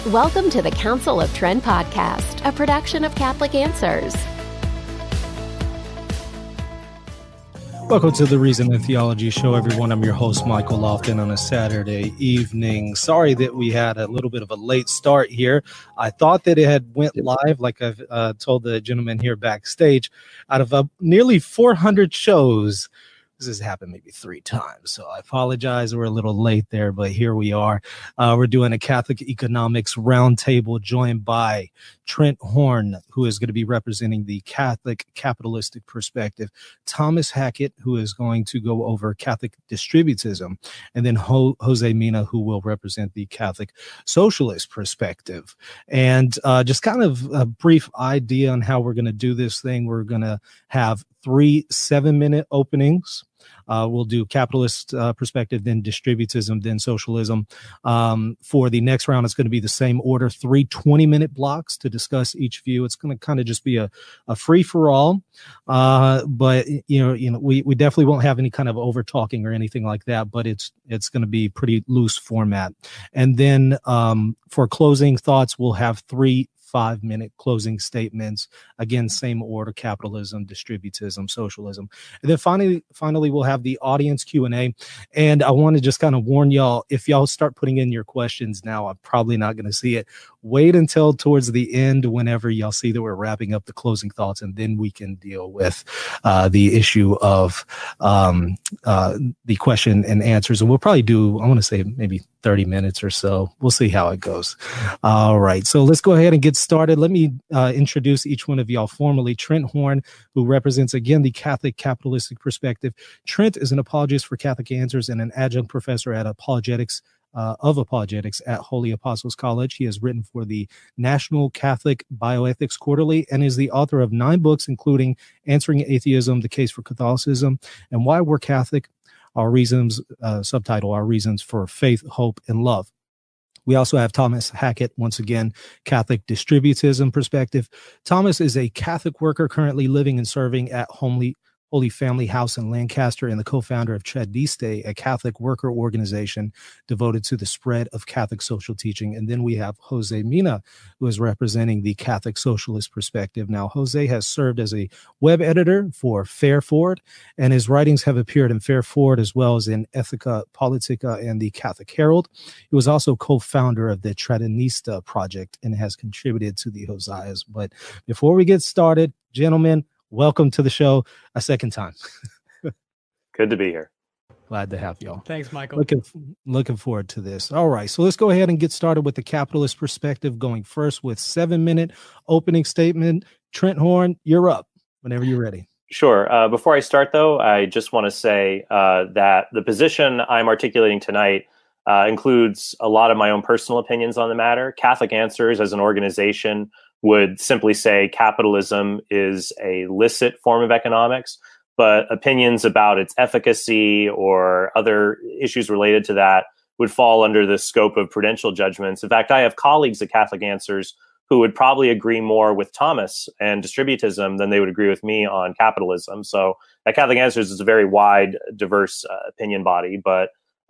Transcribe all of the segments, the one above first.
Welcome to the Council of Trent podcast, a production of Catholic Answers. Welcome to the Reason and Theology Show, everyone. I'm your host, Michael Lofton, on a Saturday evening. Sorry that we had a little bit of a late start here. I thought that it had went live, like I've told the gentleman here backstage. Out of nearly 400 shows, this has happened maybe 3 times, so I apologize. We're a little late there, but here we are. We're doing a Catholic Economics Roundtable joined by Trent Horn, who is going to be representing the Catholic capitalistic perspective, Thomas Hackett, who is going to go over Catholic distributism, and then Jose Mina, who will represent the Catholic socialist perspective. And just kind of a brief idea on how we're going to do this thing. We're going to have 3 7-minute openings. We'll do capitalist perspective, then distributism, then socialism. For the next round, it's going to be the same order, 3 20-minute blocks to discuss each view. It's going to kind of just be a free-for-all. But, we definitely won't have any kind of over-talking or anything like that, but it's going to be pretty loose format. And then for closing thoughts, we'll have 3 5-minute closing statements. Again, same order: capitalism, distributism, socialism. And then finally, we'll have the audience Q&A. And I want to just kind of warn y'all, if y'all start putting in your questions now, I'm probably not going to see it. Wait until towards the end, whenever y'all see that we're wrapping up the closing thoughts, and then we can deal with the issue of the question and answers. And we'll probably do, I want to say, maybe 30 minutes or so. We'll see how it goes. All right. So let's go ahead and get started. Let me introduce each one of y'all formally. Trent Horn, who represents, again, the Catholic capitalistic perspective. Trent is an apologist for Catholic Answers and an adjunct professor at apologetics at Holy Apostles College. He has written for the National Catholic Bioethics Quarterly and is the author of 9 books, including Answering Atheism, The Case for Catholicism, and Why We're Catholic. Our reasons, subtitle, Our Reasons for Faith, Hope, and Love. We also have Thomas Hackett, once again, Catholic distributism perspective. Thomas is a Catholic worker currently living and serving at Holy Family House in Lancaster, and the co-founder of Tradiste, a Catholic worker organization devoted to the spread of Catholic social teaching. And then we have Jose Mina, who is representing the Catholic socialist perspective. Now, Jose has served as a web editor for Fair Forward, and his writings have appeared in Fair Forward as well as in Ethica Politica and the Catholic Herald. He was also co-founder of the Tradinista project and has contributed to the Hosias. But before we get started, gentlemen, welcome to the show a second time. Good to be here. Glad to have y'all. Thanks, Michael. Looking forward to this. All right, so let's go ahead and get started with the capitalist perspective, going first with 7-minute opening statement. Trent Horn, you're up whenever you're ready. Sure. Before I start, though, I just want to say that the position I'm articulating tonight includes a lot of my own personal opinions on the matter. Catholic Answers as an organization would simply say capitalism is a licit form of economics, but opinions about its efficacy or other issues related to that would fall under the scope of prudential judgments. In fact, I have colleagues at Catholic Answers who would probably agree more with Thomas and distributism than they would agree with me on capitalism. So at Catholic Answers is a very wide, diverse opinion body. But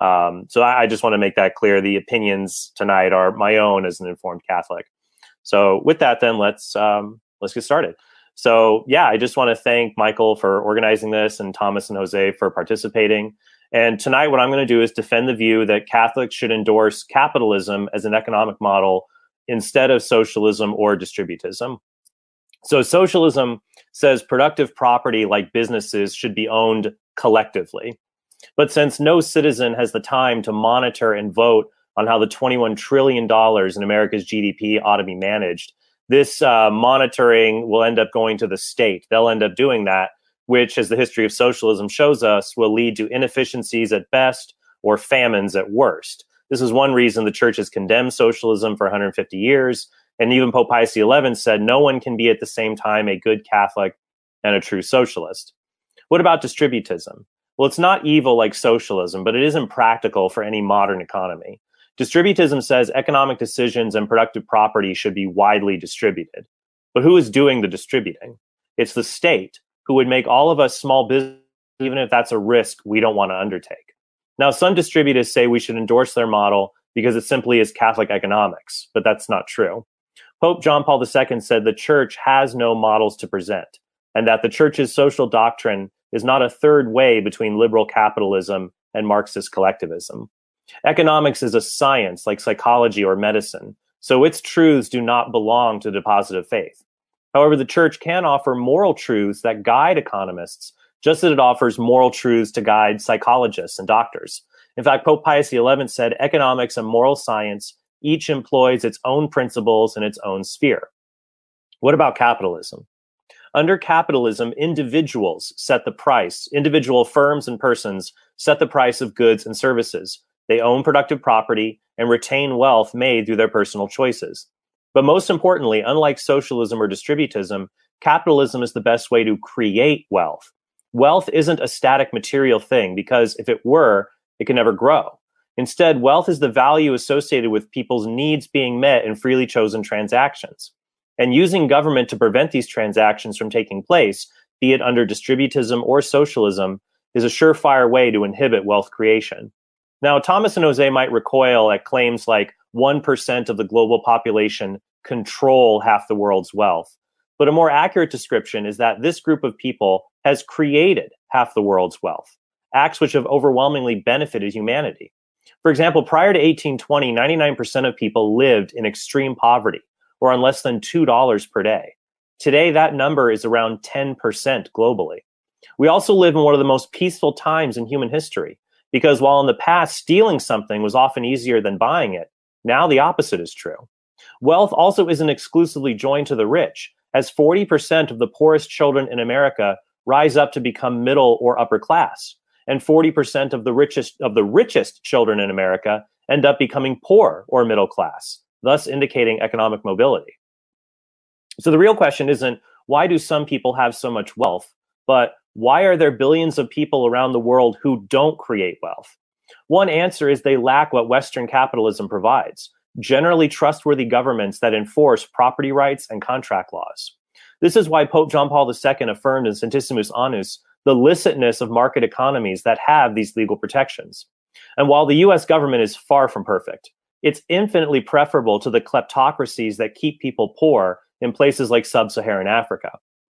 so I just want to make that clear. The opinions tonight are my own as an informed Catholic. So with that, then let's get started. So yeah, I just want to thank Michael for organizing this and Thomas and Jose for participating. And tonight, what I'm going to do is defend the view that Catholics should endorse capitalism as an economic model instead of socialism or distributism. So socialism says productive property like businesses should be owned collectively. But since no citizen has the time to monitor and vote on how the $21 trillion in America's GDP ought to be managed, this monitoring will end up going to the state. They'll end up doing that, which, as the history of socialism shows us, will lead to inefficiencies at best or famines at worst. This is one reason the church has condemned socialism for 150 years. And even Pope Pius XI said no one can be at the same time a good Catholic and a true socialist. What about distributism? Well, it's not evil like socialism, but it isn't practical for any modern economy. Distributism says economic decisions and productive property should be widely distributed. But who is doing the distributing? It's the state, who would make all of us small business, even if that's a risk we don't want to undertake. Now, some distributors say we should endorse their model because it simply is Catholic economics, but that's not true. Pope John Paul II said the church has no models to present, and that the church's social doctrine is not a third way between liberal capitalism and Marxist collectivism. Economics is a science like psychology or medicine, so its truths do not belong to the deposit of faith. However, the church can offer moral truths that guide economists, just as it offers moral truths to guide psychologists and doctors. In fact, Pope Pius XI said economics and moral science each employs its own principles in its own sphere. What about capitalism? Under capitalism, individuals set the price. Individual firms and persons set the price of goods and services. They own productive property and retain wealth made through their personal choices. But most importantly, unlike socialism or distributism, capitalism is the best way to create wealth. Wealth isn't a static material thing because if it were, it can never grow. Instead, wealth is the value associated with people's needs being met in freely chosen transactions. And using government to prevent these transactions from taking place, be it under distributism or socialism, is a surefire way to inhibit wealth creation. Now, Thomas and Jose might recoil at claims like 1% of the global population control half the world's wealth. But a more accurate description is that this group of people has created half the world's wealth, acts which have overwhelmingly benefited humanity. For example, prior to 1820, 99% of people lived in extreme poverty, or on less than $2 per day. Today, that number is around 10% globally. We also live in one of the most peaceful times in human history, because while in the past stealing something was often easier than buying it, now the opposite is true. Wealth also isn't exclusively joined to the rich, as 40% of the poorest children in America rise up to become middle or upper class, and 40% of the richest children in America end up becoming poor or middle class, thus indicating economic mobility. So the real question isn't why do some people have so much wealth, but why are there billions of people around the world who don't create wealth? One answer is they lack what Western capitalism provides, generally trustworthy governments that enforce property rights and contract laws. This is why Pope John Paul II affirmed in Centesimus Annus the licitness of market economies that have these legal protections. And while the US government is far from perfect, it's infinitely preferable to the kleptocracies that keep people poor in places like sub-Saharan Africa.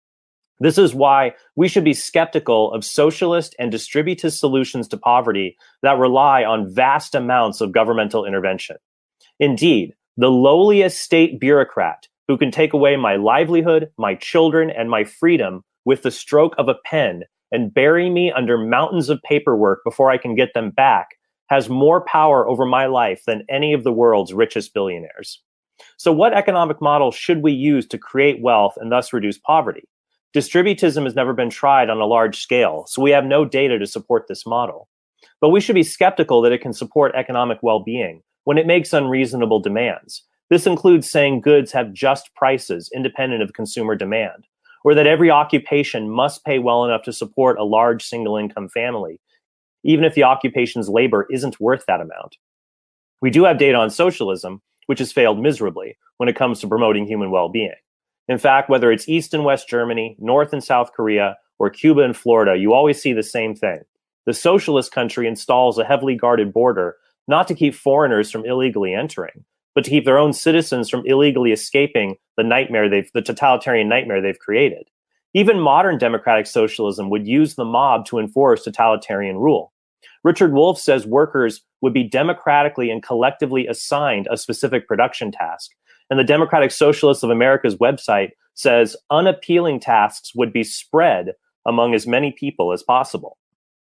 This is why we should be skeptical of socialist and distributist solutions to poverty that rely on vast amounts of governmental intervention. Indeed, the lowliest state bureaucrat who can take away my livelihood, my children, and my freedom with the stroke of a pen and bury me under mountains of paperwork before I can get them back has more power over my life than any of the world's richest billionaires. So what economic model should we use to create wealth and thus reduce poverty? Distributism has never been tried on a large scale, so we have no data to support this model. But we should be skeptical that it can support economic well-being when it makes unreasonable demands. This includes saying goods have just prices independent of consumer demand, or that every occupation must pay well enough to support a large single-income family, even if the occupation's labor isn't worth that amount. We do have data on socialism, which has failed miserably when it comes to promoting human well-being. In fact, whether it's East and West Germany, North and South Korea, or Cuba and Florida, you always see the same thing. The socialist country installs a heavily guarded border not to keep foreigners from illegally entering, but to keep their own citizens from illegally escaping the totalitarian nightmare they've created. Even modern democratic socialism would use the mob to enforce totalitarian rule. Richard Wolff says workers would be democratically and collectively assigned a specific production task. And the Democratic Socialists of America's website says unappealing tasks would be spread among as many people as possible.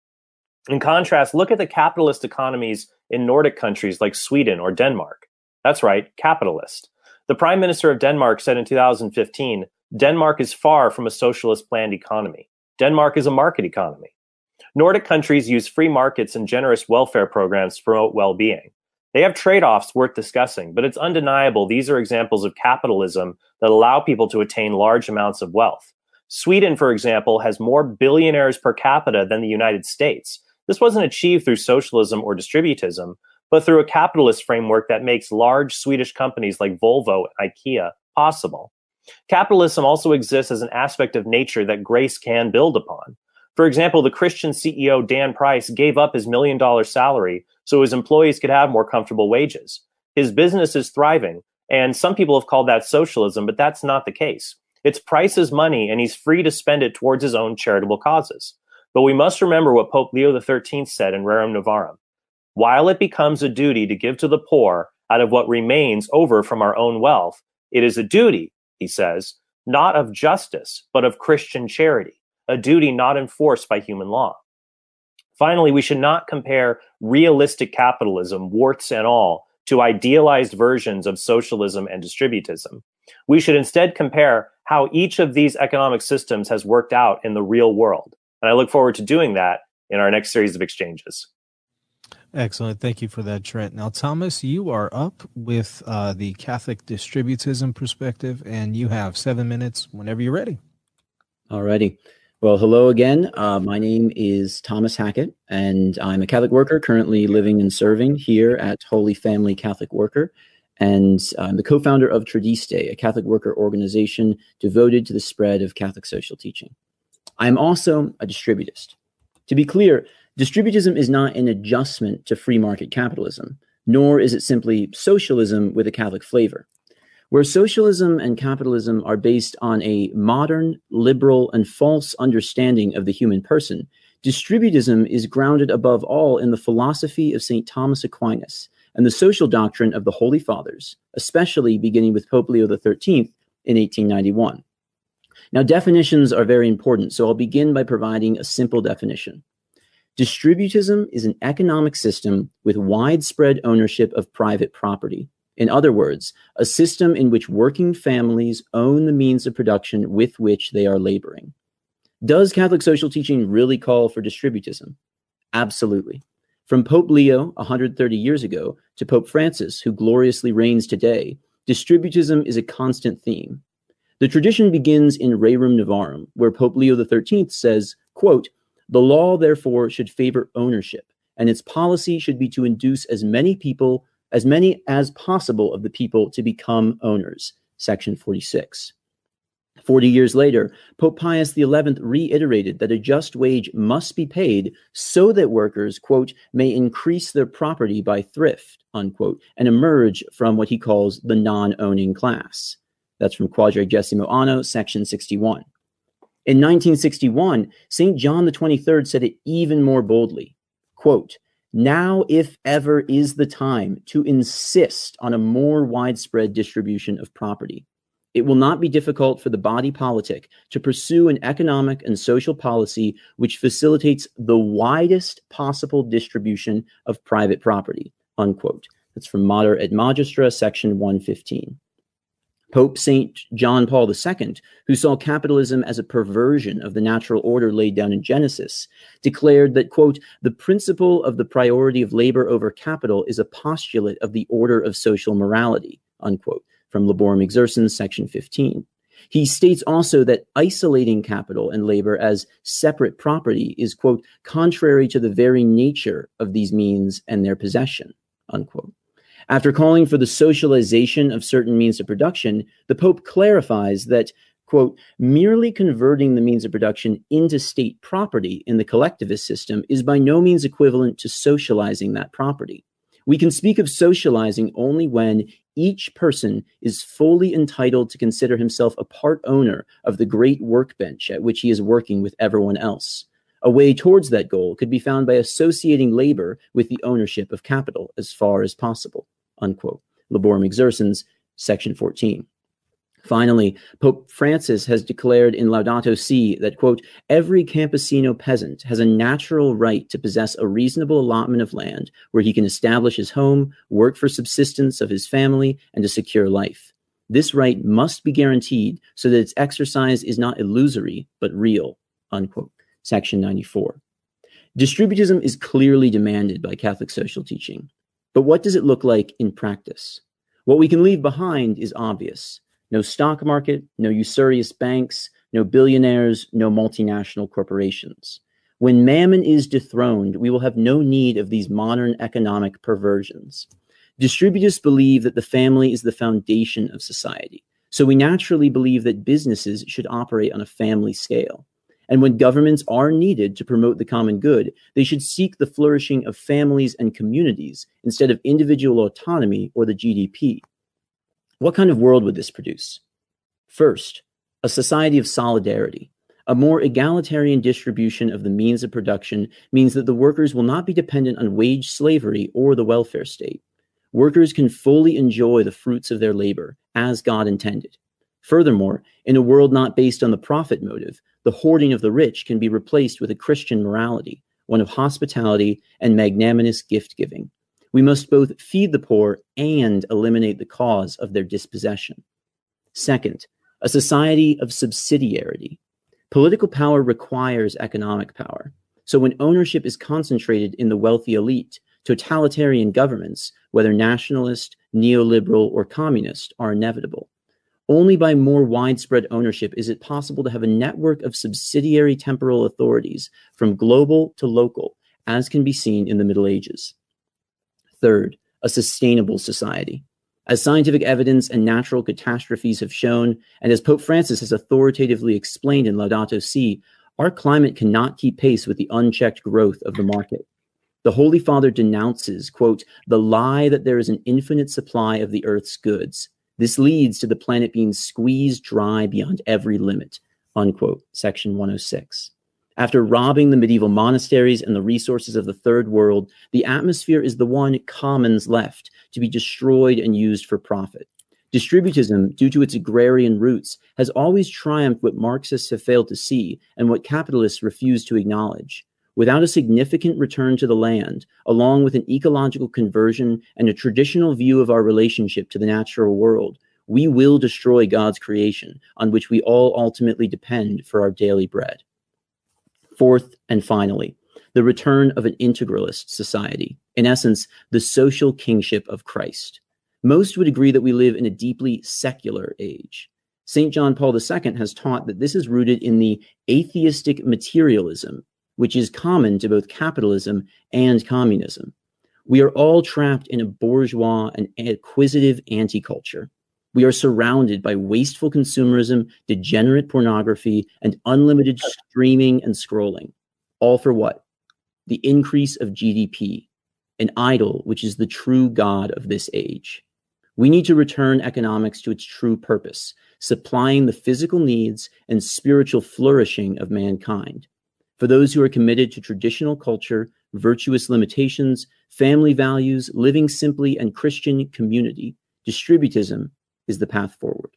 In contrast, look at the capitalist economies in Nordic countries like Sweden or Denmark. That's right, capitalist. The Prime Minister of Denmark said in 2015, Denmark is far from a socialist planned economy. Denmark is a market economy. Nordic countries use free markets and generous welfare programs to promote well-being. They have trade-offs worth discussing, but it's undeniable these are examples of capitalism that allow people to attain large amounts of wealth. Sweden, for example, has more billionaires per capita than the United States. This wasn't achieved through socialism or distributism, but through a capitalist framework that makes large Swedish companies like Volvo and IKEA possible. Capitalism also exists as an aspect of nature that grace can build upon. For example, the Christian CEO Dan Price gave up his $1 million salary so his employees could have more comfortable wages. His business is thriving, and some people have called that socialism, but that's not the case. It's Price's money, and he's free to spend it towards his own charitable causes. But we must remember what Pope Leo XIII said in Rerum Novarum. While it becomes a duty to give to the poor out of what remains over from our own wealth, it is a duty, he says, not of justice, but of Christian charity, a duty not enforced by human law. Finally, we should not compare realistic capitalism, warts and all, to idealized versions of socialism and distributism. We should instead compare how each of these economic systems has worked out in the real world. And I look forward to doing that in our next series of exchanges. Excellent. Thank you for that, Trent. Now, Thomas, you are up with the Catholic distributism perspective, and you have 7 minutes whenever you're ready. All righty. Well, hello again. My name is Thomas Hackett, and I'm a Catholic worker currently living and serving here at Holy Family Catholic Worker. And I'm the co-founder of Tradiste, a Catholic worker organization devoted to the spread of Catholic social teaching. I'm also a distributist. To be clear, distributism is not an adjustment to free market capitalism, nor is it simply socialism with a Catholic flavor. Where socialism and capitalism are based on a modern, liberal, and false understanding of the human person, distributism is grounded above all in the philosophy of St. Thomas Aquinas and the social doctrine of the Holy Fathers, especially beginning with Pope Leo XIII in 1891. Now, definitions are very important, so I'll begin by providing a simple definition. Distributism is an economic system with widespread ownership of private property. In other words, a system in which working families own the means of production with which they are laboring. Does Catholic social teaching really call for distributism? Absolutely. From Pope Leo 130 years ago to Pope Francis, who gloriously reigns today, distributism is a constant theme. The tradition begins in Rerum Novarum, where Pope Leo XIII says, quote, "The law, therefore, should favor ownership, and its policy should be to induce as many as possible of the people to become owners." Section 46. 40 years later, Pope Pius XI reiterated that a just wage must be paid so that workers, quote, "may increase their property by thrift," unquote, and emerge from what he calls the non-owning class. That's from Quadragesimo Anno, section 61. In 1961, St. John the 23rd said it even more boldly, quote, "Now, if ever, is the time to insist on a more widespread distribution of property. It will not be difficult for the body politic to pursue an economic and social policy which facilitates the widest possible distribution of private property," unquote. That's from Mater et Magistra, section 115. Pope St. John Paul II, who saw capitalism as a perversion of the natural order laid down in Genesis, declared that, quote, "the principle of the priority of labor over capital is a postulate of the order of social morality," unquote, from Laborum Exercens, section 15. He states also that isolating capital and labor as separate property is, quote, "contrary to the very nature of these means and their possession," unquote. After calling for the socialization of certain means of production, the Pope clarifies that, quote, "merely converting the means of production into state property in the collectivist system is by no means equivalent to socializing that property. We can speak of socializing only when each person is fully entitled to consider himself a part owner of the great workbench at which he is working with everyone else. A way towards that goal could be found by associating labor with the ownership of capital as far as possible," unquote. Laborum Exercens, section 14. Finally, Pope Francis has declared in Laudato Si that, quote, "every campesino peasant has a natural right to possess a reasonable allotment of land where he can establish his home, work for subsistence of his family, and a secure life. This right must be guaranteed so that its exercise is not illusory, but real," unquote. Section 94. Distributism is clearly demanded by Catholic social teaching. But what does it look like in practice? What we can leave behind is obvious. No stock market, no usurious banks, no billionaires, no multinational corporations. When mammon is dethroned, we will have no need of these modern economic perversions. Distributists believe that the family is the foundation of society. So we naturally believe that businesses should operate on a family scale. And when governments are needed to promote the common good, they should seek the flourishing of families and communities instead of individual autonomy or the GDP. What kind of world would this produce? First, a society of solidarity. A more egalitarian distribution of the means of production means that the workers will not be dependent on wage slavery or the welfare state. Workers can fully enjoy the fruits of their labor, as God intended. Furthermore, in a world not based on the profit motive, the hoarding of the rich can be replaced with a Christian morality, one of hospitality and magnanimous gift-giving. We must both feed the poor and eliminate the cause of their dispossession. Second, a society of subsidiarity. Political power requires economic power. So when ownership is concentrated in the wealthy elite, totalitarian governments, whether nationalist, neoliberal, or communist, are inevitable. Only by more widespread ownership is it possible to have a network of subsidiary temporal authorities from global to local, as can be seen in the Middle Ages. Third, a sustainable society. As scientific evidence and natural catastrophes have shown, and as Pope Francis has authoritatively explained in Laudato Si', our climate cannot keep pace with the unchecked growth of the market. The Holy Father denounces, quote, the lie that there is an infinite supply of the earth's goods. This leads to the planet being squeezed dry beyond every limit, unquote, section 106. After robbing the medieval monasteries and the resources of the Third World, the atmosphere is the one commons left to be destroyed and used for profit. Distributism, due to its agrarian roots, has always triumphed what Marxists have failed to see and what capitalists refuse to acknowledge. Without a significant return to the land, along with an ecological conversion and a traditional view of our relationship to the natural world, we will destroy God's creation, on which we all ultimately depend for our daily bread. Fourth, and finally, the return of an integralist society, in essence, the social kingship of Christ. Most would agree that we live in a deeply secular age. St. John Paul II has taught that this is rooted in the atheistic materialism, which is common to both capitalism and communism. We are all trapped in a bourgeois and acquisitive anti-culture. We are surrounded by wasteful consumerism, degenerate pornography, and unlimited streaming and scrolling. All for what? The increase of GDP, an idol which is the true God of this age. We need to return economics to its true purpose, supplying the physical needs and spiritual flourishing of mankind. For those who are committed to traditional culture, virtuous limitations, family values, living simply, and Christian community, distributism is the path forward.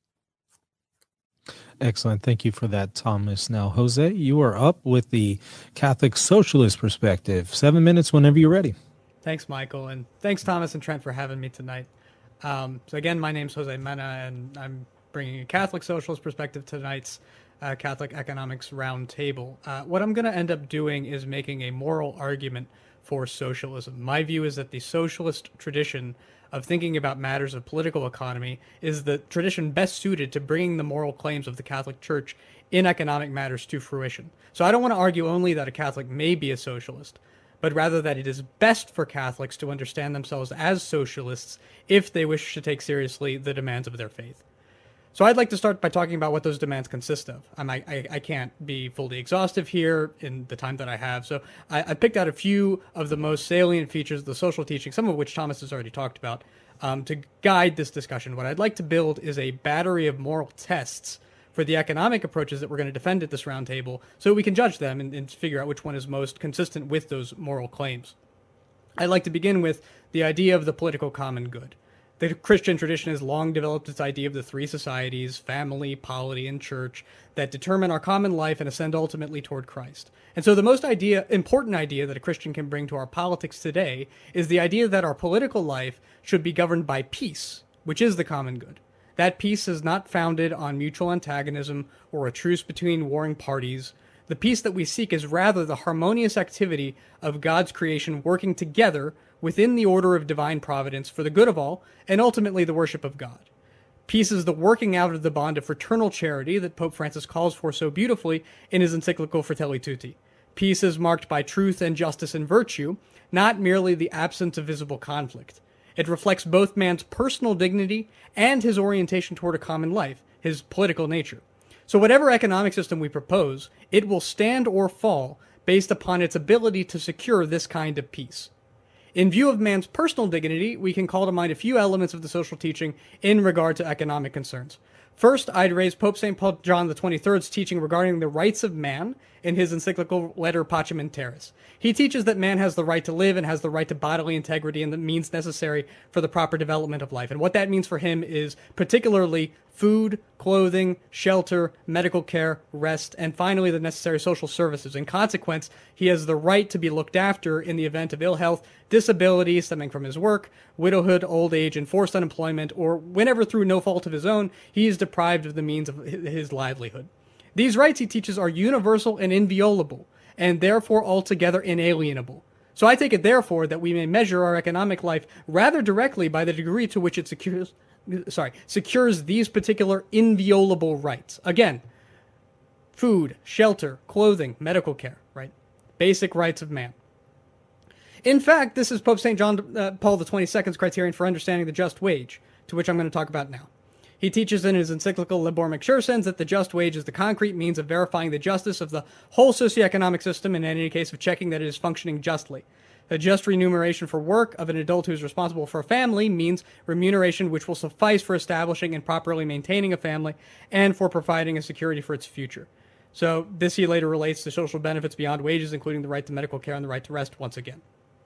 Excellent. Thank you for that, Thomas. Now, Jose, you are up with the Catholic Socialist perspective. 7 minutes whenever you're ready. Thanks, Michael. And thanks, Thomas and Trent, for having me tonight. So again, my name's Jose Mena, and I'm bringing a Catholic Socialist perspective to tonight's Catholic Economics Roundtable. What I'm going to end up doing is making a moral argument for socialism. My view is that the socialist tradition of thinking about matters of political economy is the tradition best suited to bringing the moral claims of the Catholic Church in economic matters to fruition. So I don't want to argue only that a Catholic may be a socialist, but rather that it is best for Catholics to understand themselves as socialists if they wish to take seriously the demands of their faith. So I'd like to start by talking about what those demands consist of. I can't be fully exhaustive here in the time that I have, so I picked out a few of the most salient features of the social teaching, some of which Thomas has already talked about, to guide this discussion. What I'd like to build is a battery of moral tests for the economic approaches that we're going to defend at this roundtable, so we can judge them and figure out which one is most consistent with those moral claims. I'd like to begin with the idea of the political common good. The Christian tradition has long developed its idea of the three societies, family, polity, and church, that determine our common life and ascend ultimately toward Christ. And so the most important idea that a Christian can bring to our politics today is the idea that our political life should be governed by peace, which is the common good. That peace is not founded on mutual antagonism or a truce between warring parties. The peace that we seek is rather the harmonious activity of God's creation working together within the order of divine providence for the good of all, and ultimately the worship of God. Peace is the working out of the bond of fraternal charity that Pope Francis calls for so beautifully in his encyclical Fratelli Tutti. Peace is marked by truth and justice and virtue, not merely the absence of visible conflict. It reflects both man's personal dignity and his orientation toward a common life, his political nature. So whatever economic system we propose, it will stand or fall based upon its ability to secure this kind of peace. In view of man's personal dignity, we can call to mind a few elements of the social teaching in regard to economic concerns. First, I'd raise Pope St. Paul John XXIII's teaching regarding the rights of man in his encyclical Letter Pacem in Terris. He teaches that man has the right to live and has the right to bodily integrity and the means necessary for the proper development of life. And what that means for him is particularly food, clothing, shelter, medical care, rest, and finally the necessary social services. In consequence, he has the right to be looked after in the event of ill health, disability stemming from his work, widowhood, old age, enforced unemployment, or whenever through no fault of his own, he is deprived of the means of his livelihood. These rights, he teaches, are universal and inviolable, and therefore altogether inalienable. So I take it, therefore, that we may measure our economic life rather directly by the degree to which it secures these particular inviolable rights. Again, food, shelter, clothing, medical care, right? Basic rights of man. In fact, this is Pope St. John Paul XXII's criterion for understanding the just wage, to which I'm going to talk about now. He teaches in his encyclical Libor Mexursens that the just wage is the concrete means of verifying the justice of the whole socioeconomic system and in any case of checking that it is functioning justly. The just remuneration for work of an adult who is responsible for a family means remuneration which will suffice for establishing and properly maintaining a family and for providing a security for its future. So this he later relates to social benefits beyond wages, including the right to medical care and the right to rest once again.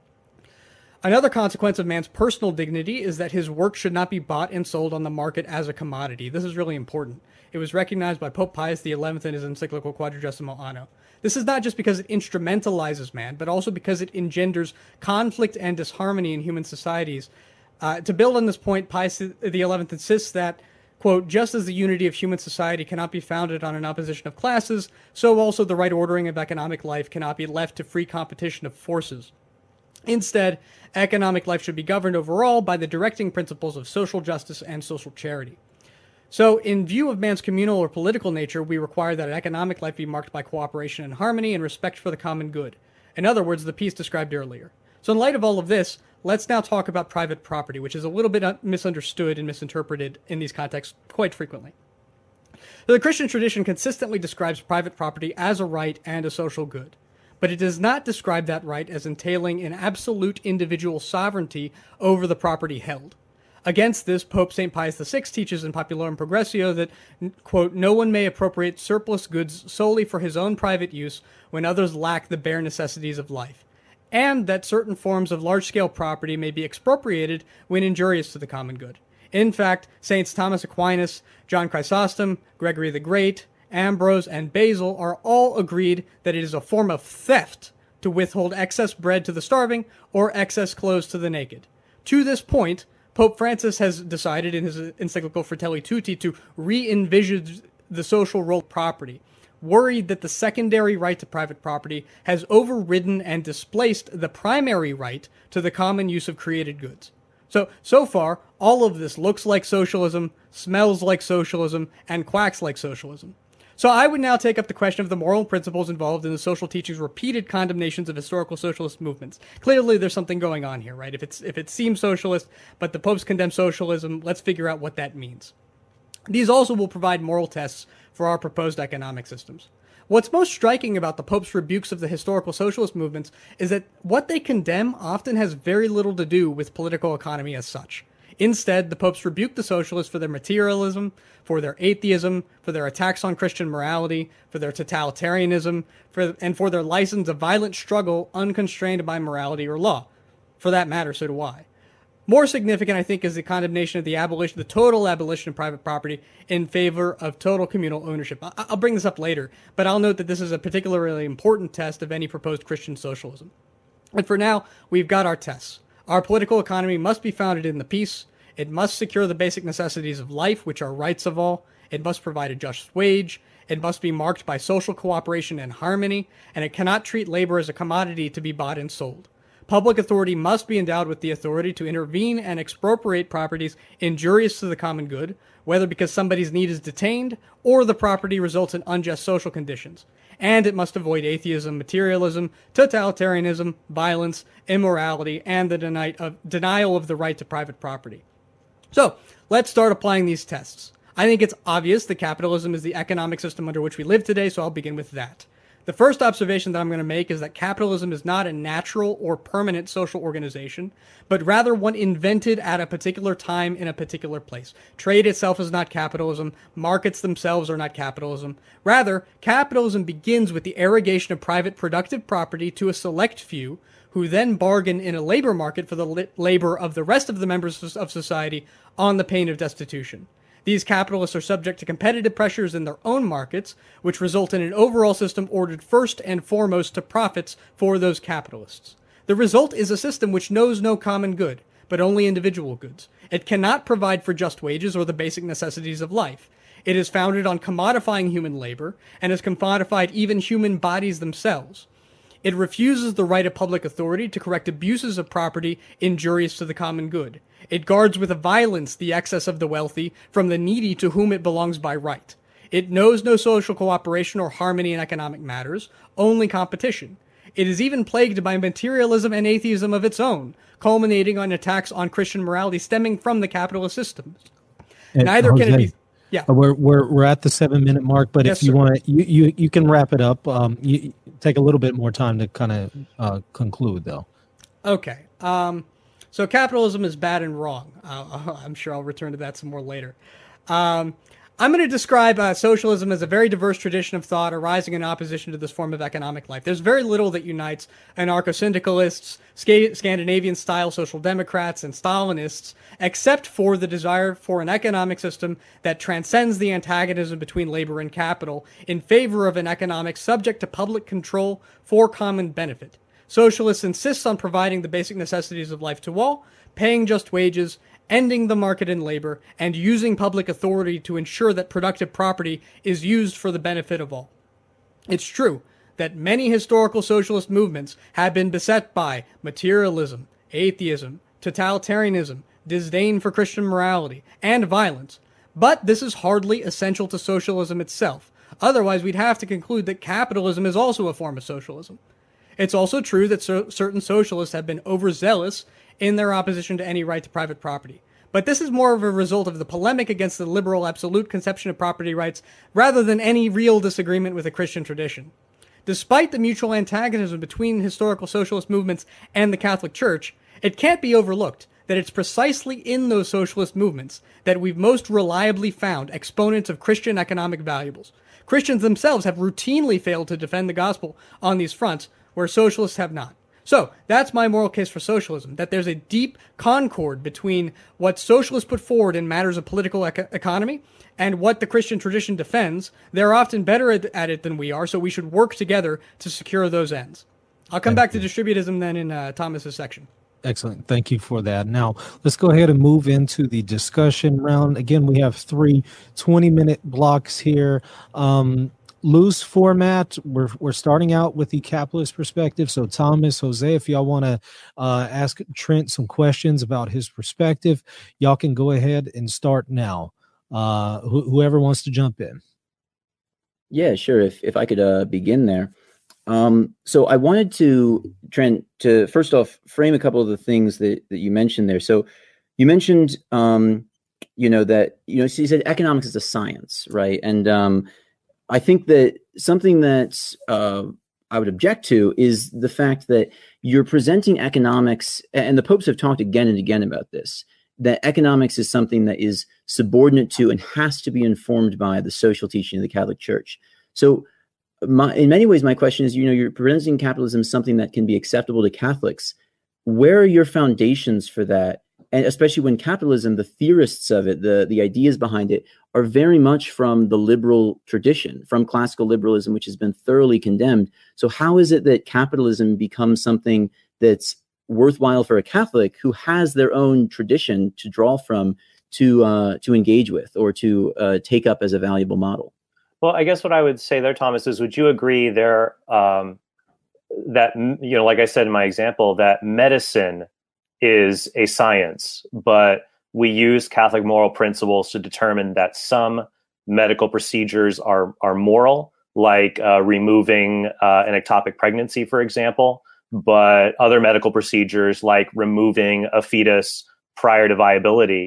Another consequence of man's personal dignity is that his work should not be bought and sold on the market as a commodity. This is really important. It was recognized by Pope Pius XI in his encyclical Quadragesimo Anno. This is not just because it instrumentalizes man, but also because it engenders conflict and disharmony in human societies. To build on this point, Pius XI insists that, quote, just as the unity of human society cannot be founded on an opposition of classes, so also the right ordering of economic life cannot be left to free competition of forces. Instead, economic life should be governed overall by the directing principles of social justice and social charity. So, in view of man's communal or political nature, we require that economic life be marked by cooperation and harmony and respect for the common good. In other words, the peace described earlier. So, in light of all of this, let's now talk about private property, which is a little bit misunderstood and misinterpreted in these contexts quite frequently. The Christian tradition consistently describes private property as a right and a social good. But it does not describe that right as entailing an absolute individual sovereignty over the property held. Against this, Pope St. Pius VI teaches in Populorum Progressio that, quote, no one may appropriate surplus goods solely for his own private use when others lack the bare necessities of life, and that certain forms of large-scale property may be expropriated when injurious to the common good. In fact, Saints Thomas Aquinas, John Chrysostom, Gregory the Great, Ambrose, and Basil are all agreed that it is a form of theft to withhold excess bread to the starving or excess clothes to the naked. To this point, Pope Francis has decided in his encyclical Fratelli Tutti to re-envisage the social role of property, worried that the secondary right to private property has overridden and displaced the primary right to the common use of created goods. So far, all of this looks like socialism, smells like socialism, and quacks like socialism. So I would now take up the question of the moral principles involved in the social teaching's repeated condemnations of historical socialist movements. Clearly, there's something going on here, right? If it seems socialist, but the popes condemn socialism, let's figure out what that means. These also will provide moral tests for our proposed economic systems. What's most striking about the Pope's rebukes of the historical socialist movements is that what they condemn often has very little to do with political economy as such. Instead, the popes rebuke the socialists for their materialism, for their atheism, for their attacks on Christian morality, for their totalitarianism, and for their license of violent struggle unconstrained by morality or law. For that matter, so do I. More significant, I think, is the condemnation of the total abolition of private property in favor of total communal ownership. I'll bring this up later, but I'll note that this is a particularly important test of any proposed Christian socialism. And for now, we've got our tests. Our political economy must be founded in the peace. It must secure the basic necessities of life, which are rights of all. It must provide a just wage. It must be marked by social cooperation and harmony, and it cannot treat labor as a commodity to be bought and sold. Public authority must be endowed with the authority to intervene and expropriate properties injurious to the common good, whether because somebody's need is detained or the property results in unjust social conditions. And it must avoid atheism, materialism, totalitarianism, violence, immorality, and the denial of the right to private property. So, let's start applying these tests. I think it's obvious that capitalism is the economic system under which we live today, so I'll begin with that. The first observation that I'm going to make is that capitalism is not a natural or permanent social organization, but rather one invented at a particular time in a particular place. Trade itself is not capitalism. Markets themselves are not capitalism. Rather, capitalism begins with the arrogation of private productive property to a select few, who then bargain in a labor market for the labor of the rest of the members of society on the pain of destitution. These capitalists are subject to competitive pressures in their own markets, which result in an overall system ordered first and foremost to profits for those capitalists. The result is a system which knows no common good, but only individual goods. It cannot provide for just wages or the basic necessities of life. It is founded on commodifying human labor, and has commodified even human bodies themselves. It refuses the right of public authority to correct abuses of property injurious to the common good. It guards with violence the excess of the wealthy from the needy to whom it belongs by right. It knows no social cooperation or harmony in economic matters, only competition. It is even plagued by materialism and atheism of its own, culminating on attacks on Christian morality stemming from the capitalist systems. Neither Jose, can it be... Yeah. We're at the 7-minute mark, but Yes, if you sir. want to, you can wrap it up. You take a little bit more time to kind of conclude, though. Okay. So capitalism is bad and wrong. I'm sure I'll return to that some more later. I'm going to describe socialism as a very diverse tradition of thought arising in opposition to this form of economic life. There's very little that unites anarcho-syndicalists, Scandinavian-style social democrats, and Stalinists, except for the desire for an economic system that transcends the antagonism between labor and capital in favor of an economic subject to public control for common benefit. Socialists insist on providing the basic necessities of life to all, paying just wages, ending the market in labor, and using public authority to ensure that productive property is used for the benefit of all. It's true that many historical socialist movements have been beset by materialism, atheism, totalitarianism, disdain for Christian morality, and violence, but this is hardly essential to socialism itself. Otherwise, we'd have to conclude that capitalism is also a form of socialism. It's also true that certain socialists have been overzealous in their opposition to any right to private property. But this is more of a result of the polemic against the liberal absolute conception of property rights rather than any real disagreement with the Christian tradition. Despite the mutual antagonism between historical socialist movements and the Catholic Church, it can't be overlooked that it's precisely in those socialist movements that we've most reliably found exponents of Christian economic values. Christians themselves have routinely failed to defend the gospel on these fronts, where socialists have not. So, that's my moral case for socialism, that there's a deep concord between what socialists put forward in matters of political economy and what the Christian tradition defends. They're often better at it than we are, so we should work together to secure those ends. I'll come back to distributism then in Thomas's section. Excellent. Thank you for that. Now, let's go ahead and move into the discussion round. Again, we have 3 20-minute blocks here. Loose format. We're starting out with the capitalist perspective. So Thomas, Jose, if y'all want to ask Trent some questions about his perspective, y'all can go ahead and start now. Whoever wants to jump in. Yeah, sure. If I could begin there. So I wanted to, Trent, to first off frame a couple of the things that you mentioned there. So you mentioned, that, so you said economics is a science, right? And I think that something that I would object to is the fact that you're presenting economics, and the popes have talked again and again about this, that economics is something that is subordinate to and has to be informed by the social teaching of the Catholic Church. So in many ways, my question is, you're presenting capitalism as something that can be acceptable to Catholics. Where are your foundations for that? And especially when capitalism, the theorists of it, the ideas behind it, are very much from the liberal tradition, from classical liberalism, which has been thoroughly condemned. So how is it that capitalism becomes something that's worthwhile for a Catholic who has their own tradition to draw from, to engage with, or to take up as a valuable model? Well, I guess what I would say there, Thomas, is would you agree there that, like I said in my example, that medicine is a science, but we use Catholic moral principles to determine that some medical procedures are moral, like removing an ectopic pregnancy, for example, but other medical procedures like removing a fetus prior to viability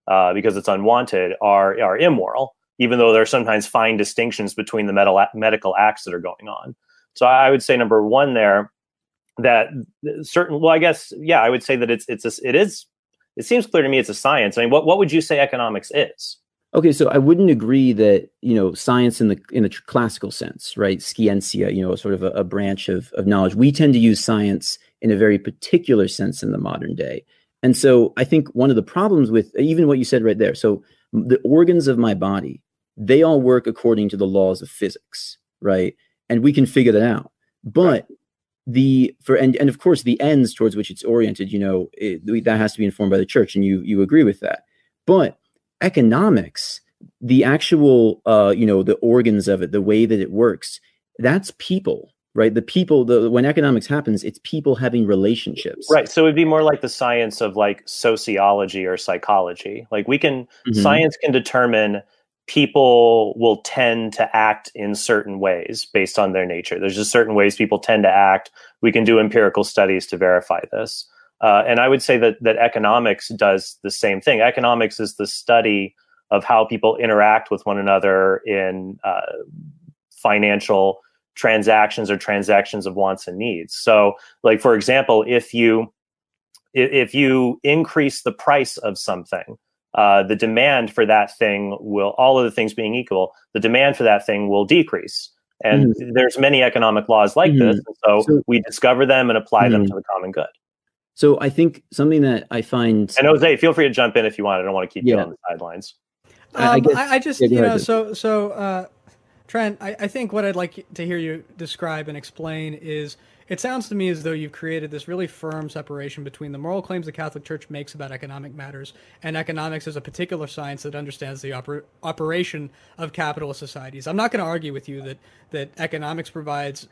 because it's unwanted are immoral, even though there are sometimes fine distinctions between the medical acts that are going on. So I would say number one there, that certain, well, I guess, yeah, I would say that it seems clear to me it's a science. I mean, what would you say economics is? Okay, so I wouldn't agree that, science in the classical sense, right? Scientia, sort of a branch of knowledge. We tend to use science in a very particular sense in the modern day. And so I think one of the problems with even what you said right there, so the organs of my body, they all work according to the laws of physics, right? And we can figure that out. But and of course the ends towards which it's oriented, that has to be informed by the church, and you agree with that. But economics, the actual the organs of it, the way that it works, that's people, right? When economics happens, it's people having relationships, right? So it'd be more like the science of like sociology or psychology. Like science can determine people will tend to act in certain ways based on their nature. There's just certain ways people tend to act. We can do empirical studies to verify this. And I would say that economics does the same thing. Economics is the study of how people interact with one another in financial transactions or transactions of wants and needs. So, like, for example, if you increase the price of something, the demand for that thing will, all of the things being equal, the demand for that thing will decrease. And there's many economic laws like this. And so we discover them and apply them to the common good. So I think something that I find, and Jose, feel free to jump in if you want. I don't want to keep you on the sidelines. I just, Trent, I think what I'd like to hear you describe and explain is, it sounds to me as though you've created this really firm separation between the moral claims the Catholic Church makes about economic matters and economics as a particular science that understands the operation of capitalist societies. I'm not going to argue with you that economics provides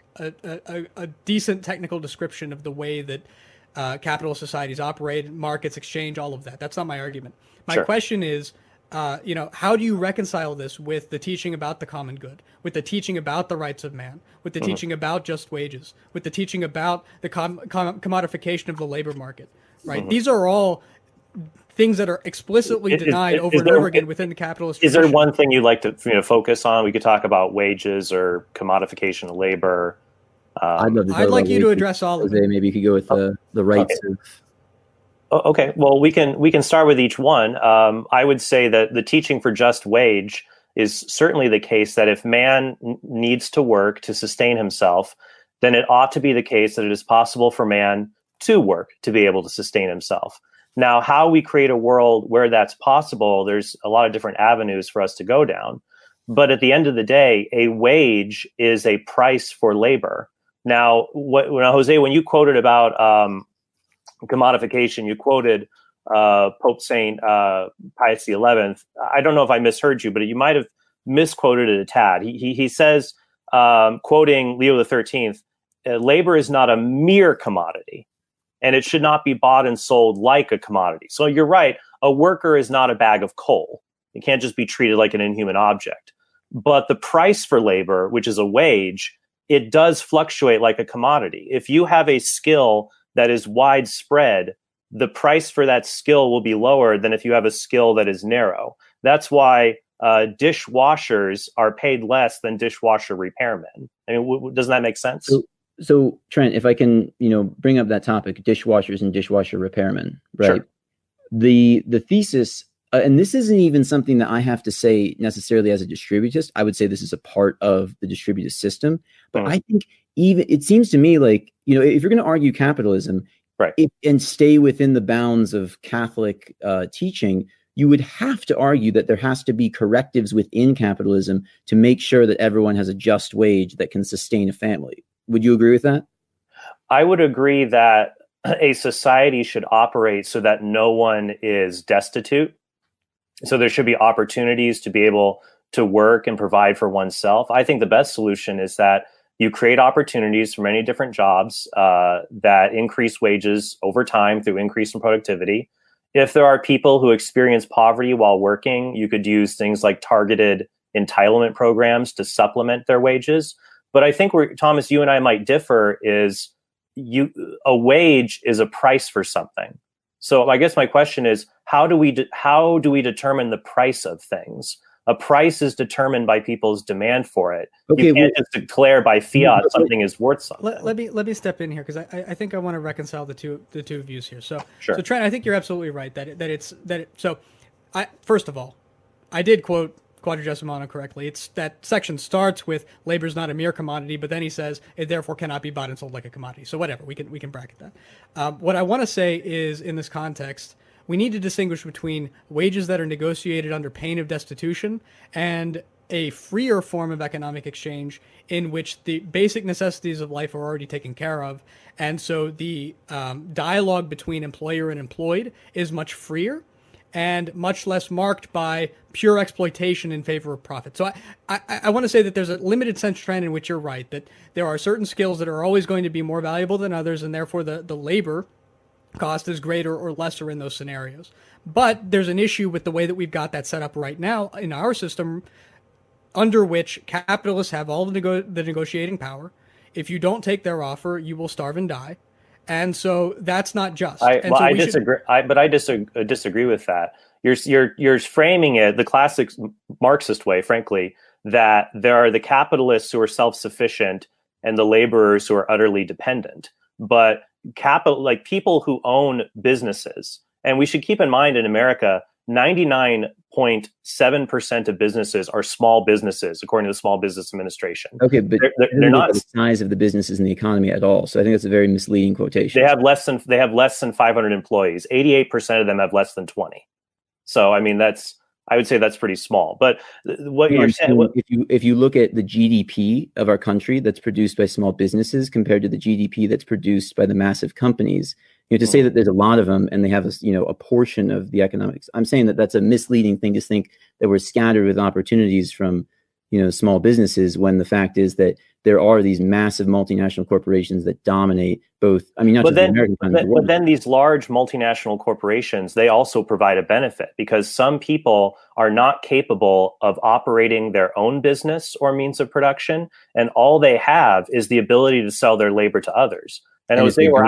a decent technical description of the way that capitalist societies operate, markets, exchange, all of that. That's not my argument. My question is, how do you reconcile this with the teaching about the common good, with the teaching about the rights of man, with the teaching about just wages, with the teaching about the commodification of the labor market, right? These are all things that are explicitly denied over and over again within the capitalist tradition. Is there one thing you'd like to focus on? We could talk about wages or commodification of labor. I'd like you to address all of it. Maybe you could go with the rights of... Okay, well, we can start with each one. I would say that the teaching for just wage is certainly the case that if man needs to work to sustain himself, then it ought to be the case that it is possible for man to work to be able to sustain himself. Now, how we create a world where that's possible, there's a lot of different avenues for us to go down. But at the end of the day, a wage is a price for labor. Now, Jose, when you quoted about commodification, you quoted Pope Saint Pius XI. I don't know if I misheard you, but you might have misquoted it a tad. He says, quoting Leo XIII, labor is not a mere commodity, and it should not be bought and sold like a commodity. So you're right, a worker is not a bag of coal. It can't just be treated like an inhuman object. But the price for labor, which is a wage, it does fluctuate like a commodity. If you have a skill that is widespread, the price for that skill will be lower than if you have a skill that is narrow. That's why dishwashers are paid less than dishwasher repairmen. I mean, doesn't that make sense? So Trent, if I can, bring up that topic, dishwashers and dishwasher repairmen, right? Sure. The thesis, and this isn't even something that I have to say necessarily as a distributist. I would say this is a part of the distributist system. But I think it seems to me like, if you're going to argue capitalism, right, and stay within the bounds of Catholic teaching, you would have to argue that there has to be correctives within capitalism to make sure that everyone has a just wage that can sustain a family. Would you agree with that? I would agree that a society should operate so that no one is destitute. So there should be opportunities to be able to work and provide for oneself. I think the best solution is that you create opportunities for many different jobs that increase wages over time through increase in productivity. If there are people who experience poverty while working, you could use things like targeted entitlement programs to supplement their wages. But I think where, Thomas, you and I might differ is a wage is a price for something. So I guess my question is, how do we determine the price of things? A price is determined by people's demand for it. Okay, you can't just declare by fiat something is worth something. Let me step in here, because I think I want to reconcile the two views here. So sure. So Trent, I think you're absolutely right first of all, I did quote Quadragesimo correctly. It's that section starts with labor is not a mere commodity, but then he says it therefore cannot be bought and sold like a commodity. So whatever, we can bracket that. What I want to say is, in this context, we need to distinguish between wages that are negotiated under pain of destitution and a freer form of economic exchange in which the basic necessities of life are already taken care of. And so the dialogue between employer and employed is much freer and much less marked by pure exploitation in favor of profit. So I want to say that there's a limited sense trend in which you're right, that there are certain skills that are always going to be more valuable than others, and therefore the labor cost is greater or lesser in those scenarios. But there's an issue with the way that we've got that set up right now in our system, under which capitalists have all the negotiating power. If you don't take their offer, you will starve and die. And so that's not just. I disagree. I disagree with that. You're framing it the classic Marxist way, frankly, that there are the capitalists who are self-sufficient and the laborers who are utterly dependent. But people who own businesses, and we should keep in mind in America, 99.7% of businesses are small businesses, according to the Small Business Administration. Okay, but they're not the size of the businesses in the economy at all. So I think that's a very misleading quotation. They have less than 500 employees. 88% of them have less than 20. So I mean, I would say that's pretty small. But what you're saying, if you look at the GDP of our country that's produced by small businesses compared to the GDP that's produced by the massive companies, to say that there's a lot of them and they have a portion of the economics, I'm saying that that's a misleading thing to think that we're scattered with opportunities from, small businesses, when the fact is that there are these massive multinational corporations that dominate both. I mean, not just the American economy, but then these large multinational corporations, they also provide a benefit, because some people are not capable of operating their own business or means of production, and all they have is the ability to sell their labor to others. And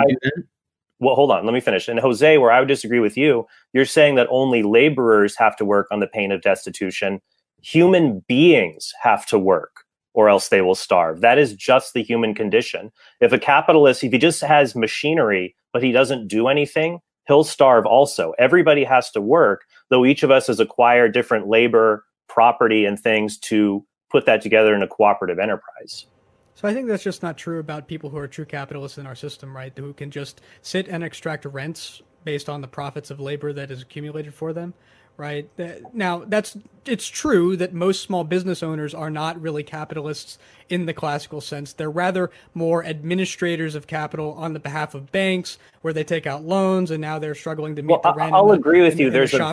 well, hold on, let me finish. And Jose, where I would disagree with you, you're saying that only laborers have to work on the pain of destitution. Human beings have to work, or else they will starve. That is just the human condition. If a capitalist, if he just has machinery, but he doesn't do anything, he'll starve also. Everybody has to work, though each of us has acquired different labor, property, and things to put that together in a cooperative enterprise. So I think that's just not true about people who are true capitalists in our system, right? Who can just sit and extract rents based on the profits of labor that is accumulated for them, right? Now, it's true that most small business owners are not really capitalists in the classical sense. They're rather more administrators of capital on the behalf of banks, where they take out loans and now they're struggling to meet the rent. I'll agree with you. There's a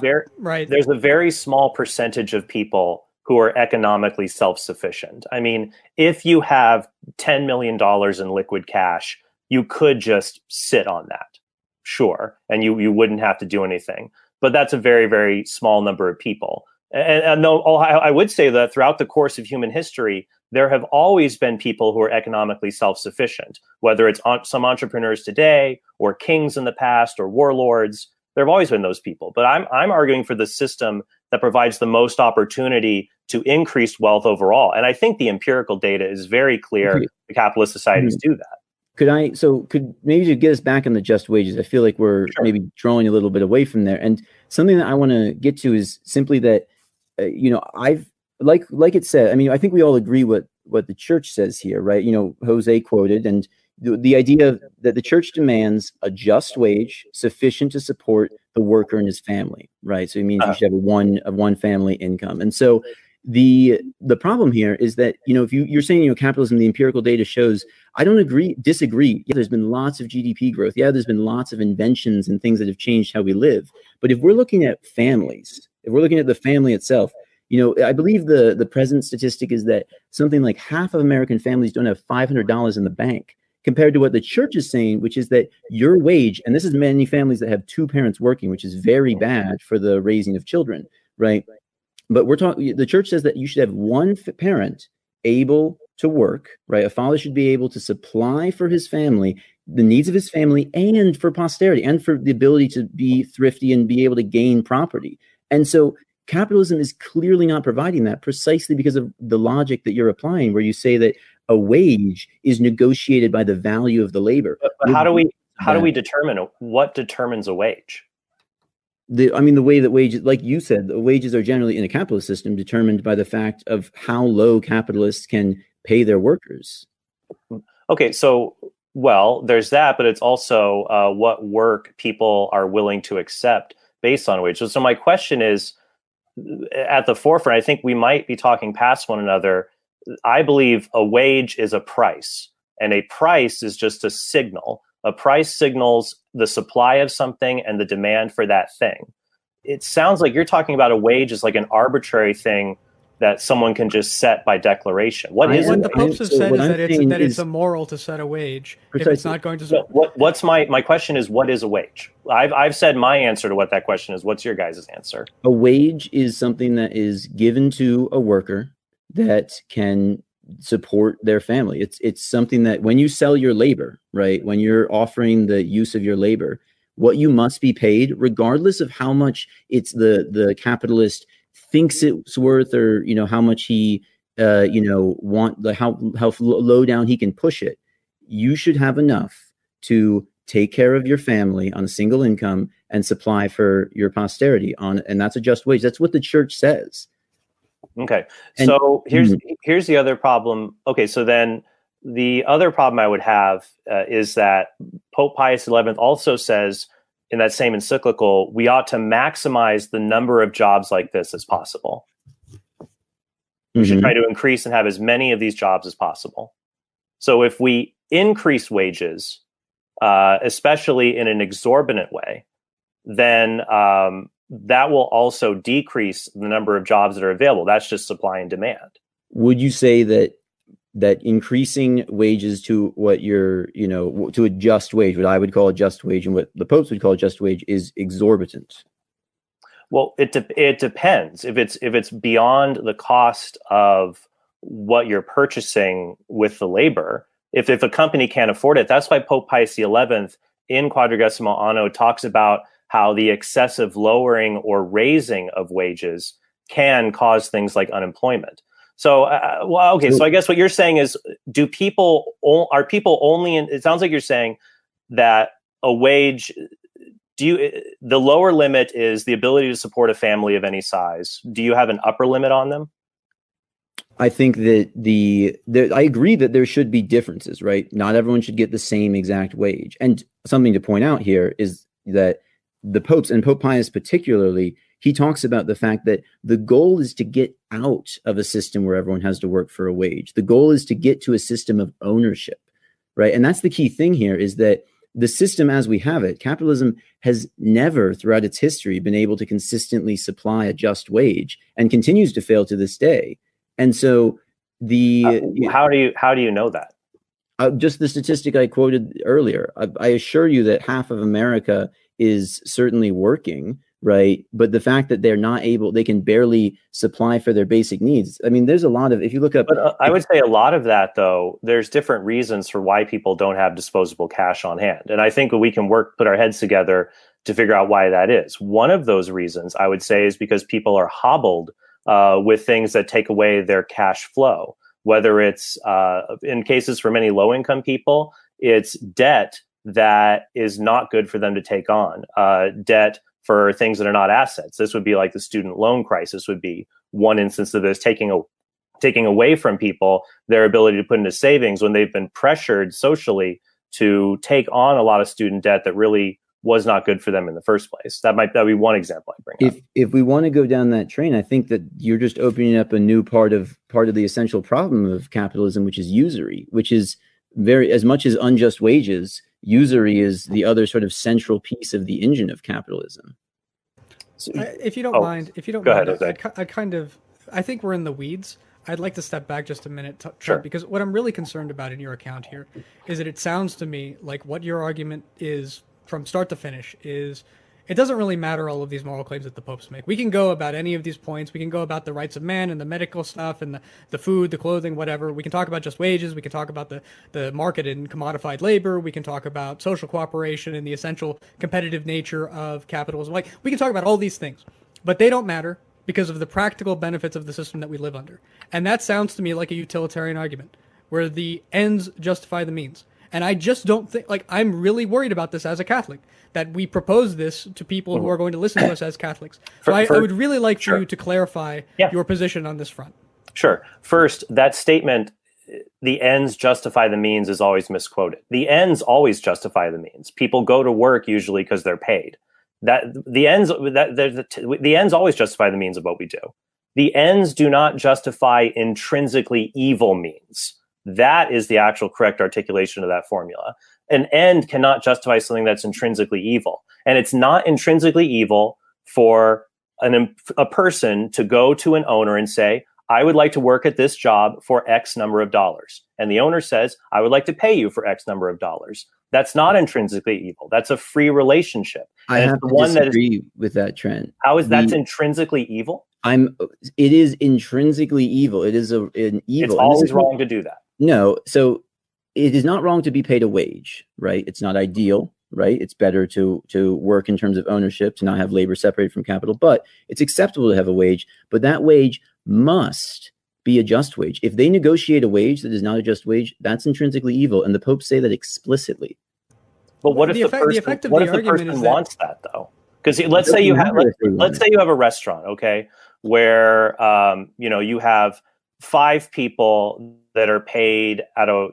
very small percentage of people who are economically self-sufficient. I mean, if you have $10 million in liquid cash, you could just sit on that, sure, and you wouldn't have to do anything. But that's a very, very small number of people. And no, I would say that throughout the course of human history, there have always been people who are economically self-sufficient, whether it's some entrepreneurs today or kings in the past or warlords. There have always been those people. But I'm arguing for the system that provides the most opportunity to increase wealth overall. And I think the empirical data is very clear. The capitalist societies do that. Could maybe to get us back on the just wages, I feel like we're maybe drawing a little bit away from there. And something that I want to get to is simply that, I've like it said, I mean, I think we all agree what the church says here, right? Jose quoted, and the idea that the church demands a just wage sufficient to support the worker and his family, right? So it means you should have a one family income. And so the problem here is that, if you're saying, capitalism, the empirical data shows, I don't disagree. Yeah, there's been lots of GDP growth. Yeah, there's been lots of inventions and things that have changed how we live. But if we're looking at families, if we're looking at the family itself, I believe the present statistic is that something like half of American families don't have $500 in the bank, compared to what the church is saying, which is that your wage, and this is many families that have two parents working, which is very bad for the raising of children, right? But the church says that you should have one parent able to work, right? A father should be able to supply for his family the needs of his family and for posterity and for the ability to be thrifty and be able to gain property. And so capitalism is clearly not providing that, precisely because of the logic that you're applying, where you say that a wage is negotiated by the value of the labor. But how do we determine what determines a wage? The way that wages, like you said, the wages are generally in a capitalist system determined by the fact of how low capitalists can pay their workers. Okay, so, well, there's that, but it's also what work people are willing to accept based on wages. So my question is, at the forefront, I think we might be talking past one another. I believe a wage is a price, and a price is just a signal. A price signals the supply of something and the demand for that thing. It sounds like you're talking about a wage as like an arbitrary thing that someone can just set by declaration. What the popes have said is that it's immoral to set a wage if it's not going to. So what's my question is, what is a wage? I've said my answer to what that question is. What's your guys' answer? A wage is something that is given to a worker that can support their family. It's something that when you sell your labor, right, when you're offering the use of your labor, what you must be paid, regardless of how much it's the capitalist thinks it's worth, or how much he how low down he can push it, you should have enough to take care of your family on a single income and supply for your posterity and that's a just wage. That's what the church says. Okay. So here's the other problem. Okay. So then the other problem I would have is that Pope Pius XI also says in that same encyclical, we ought to maximize the number of jobs like this as possible. We should try to increase and have as many of these jobs as possible. So if we increase wages, especially in an exorbitant way, then that will also decrease the number of jobs that are available. That's just supply and demand. Would you say that increasing wages to what to a just wage, what I would call a just wage and what the popes would call a just wage, is exorbitant? Well, it depends. If it's beyond the cost of what you're purchasing with the labor, if a company can't afford it, that's why Pope Pius XI in Quadragesimo Anno talks about how the excessive lowering or raising of wages can cause things like unemployment. So, so I guess what you're saying is, are people only it sounds like you're saying that a wage, the lower limit is the ability to support a family of any size. Do you have an upper limit on them? I think that I agree that there should be differences, right? Not everyone should get the same exact wage. And something to point out here is that the popes, and Pope Pius particularly, he talks about the fact that the goal is to get out of a system where everyone has to work for a wage. The goal is to get to a system of ownership, right? And that's the key thing here, is that the system as we have it, capitalism, has never throughout its history been able to consistently supply a just wage, and continues to fail to this day. And so how do you know that? Just the statistic I quoted earlier. I assure you that half of America is certainly working, right? But the fact that they can barely supply for their basic needs. I mean, there's a lot of, if you look up. But I would say a lot of that, though, there's different reasons for why people don't have disposable cash on hand. And I think we can put our heads together to figure out why that is. One of those reasons, I would say, is because people are hobbled with things that take away their cash flow, whether it's in cases for many low-income people, it's debt that is not good for them to take on, debt for things that are not assets. This would be like the student loan crisis would be one instance of this, taking away from people their ability to put into savings when they've been pressured socially to take on a lot of student debt that really was not good for them in the first place. That be one example I bring up. If we want to go down that train, I think that you're just opening up a new part of the essential problem of capitalism, which is usury, which is as much as unjust wages, usury is the other sort of central piece of the engine of capitalism. So, if you don't mind, I think we're in the weeds. I'd like to step back just a minute, sure. Because what I'm really concerned about in your account here is that it sounds to me like what your argument is from start to finish is it doesn't really matter all of these moral claims that the popes make. We can go about any of these points. We can go about the rights of man and the medical stuff and the food, the clothing, whatever. We can talk about just wages. We can talk about the market in commodified labor. We can talk about social cooperation and the essential competitive nature of capitalism. Like, we can talk about all these things, but they don't matter because of the practical benefits of the system that we live under. And that sounds to me like a utilitarian argument, where the ends justify the means. And I just don't think, like, I'm really worried about this as a Catholic, that we propose this to people who are going to listen to us as Catholics. So I would really like for you to clarify your position on this front. Sure. First, that statement, the ends justify the means, is always misquoted. The ends always justify the means. People go to work usually because they're paid. The ends always justify the means of what we do. The ends do not justify intrinsically evil means. That is the actual correct articulation of that formula. An end cannot justify something that's intrinsically evil. And it's not intrinsically evil for a person to go to an owner and say, I would like to work at this job for X number of dollars. And the owner says, I would like to pay you for X number of dollars. That's not intrinsically evil. That's a free relationship. I have to disagree with that, Trent. How is that intrinsically evil? It is intrinsically evil. It is an evil. It's always wrong to do that. No. So it is not wrong to be paid a wage, right? It's not ideal, right? It's better to work in terms of ownership, to not have labor separated from capital, but it's acceptable to have a wage. But that wage must be a just wage. If they negotiate a wage that is not a just wage, that's intrinsically evil. And the popes say that explicitly. But what if the person wants that, though? Because let's say you have a restaurant, okay, where you have five people that are paid at a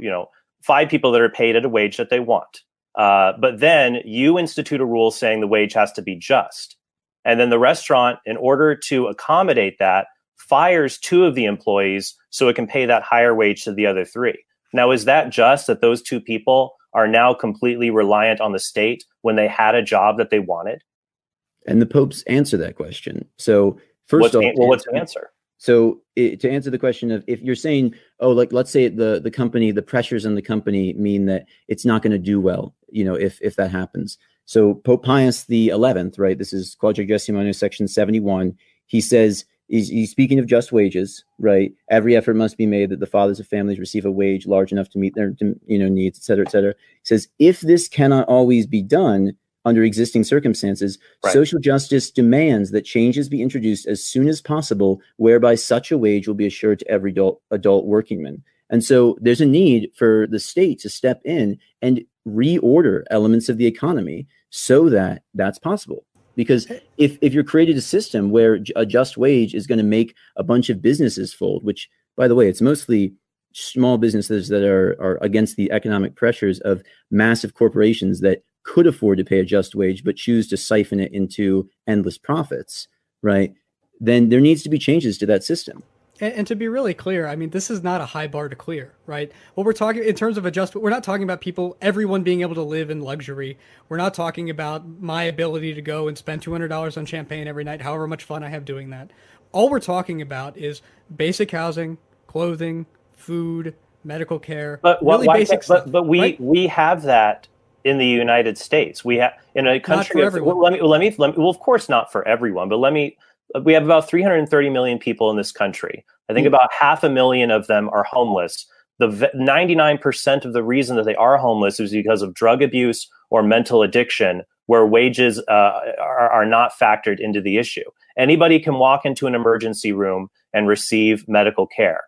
wage that they want. But then you institute a rule saying the wage has to be just. And then the restaurant, in order to accommodate that, fires two of the employees so it can pay that higher wage to the other three. Now, is that just that those two people are now completely reliant on the state when they had a job that they wanted? And the popes answer that question. So what's the answer? So to answer the question of, if you're saying, let's say the company, the pressures on the company mean that it's not going to do well, if that happens. So Pope Pius XI, right? This is Quadragesimonis, section 71. He says, he's speaking of just wages, right? Every effort must be made that the fathers of families receive a wage large enough to meet their needs, et cetera, et cetera. He says, if this cannot always be done under existing circumstances, right, social justice demands that changes be introduced as soon as possible, whereby such a wage will be assured to every adult workingman. And so there's a need for the state to step in and reorder elements of the economy so that that's possible. Because if you're created a system where a just wage is going to make a bunch of businesses fold, which, by the way, it's mostly small businesses that are against the economic pressures of massive corporations that could afford to pay a just wage but choose to siphon it into endless profits, right? Then there needs to be changes to that system. And to be really clear, I mean, this is not a high bar to clear, right? What we're talking in terms of we're not talking about everyone being able to live in luxury. We're not talking about my ability to go and spend $200 on champagne every night, however much fun I have doing that. All we're talking about is basic housing, clothing, food, medical care, basic stuff. But we have that in the United States. We have in a country. Not for everyone. Well, of course not for everyone, but we have about 330 million people in this country. I think about 500,000 of them are homeless. The 99% of the reason that they are homeless is because of drug abuse or mental addiction, where wages are not factored into the issue. Anybody can walk into an emergency room and receive medical care.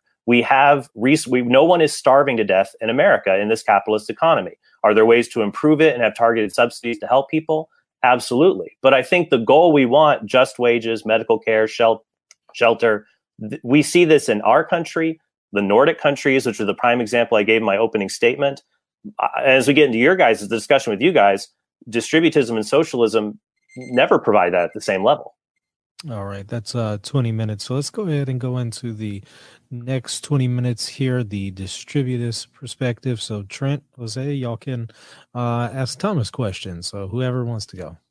No one is starving to death in America in this capitalist economy. Are there ways to improve it and have targeted subsidies to help people? Absolutely. But I think the goal we want, just wages, medical care, shelter, we see this in our country, the Nordic countries, which are the prime example I gave in my opening statement. As we get into your guys' the discussion with you guys, distributism and socialism never provide that at the same level. All right, that's 20 minutes. So let's go ahead and go into the next 20 minutes here, the distributist perspective. So Trent, Jose, y'all can ask Thomas questions. So whoever wants to go.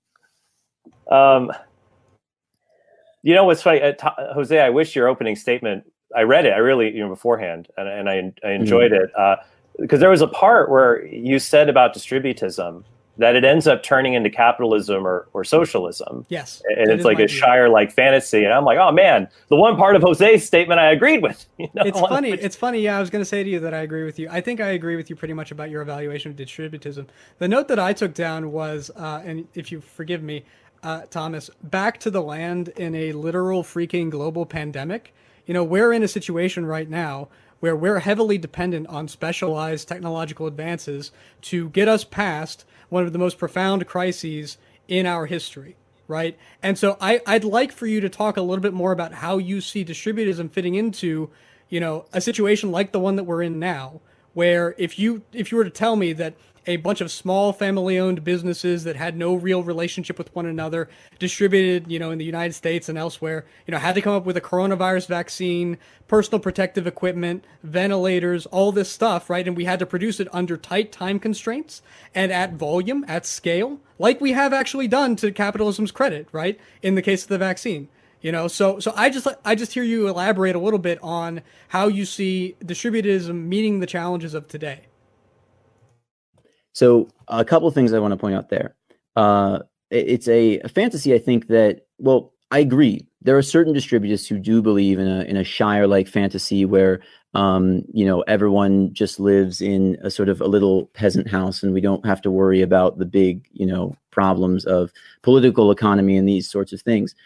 What's funny, Jose, I wish your opening statement, I read it, I really, beforehand, and I enjoyed it. Because there was a part where you said about distributism that it ends up turning into capitalism or socialism. Yes. And it's like a Shire-like fantasy. And I'm like, oh man, the one part of Jose's statement I agreed with. It's funny. It's funny. Yeah, I was going to say to you that I agree with you. I think I agree with you pretty much about your evaluation of distributism. The note that I took down was, and if you forgive me, Thomas, back to the land in a literal freaking global pandemic. We're in a situation right now where we're heavily dependent on specialized technological advances to get us past one of the most profound crises in our history, right? And so I'd like for you to talk a little bit more about how you see distributism fitting into, a situation like the one that we're in now, where if you were to tell me that a bunch of small family-owned businesses that had no real relationship with one another, distributed, in the United States and elsewhere, had to come up with a coronavirus vaccine, personal protective equipment, ventilators, all this stuff, right? And we had to produce it under tight time constraints and at volume, at scale, like we have actually done to capitalism's credit, right? In the case of the vaccine. So I just hear you elaborate a little bit on how you see distributism meeting the challenges of today. So a couple of things I want to point out there. It's a fantasy, I think that, well, I agree. There are certain distributists who do believe in a Shire-like fantasy where, everyone just lives in a sort of a little peasant house and we don't have to worry about the big, problems of political economy and these sorts of things.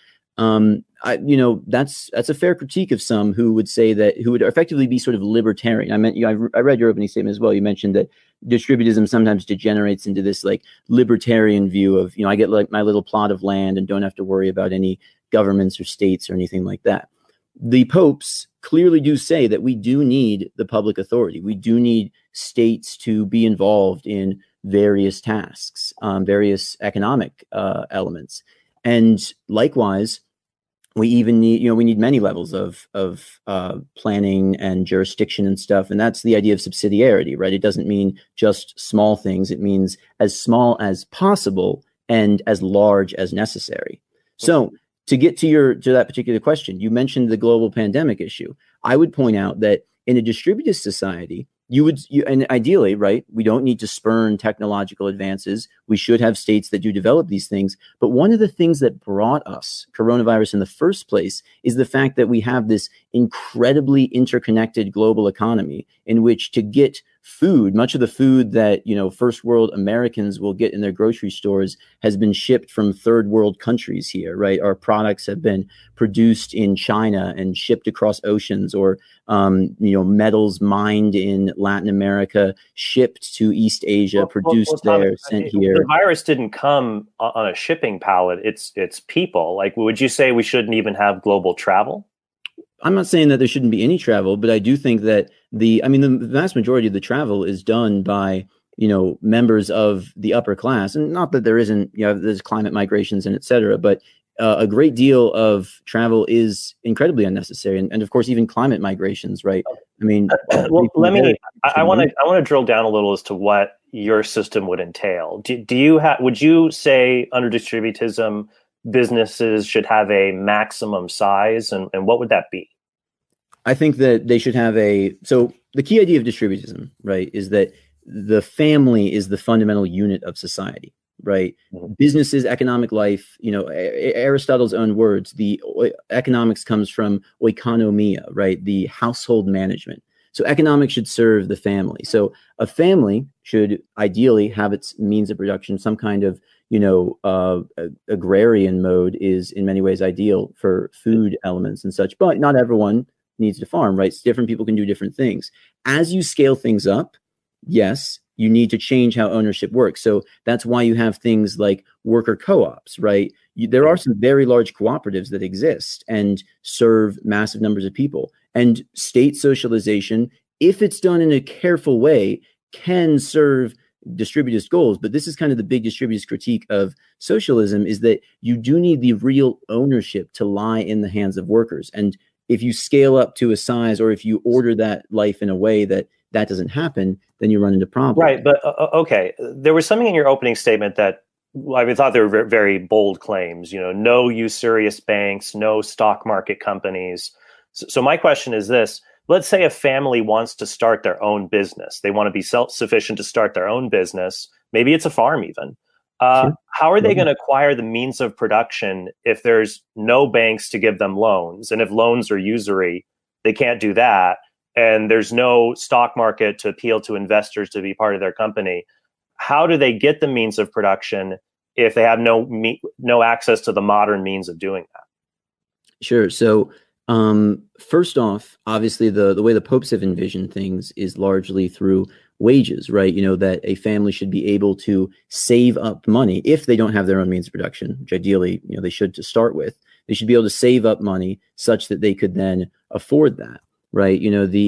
That's a fair critique of some who would say that, who would effectively be sort of libertarian. I read your opening statement as well. You mentioned that distributism sometimes degenerates into this like libertarian view of, I get like my little plot of land and don't have to worry about any governments or states or anything like that. The popes clearly do say that we do need the public authority. We do need states to be involved in various tasks, various economic elements. And likewise, we even need, we need many levels of planning and jurisdiction and stuff. And that's the idea of subsidiarity, right? It doesn't mean just small things. It means as small as possible and as large as necessary. So to get to that particular question, you mentioned the global pandemic issue. I would point out that in a distributed society, and ideally, right, we don't need to spurn technological advances. We should have states that do develop these things. But one of the things that brought us coronavirus in the first place is the fact that we have this incredibly interconnected global economy in which to get food, much of the food that, first world Americans will get in their grocery stores has been shipped from third world countries here, right? Our products have been produced in China and shipped across oceans, or, metals mined in Latin America, shipped to East Asia, produced there, sent here. The virus didn't come on a shipping pallet. It's people. Like, would you say we shouldn't even have global travel? I'm not saying that there shouldn't be any travel, but I do think that the vast majority of the travel is done by, members of the upper class. And not that there isn't, there's climate migrations and et cetera, but a great deal of travel is incredibly unnecessary. And of course, even climate migrations, right? I want to drill down a little as to what your system would entail. Would you say under distributism, businesses should have a maximum size, and what would that be? I think that they should have so the key idea of distributism, right, is that the family is the fundamental unit of society, right? Mm-hmm. Businesses, economic life, Aristotle's own words, the economics comes from oikonomia, right? The household management. So economics should serve the family. So a family should ideally have its means of production, some kind of, agrarian mode is in many ways ideal for food elements and such, but not everyone needs to farm, right? Different people can do different things. As you scale things up, yes, you need to change how ownership works. So that's why you have things like worker co-ops, right? There are some very large cooperatives that exist and serve massive numbers of people. And state socialization, if it's done in a careful way, can serve distributist goals. But this is kind of the big distributist critique of socialism, is that you do need the real ownership to lie in the hands of workers. And if you scale up to a size, or if you order that life in a way that doesn't happen, then you run into problems. Right. But okay, there was something in your opening statement that I thought they were very bold claims, no usurious banks, no stock market companies. So my question is this: let's say a family wants to start their own business. They want to be self-sufficient to start their own business. Maybe it's a farm even. Sure. How are they going to acquire the means of production if there's no banks to give them loans? And if loans are usury, they can't do that. And there's no stock market to appeal to investors to be part of their company. How do they get the means of production if they have no access to the modern means of doing that? Sure. So first off, obviously the way the popes have envisioned things is largely through wages, right? That a family should be able to save up money if they don't have their own means of production, which ideally, they should to start with. They should be able to save up money such that they could then afford that, right?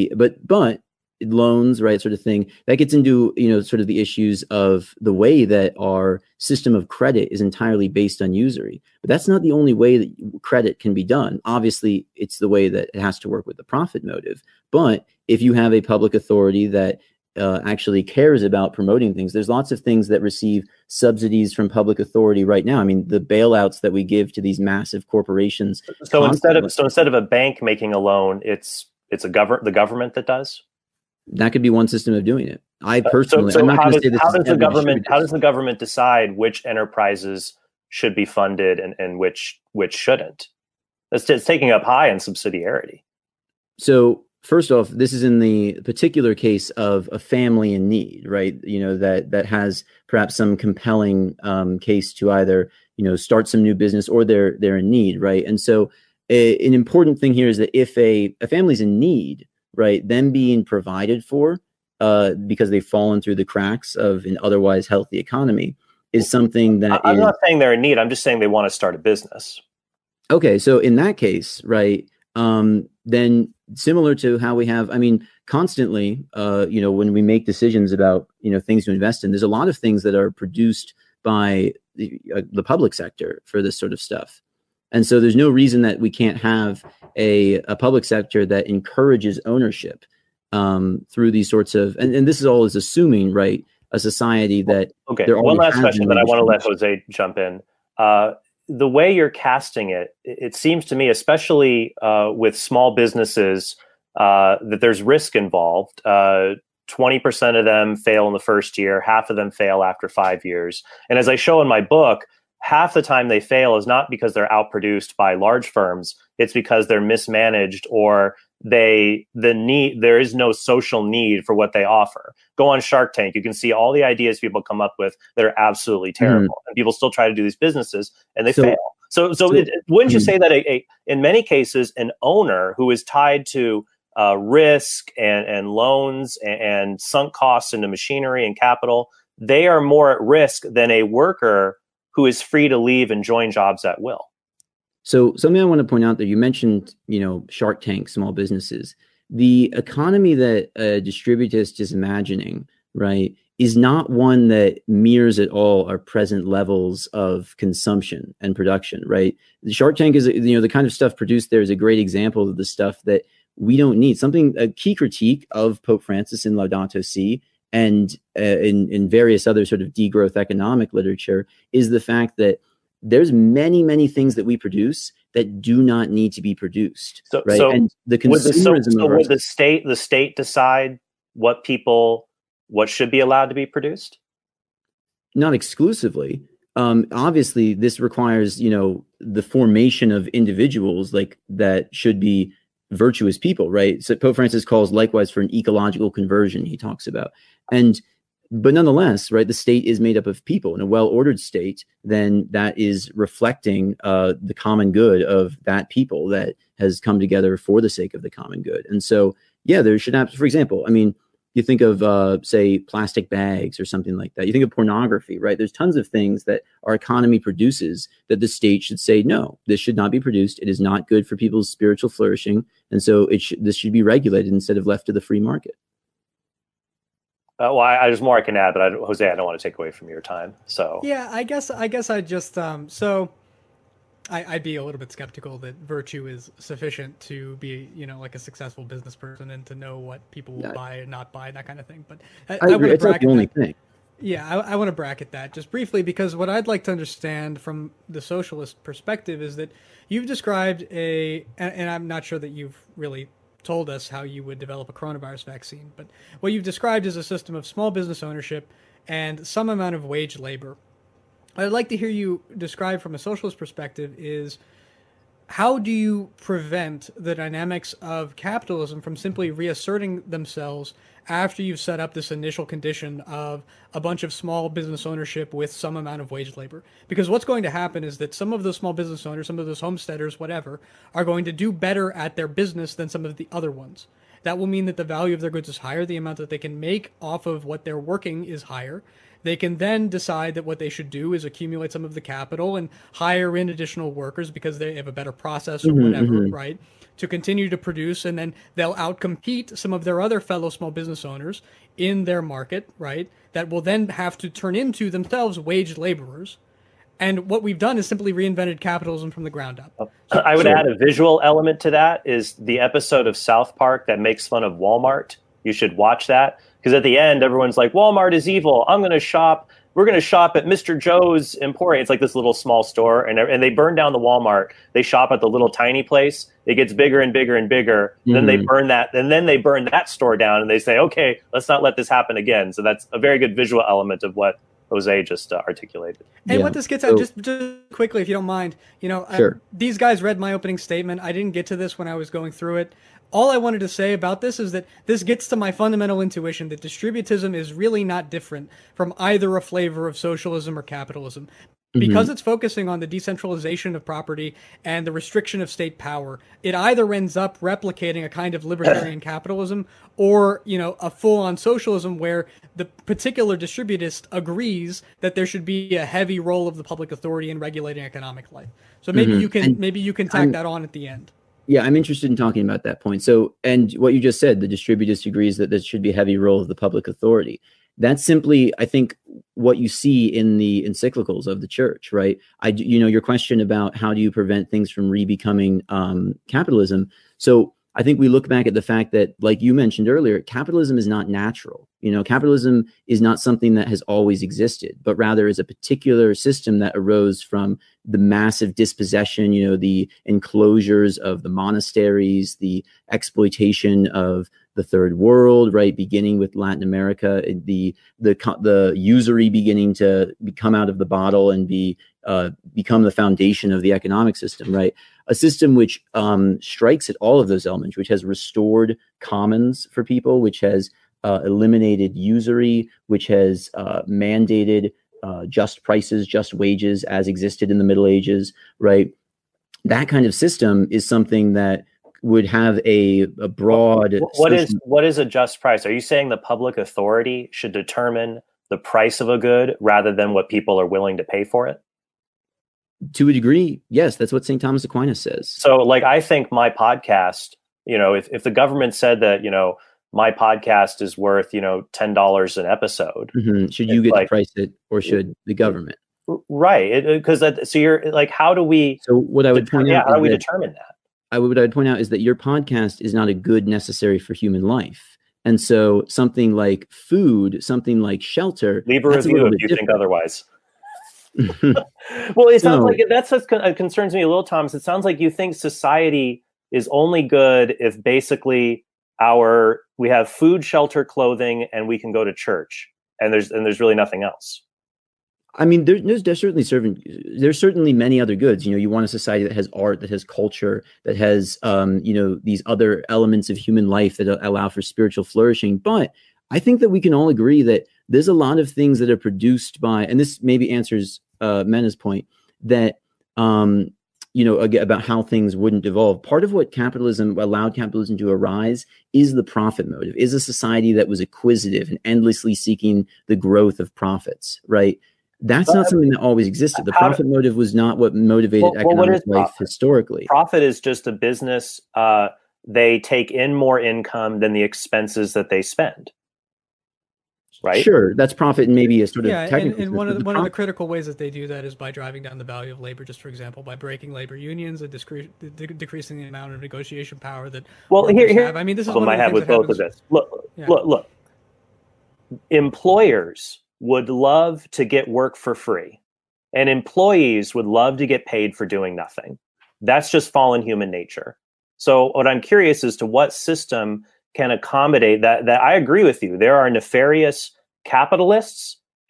But loans, right, sort of thing, that gets into, sort of the issues of the way that our system of credit is entirely based on usury. But that's not the only way that credit can be done. Obviously, it's the way that it has to work with the profit motive. But if you have a public authority that actually cares about promoting things, there's lots of things that receive subsidies from public authority right now. I mean, the bailouts that we give to these massive corporations. So instead of a bank making a loan, it's the government that does. That could be one system of doing it. I personally, how does the government decide which enterprises should be funded and which shouldn't? It's taking up high in subsidiarity. So first off, this is in the particular case of a family in need, right? That has perhaps some compelling case to either start some new business or they're in need, right? And so an important thing here is that if a family's in need, right, them being provided for because they've fallen through the cracks of an otherwise healthy economy is something that I'm not saying they're in need. I'm just saying they want to start a business. Okay, so in that case, right, then similar to how we have, I mean, constantly, when we make decisions about, things to invest in, there's a lot of things that are produced by the public sector for this sort of stuff. And so there's no reason that we can't have a public sector that encourages ownership through these sorts of, and this is all is assuming, right, a society that. Okay, one last question, then I want to let Jose jump in. The way you're casting it, it seems to me, especially with small businesses, that there's risk involved. 20% of them fail in the first year, half of them fail after 5 years. And as I show in my book, half the time they fail is not because they're outproduced by large firms. It's because they're mismanaged or there is no social need for what they offer. Go on Shark Tank. You can see all the ideas people come up with that are absolutely terrible. And people still try to do these businesses and they fail. So wouldn't you say that in many cases, an owner who is tied to risk and loans and sunk costs into machinery and capital, they are more at risk than a worker who is free to leave and join jobs at will? So something I want to point out there, you mentioned, Shark Tank, small businesses. The economy that a distributist is imagining, right, is not one that mirrors at all our present levels of consumption and production, right? The Shark Tank is, the kind of stuff produced there is a great example of the stuff that we don't need. A key critique of Pope Francis in Laudato Si and in various other sort of degrowth economic literature is the fact that there's many, many things that we produce that do not need to be produced. Right? And the consumerism would the state decide what should be allowed to be produced? Not exclusively. Obviously, this requires, the formation of individuals like that should be virtuous people, right? So Pope Francis calls likewise for an ecological conversion, he talks about. But nonetheless, right, the state is made up of people. In a well-ordered state, then that is reflecting the common good of that people that has come together for the sake of the common good. And so, yeah, there should have, for example, I mean, you think of, say, plastic bags or something like that. You think of pornography, right? There's tons of things that our economy produces that the state should say, no, this should not be produced. It is not good for people's spiritual flourishing. And so this should be regulated instead of left to the free market. Well, there's more I can add, but Jose, I don't want to take away from your time. So yeah, I guess I just I'd be a little bit skeptical that virtue is sufficient to be, like a successful business person and to know what people will buy and not buy, that kind of thing. But I agree. It's not the only thing. Yeah, I want to bracket that just briefly because what I'd like to understand from the socialist perspective is that you've described and I'm not sure that you've really told us how you would develop a coronavirus vaccine, but what you've described is a system of small business ownership and some amount of wage labor. What I'd like to hear you describe from a socialist perspective is, how do you prevent the dynamics of capitalism from simply reasserting themselves after you've set up this initial condition of a bunch of small business ownership with some amount of wage labor? Because what's going to happen is that some of those small business owners, some of those homesteaders, whatever, are going to do better at their business than some of the other ones. That will mean that the value of their goods is higher, the amount that they can make off of what they're working is higher. They can then decide that what they should do is accumulate some of the capital and hire in additional workers because they have a better process or whatever, right, to continue to produce. And then they'll outcompete some of their other fellow small business owners in their market, right, that will then have to turn into themselves wage laborers. And what we've done is simply reinvented capitalism from the ground up. I would add a visual element to that, is the episode of South Park that makes fun of Walmart. You should watch that. Because at the end, everyone's like, Walmart is evil. We're going to shop at Mr. Joe's Emporium. It's like this little small store. And they burn down the Walmart. They shop at the little tiny place. It gets bigger and bigger and bigger. Mm-hmm. Then they burn that. And then they burn that store down. And they say, okay, let's not let this happen again. So that's a very good visual element of what Jose just articulated. And what this gets at, just quickly, if you don't mind, sure. These guys read my opening statement. I didn't get to this when I was going through it. All I wanted to say about this is that this gets to my fundamental intuition that distributism is really not different from either a flavor of socialism or capitalism. Because it's focusing on the decentralization of property and the restriction of state power, it either ends up replicating a kind of libertarian capitalism or, a full-on socialism where the particular distributist agrees that there should be a heavy role of the public authority in regulating economic life. So maybe you can tack that on at the end. Yeah, I'm interested in talking about that point. So, and what you just said, the distributist agrees that there should be a heavy role of the public authority. That's simply, I think, what you see in the encyclicals of the church, right? Your question about how do you prevent things from re-becoming capitalism. So I think we look back at the fact that, like you mentioned earlier, capitalism is not natural. Capitalism is not something that has always existed, but rather is a particular system that arose from the massive dispossession, the enclosures of the monasteries, the exploitation of the third world, right? Beginning with Latin America, the usury beginning to come out of the bottle and become the foundation of the economic system, right? A system which strikes at all of those elements, which has restored commons for people, which has eliminated usury, which has mandated just prices, just wages as existed in the Middle Ages, right? That kind of system is something that would have a broad... What is a just price? Are you saying the public authority should determine the price of a good rather than what people are willing to pay for it? To a degree, yes. That's what St. Thomas Aquinas says. So, I think my podcast, if the government said that, my podcast is worth, $10 an episode. Should you get to price it, or should the government? Right. Because so you're like, how do we... So what I would point out... how do we determine that? What I would point out is that your podcast is not a good necessary for human life. And so something like food, something like shelter... Leave a review if you think otherwise. Well, it sounds like that's what concerns me a little, Thomas. It sounds like you think society is only good if basically we have food, shelter, clothing, and we can go to church, and there's really nothing else. I mean, there's certainly many other goods. You want a society that has art, that has culture, that has these other elements of human life that allow for spiritual flourishing. But I think that we can all agree that there's a lot of things that are produced by, and this maybe answers Mena's point, that about how things wouldn't evolve. Part of what allowed capitalism to arise is the profit motive, is a society that was acquisitive and endlessly seeking the growth of profits, right? That's not something that always existed. The profit motive was not what motivated economic life historically. Profit is just a business. They take in more income than the expenses that they spend. Right? Sure, that's profit, and maybe a sort of technical. And one of the critical ways that they do that is by driving down the value of labor. Just for example, by breaking labor unions and decreasing the amount of negotiation power that. Well, here have. I mean, this is one I have with both of this. Look. Employers would love to get work for free, and employees would love to get paid for doing nothing. That's just fallen human nature. So, what I'm curious as to what system can accommodate that I agree with you. There are nefarious capitalists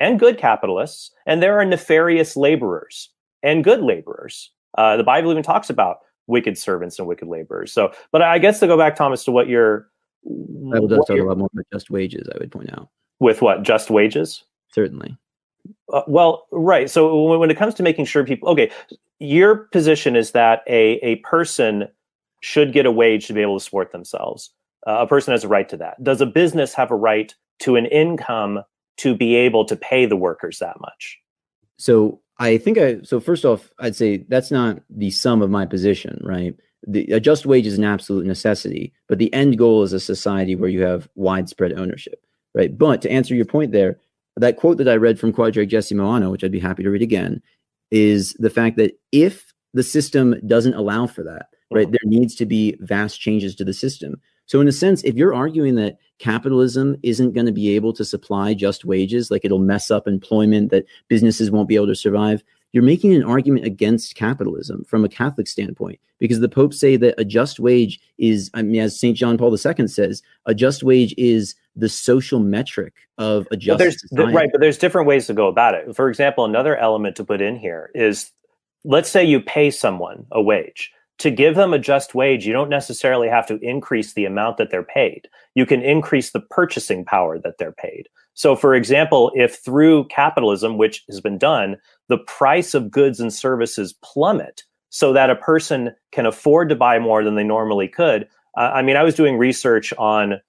and good capitalists, and there are nefarious laborers and good laborers. The Bible even talks about wicked servants and wicked laborers. So, but I guess to go back, Thomas, to what you're... The Bible does talk a lot more about just wages, I would point out. With what? Just wages? Certainly. Well, right. So when it comes to making sure people... Okay, your position is that a person should get a wage to be able to support themselves. A person has a right to that. Does a business have a right to an income to be able to pay the workers that much? So first off, I'd say that's not the sum of my position, right? A just wage is an absolute necessity, but the end goal is a society where you have widespread ownership, right? But to answer your point there, that quote that I read from Quadrate Jesse Moano, which I'd be happy to read again, is the fact that if the system doesn't allow for that, right, there needs to be vast changes to the system. So in a sense, if you're arguing that capitalism isn't going to be able to supply just wages, like it'll mess up employment, that businesses won't be able to survive, you're making an argument against capitalism from a Catholic standpoint, because the popes say that a just wage is, I mean, as St. John Paul II says, a just wage is the social metric of a just society. Right, but there's different ways to go about it. For example, another element to put in here is, let's say you pay someone a wage. To give them a just wage, you don't necessarily have to increase the amount that they're paid. You can increase the purchasing power that they're paid. So, for example, if through capitalism, which has been done, the price of goods and services plummet so that a person can afford to buy more than they normally could. I mean, I was doing research on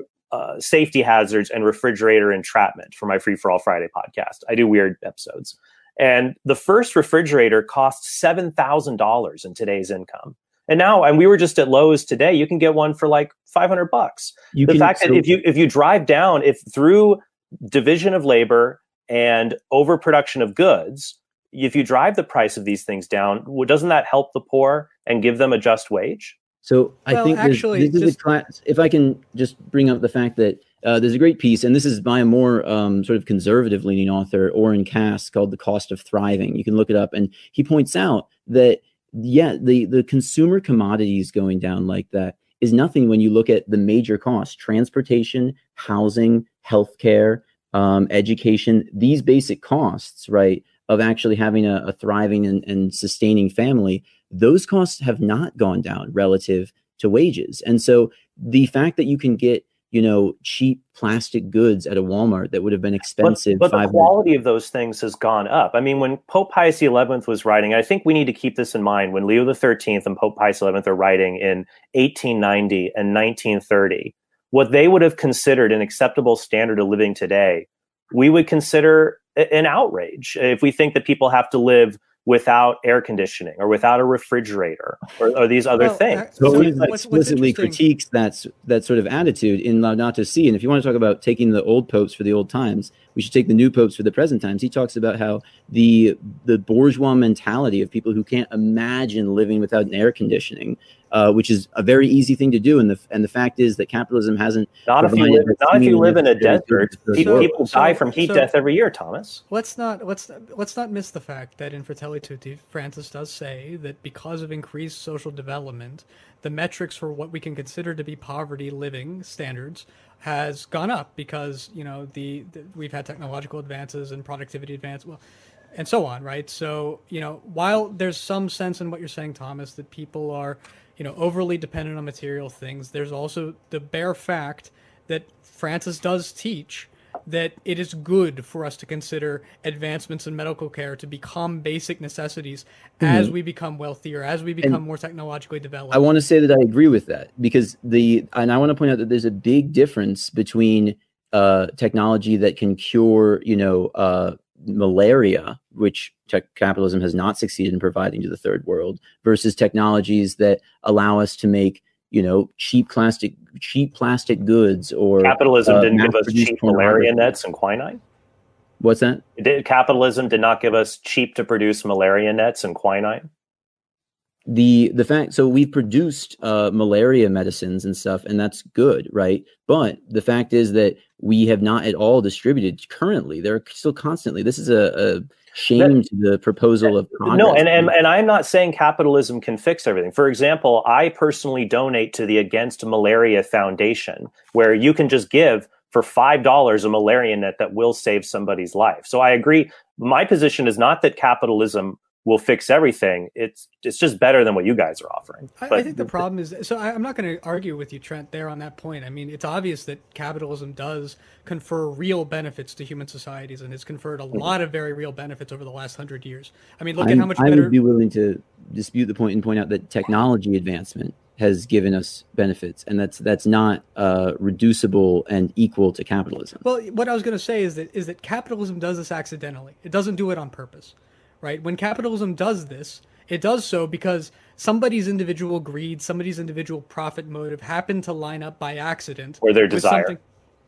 safety hazards and refrigerator entrapment for my Free for All Friday podcast. I do weird episodes. And the first refrigerator costs $7,000 in today's income. And now, and we were just at Lowe's today, you can get one for like $500. The fact that if you drive down, if through division of labor and overproduction of goods, if you drive the price of these things down, doesn't that help the poor and give them a just wage? So I think actually, this is if I can just bring up the fact that there's a great piece, and this is by a more sort of conservative-leaning author, Oren Cass, called "The Cost of Thriving." You can look it up, and he points out that the consumer commodities going down like that is nothing when you look at the major costs: transportation, housing, healthcare, education. These basic costs, right, of actually having a thriving and sustaining family. Those costs have not gone down relative to wages. And so the fact that you can get, cheap plastic goods at a Walmart that would have been expensive. But the quality of those things has gone up. I mean, when Pope Pius XI was writing, I think we need to keep this in mind, when Leo XIII and Pope Pius XI are writing in 1890 and 1930, what they would have considered an acceptable standard of living today, we would consider an outrage if we think that people have to live without air conditioning or without a refrigerator or these other things. So he explicitly critiques that sort of attitude in Laudato Si. And if you want to talk about taking the old popes for the old times, we should take the new popes for the present times. He talks about how the bourgeois mentality of people who can't imagine living without an air conditioning, which is a very easy thing to do. And the fact is that capitalism hasn't. Not if you live in a desert. People die from heat death every year, Thomas. Let's not miss the fact that in Fratelli Tutti, Francis does say that because of increased social development, the metrics for what we can consider to be poverty living standards has gone up because we've had technological advances and productivity advance, and so on, right? So while there's some sense in what you're saying, Thomas, that people are overly dependent on material things, there's also the bare fact that Francis does teach that it is good for us to consider advancements in medical care to become basic necessities as we become wealthier, as we become more technologically developed. I want to say that I agree with that because and I want to point out that there's a big difference between technology that can cure, malaria, which capitalism has not succeeded in providing to the third world, versus technologies that allow us to make cheap plastic goods. Or capitalism didn't give us cheap malaria nets and quinine. What's that? Capitalism did not give us cheap to produce malaria nets and quinine. The fact, so we've produced malaria medicines and stuff, and that's good, right? But the fact is that we have not at all distributed currently. They're still constantly. This is a shame to the proposal of progress. No, and I'm not saying capitalism can fix everything. For example, I personally donate to the Against Malaria Foundation, where you can just give for $5 a malaria net that will save somebody's life. So I agree. My position is not that capitalism will fix everything. It's just better than what you guys are offering. I think the problem is, so I'm not going to argue with you, Trent, there on that point. I mean, it's obvious that capitalism does confer real benefits to human societies and has conferred a lot of very real benefits over the last 100 years. I mean, look at how much better... I would be willing to dispute the point and point out that technology advancement has given us benefits, and that's not reducible and equal to capitalism. Well, what I was going to say is that capitalism does this accidentally. It doesn't do it on purpose. Right? When capitalism does this, it does so because somebody's individual greed, somebody's individual profit motive happened to line up by accident, or their desire,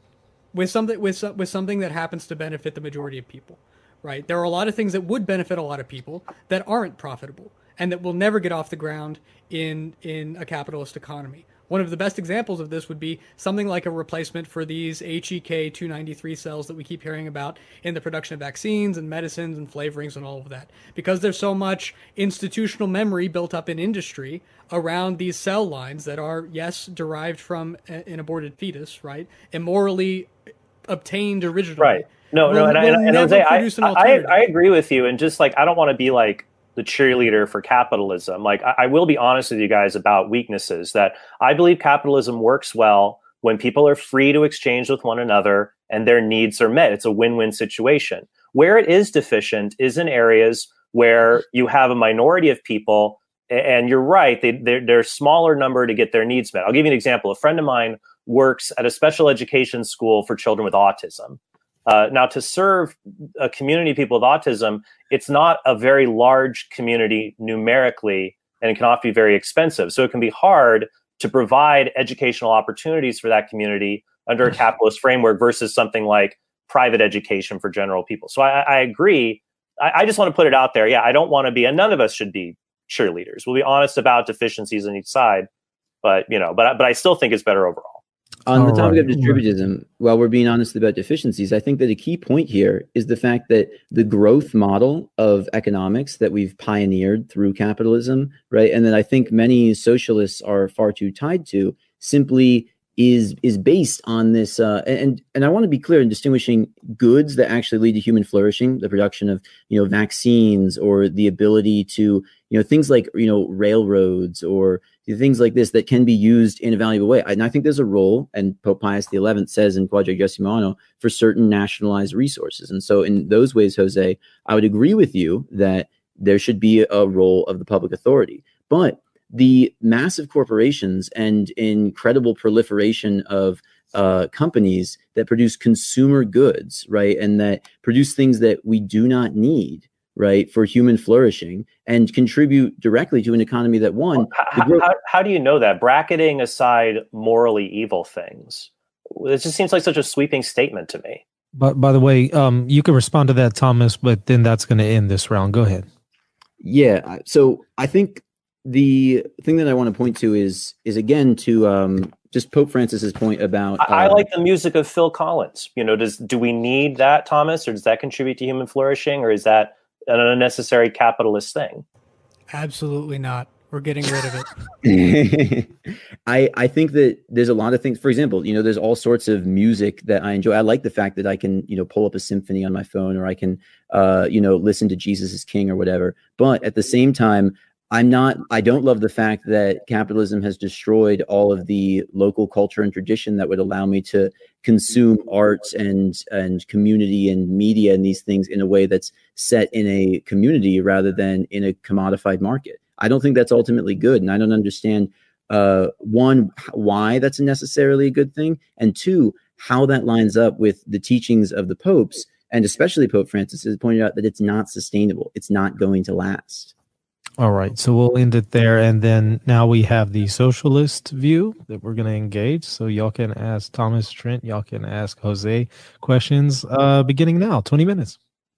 with something that happens to benefit the majority of people. Right? There are a lot of things that would benefit a lot of people that aren't profitable and that will never get off the ground in a capitalist economy. One of the best examples of this would be something like a replacement for these HEK 293 cells that we keep hearing about in the production of vaccines and medicines and flavorings and all of that. Because there's so much institutional memory built up in industry around these cell lines that are, yes, derived from an aborted fetus, right? Immorally obtained originally. Right. No, and Jose, I agree with you. And just like, I don't want to be like the cheerleader for capitalism. Like, I will be honest with you guys about weaknesses, that I believe capitalism works well when people are free to exchange with one another and their needs are met. It's a win-win situation. Where it is deficient is in areas where you have a minority of people, and you're right, they're a smaller number to get their needs met. I'll give you an example. A friend of mine works at a special education school for children with autism. Now, to serve a community of people with autism, it's not a very large community numerically, and it can often be very expensive. So it can be hard to provide educational opportunities for that community under a capitalist framework versus something like private education for general people. So I agree. I just want to put it out there. Yeah, I don't want to be, and none of us should be cheerleaders. We'll be honest about deficiencies on each side, but I still think it's better overall. On the topic of distributism, while we're being honest about deficiencies, I think that a key point here is the fact that the growth model of economics that we've pioneered through capitalism, right, and that I think many socialists are far too tied to, simply is based on this. And I want to be clear in distinguishing goods that actually lead to human flourishing, the production of vaccines, or the ability to things like railroads, or things like this that can be used in a valuable way. And I think there's a role, and Pope Pius XI says in Quadragesimo Anno, for certain nationalized resources. And so in those ways, Jose, I would agree with you that there should be a role of the public authority. But the massive corporations and incredible proliferation of companies that produce consumer goods, right, and that produce things that we do not need, right, for human flourishing, and contribute directly to an economy that How do you know that? Bracketing aside morally evil things, it just seems like such a sweeping statement to me. But by the way, you can respond to that, Thomas, but then that's going to end this round. Go ahead. Yeah. So I think the thing that I want to point to is again to just Pope Francis's point about. I like the music of Phil Collins. Do we need that, Thomas, or does that contribute to human flourishing, or is that an unnecessary capitalist thing? Absolutely not. We're getting rid of it. I think that there's a lot of things. For example, there's all sorts of music that I enjoy. I like the fact that I can, pull up a symphony on my phone, or I can, listen to Jesus is King or whatever. But at the same time, I don't love the fact that capitalism has destroyed all of the local culture and tradition that would allow me to consume arts and community and media and these things in a way that's set in a community rather than in a commodified market. I don't think that's ultimately good. And I don't understand, one, why that's necessarily a good thing, and two, how that lines up with the teachings of the popes, and especially Pope Francis has pointed out that it's not sustainable. It's not going to last. All right, so we'll end it there, and then now we have the socialist view that we're going to engage. So y'all can ask Thomas, Trent, y'all can ask Jose questions beginning now, 20 minutes.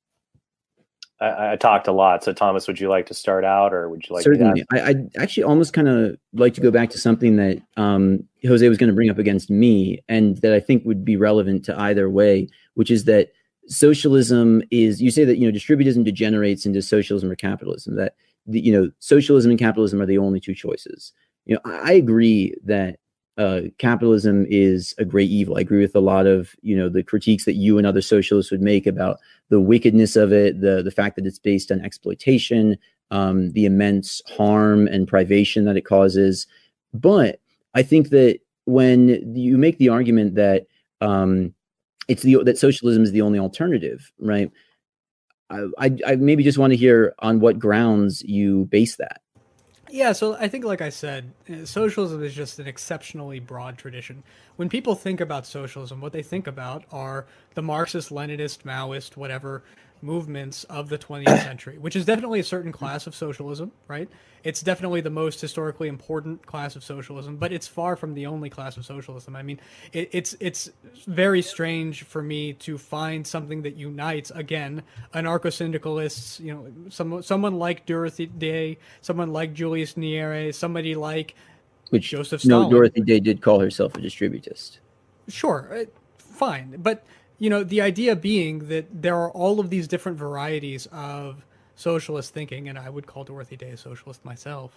I talked a lot. So Thomas, would you like to start out, or would you like Certainly. to I'd actually almost kind of like to go back to something that Jose was going to bring up against me, and that I think would be relevant to either way, which is that socialism is, you say that, distributism degenerates into socialism or capitalism, that socialism and capitalism are the only two choices. I agree that capitalism is a great evil. I agree with a lot of, the critiques that you and other socialists would make about the wickedness of it, the fact that it's based on exploitation, the immense harm and privation that it causes. But I think that when you make the argument that that socialism is the only alternative, right? I maybe just want to hear on what grounds you base that. Yeah, so I think, like I said, socialism is just an exceptionally broad tradition. When people think about socialism, what they think about are the Marxist, Leninist, Maoist, whatever movements of the 20th century, which is definitely a certain class of socialism, right? It's definitely the most historically important class of socialism, but it's far from the only class of socialism. I mean, it's very strange for me to find something that unites, again, anarcho-syndicalists, someone like Dorothy Day, someone like Julius Nyerere, somebody like Joseph Stalin. No, Dorothy Day did call herself a distributist. Sure, fine, but the idea being that there are all of these different varieties of socialist thinking, and I would call Dorothy Day a socialist myself.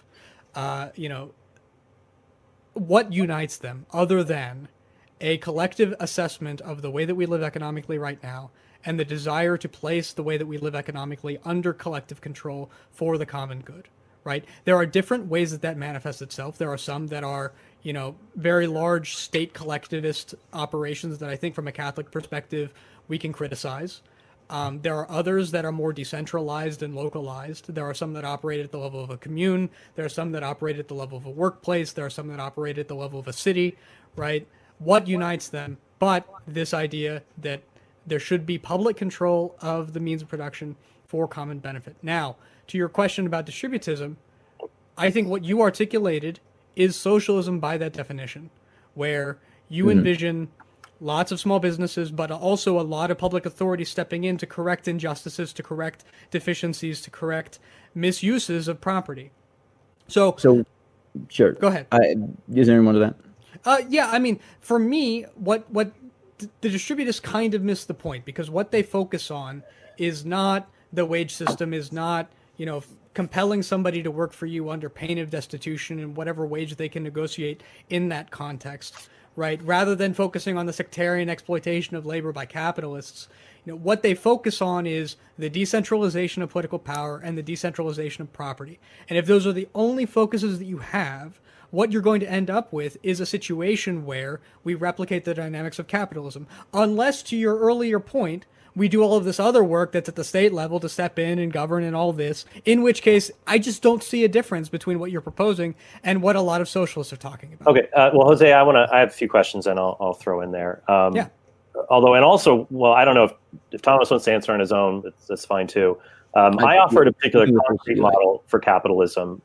What unites them other than a collective assessment of the way that we live economically right now and the desire to place the way that we live economically under collective control for the common good, right? There are different ways that manifests itself. There are some that are very large state collectivist operations that I think from a Catholic perspective we can criticize. There are others that are more decentralized and localized. There are some that operate at the level of a commune. There are some that operate at the level of a workplace. There are some that operate at the level of a city, right? What unites them but this idea that there should be public control of the means of production for common benefit. Now, to your question about distributism, I think what you articulated is socialism by that definition, where you envision lots of small businesses, but also a lot of public authority stepping in to correct injustices, to correct deficiencies, to correct misuses of property. So sure. Go ahead. Is there anyone to that? Yeah, I mean, for me, what the distributists kind of miss the point, because what they focus on is not the wage system, is not, compelling somebody to work for you under pain of destitution and whatever wage they can negotiate in that context, right? Rather than focusing on the sectarian exploitation of labor by capitalists, what they focus on is the decentralization of political power and the decentralization of property. And if those are the only focuses that you have, what you're going to end up with is a situation where we replicate the dynamics of capitalism. Unless, to your earlier point, we do all of this other work that's at the state level to step in and govern and all this, in which case I just don't see a difference between what you're proposing and what a lot of socialists are talking about. Okay. Well, Jose, I have a few questions and I'll throw in there. Yeah. Although, and also, well, I don't know if Thomas wants to answer on his own, that's fine too. I offered a particular concrete model for capitalism,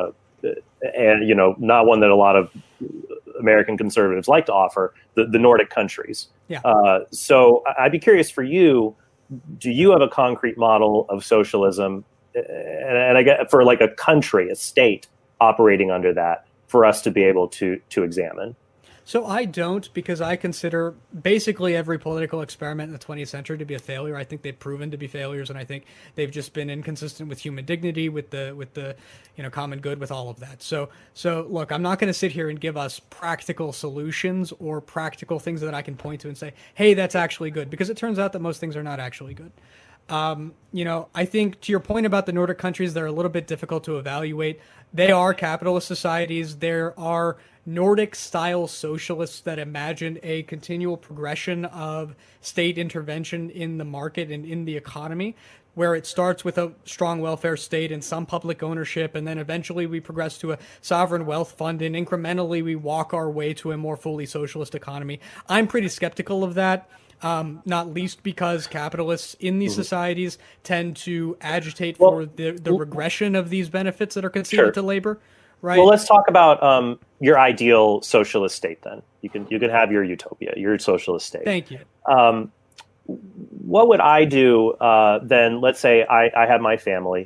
and not one that a lot of American conservatives like to offer, the Nordic countries. Yeah. So I'd be curious for you, do you have a concrete model of socialism, and I get for like a country, a state operating under that, for us to be able to examine? So I don't, because I consider basically every political experiment in the 20th century to be a failure. I think they've proven to be failures, and I think they've just been inconsistent with human dignity, with the common good, with all of that. So look, I'm not going to sit here and give us practical solutions or practical things that I can point to and say, hey, that's actually good, because it turns out that most things are not actually good. I think to your point about the Nordic countries, they're a little bit difficult to evaluate. They are capitalist societies. There are Nordic-style socialists that imagine a continual progression of state intervention in the market and in the economy, where it starts with a strong welfare state and some public ownership, and then eventually we progress to a sovereign wealth fund, and incrementally we walk our way to a more fully socialist economy. I'm pretty skeptical of that. Not least because capitalists in these societies tend to agitate for the regression of these benefits that are conceded to labor, right? Well, let's talk about your ideal socialist state then. You can have your utopia, your socialist state. Thank you. What would I do then? Let's say I had my family.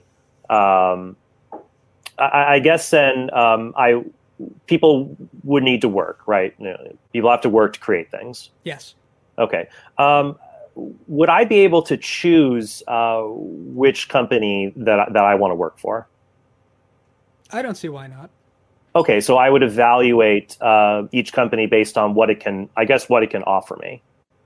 I guess then people would need to work, right? People have to work to create things. Yes. Okay. Would I be able to choose which company that I want to work for? I don't see why not. Okay, so I would evaluate each company based on what it can offer me.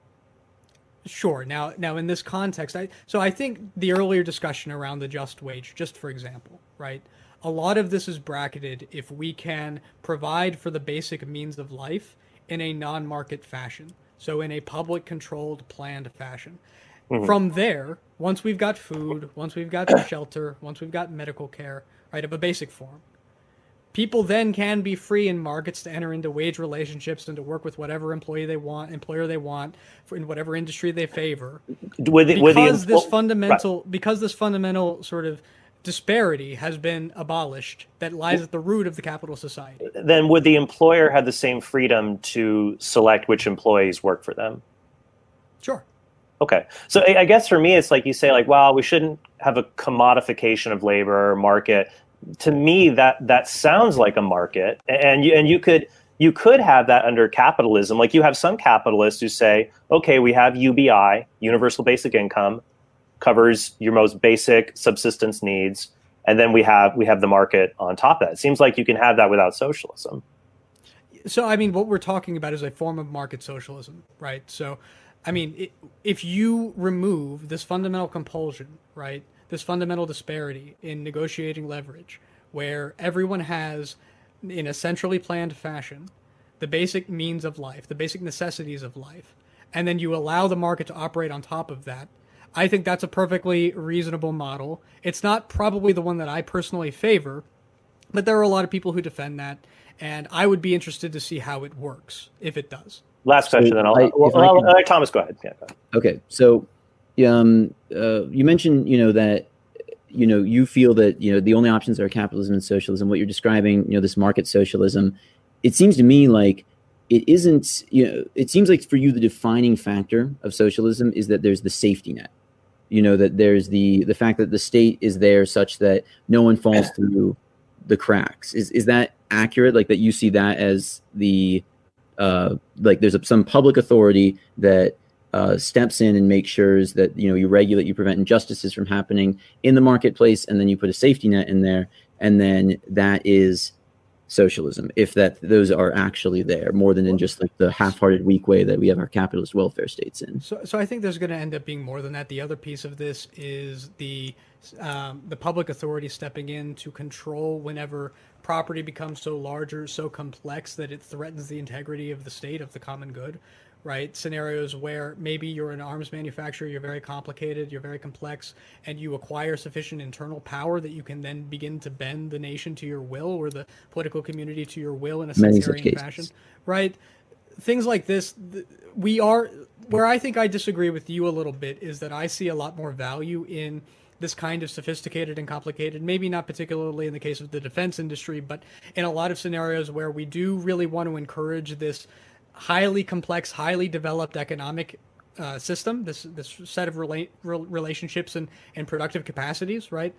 Sure. Now in this context, I think the earlier discussion around the just wage, just for example, right? A lot of this is bracketed if we can provide for the basic means of life in a non-market fashion. So in a public controlled, planned fashion. Mm-hmm. From there, once we've got food, once we've got shelter, once we've got medical care, right, of a basic form, people then can be free in markets to enter into wage relationships and to work with whatever employer they want in whatever industry they favor. Because this fundamental sort of disparity has been abolished that lies at the root of the capital society. Then would the employer have the same freedom to select which employees work for them? Sure. Okay. So I guess for me, it's like you say, like, well, we shouldn't have a commodification of labor or market. To me, that sounds like a market, and you could have that under capitalism. Like you have some capitalists who say, okay, we have UBI, universal basic income, covers your most basic subsistence needs, and then we have the market on top of that. It seems like you can have that without socialism. So, I mean, what we're talking about is a form of market socialism, right? So, I mean, if you remove this fundamental compulsion, right, this fundamental disparity in negotiating leverage, where everyone has, in a centrally planned fashion, the basic means of life, the basic necessities of life, and then you allow the market to operate on top of that, I think that's a perfectly reasonable model. It's not probably the one that I personally favor, but there are a lot of people who defend that, and I would be interested to see how it works, if it does. Last question, then I'll Thomas, go ahead. Yeah, go ahead. Okay, so you mentioned, that, you feel that, the only options are capitalism and socialism. What you're describing, this market socialism, it seems to me like it isn't, it seems like for you, the defining factor of socialism is that there's the safety net, that there's the fact that the state is there such that no one falls through the cracks. Is that accurate? Like that you see that as the, like there's some public authority that steps in and makes sure that, you regulate, you prevent injustices from happening in the marketplace, and then you put a safety net in there, and then that is socialism, if those are actually there, more than in just like the half-hearted, weak way that we have our capitalist welfare states in. So I think there's going to end up being more than that. The other piece of this is the public authority stepping in to control whenever property becomes so large or so complex that it threatens the integrity of the state, of the common good. Right? Scenarios where maybe you're an arms manufacturer, you're very complicated, you're very complex, and you acquire sufficient internal power that you can then begin to bend the nation to your will, or the political community to your will in a sectarian fashion. Right? Things like this, where I think I disagree with you a little bit is that I see a lot more value in this kind of sophisticated and complicated, maybe not particularly in the case of the defense industry, but in a lot of scenarios where we do really want to encourage this highly complex, highly developed economic system, this set of relationships and productive capacities, right?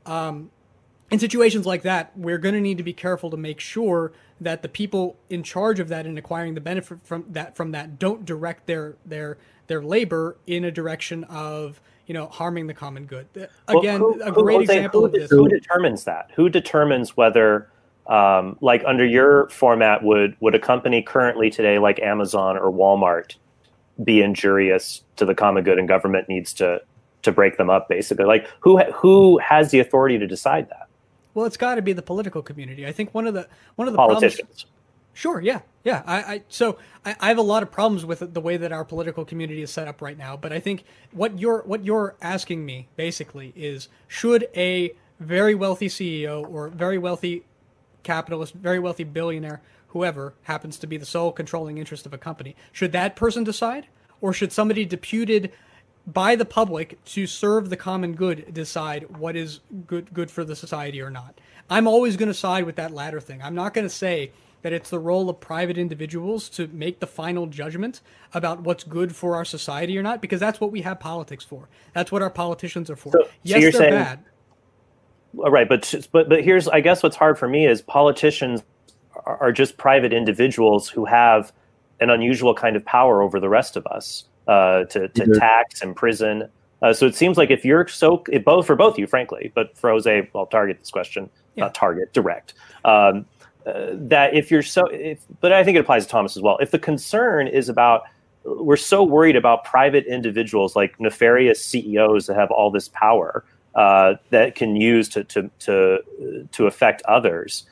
In situations like that, we're going to need to be careful to make sure that the people in charge of that and acquiring the benefit from that don't direct their labor in a direction of harming the common good. Again, a great example of this. Who determines that? Who determines whether? Like under your format, would a company currently today like Amazon or Walmart be injurious to the common good, and government needs to break them up, basically? Like who has the authority to decide that? Well, it's got to be the political community. I think one of the politicians. Problems, sure, yeah. I have a lot of problems with the way that our political community is set up right now. But I think what you're asking me basically is, should a very wealthy CEO or very wealthy capitalist, very wealthy billionaire, whoever happens to be the sole controlling interest of a company, should that person decide? Or should somebody deputed by the public to serve the common good decide what is good for the society or not? I'm always going to side with that latter thing. I'm not going to say that it's the role of private individuals to make the final judgment about what's good for our society or not, because that's what we have politics for. That's what our politicians are for. Yes, you're they're saying, bad. Right, but here's, I guess what's hard for me is politicians are just private individuals who have an unusual kind of power over the rest of us to tax, imprison. So it seems like if you're for both of you, frankly, but for Jose, I'll target this question, not target, direct. that but I think it applies to Thomas as well. If the concern is about, we're so worried about private individuals like nefarious CEOs that have all this power that can use to affect others.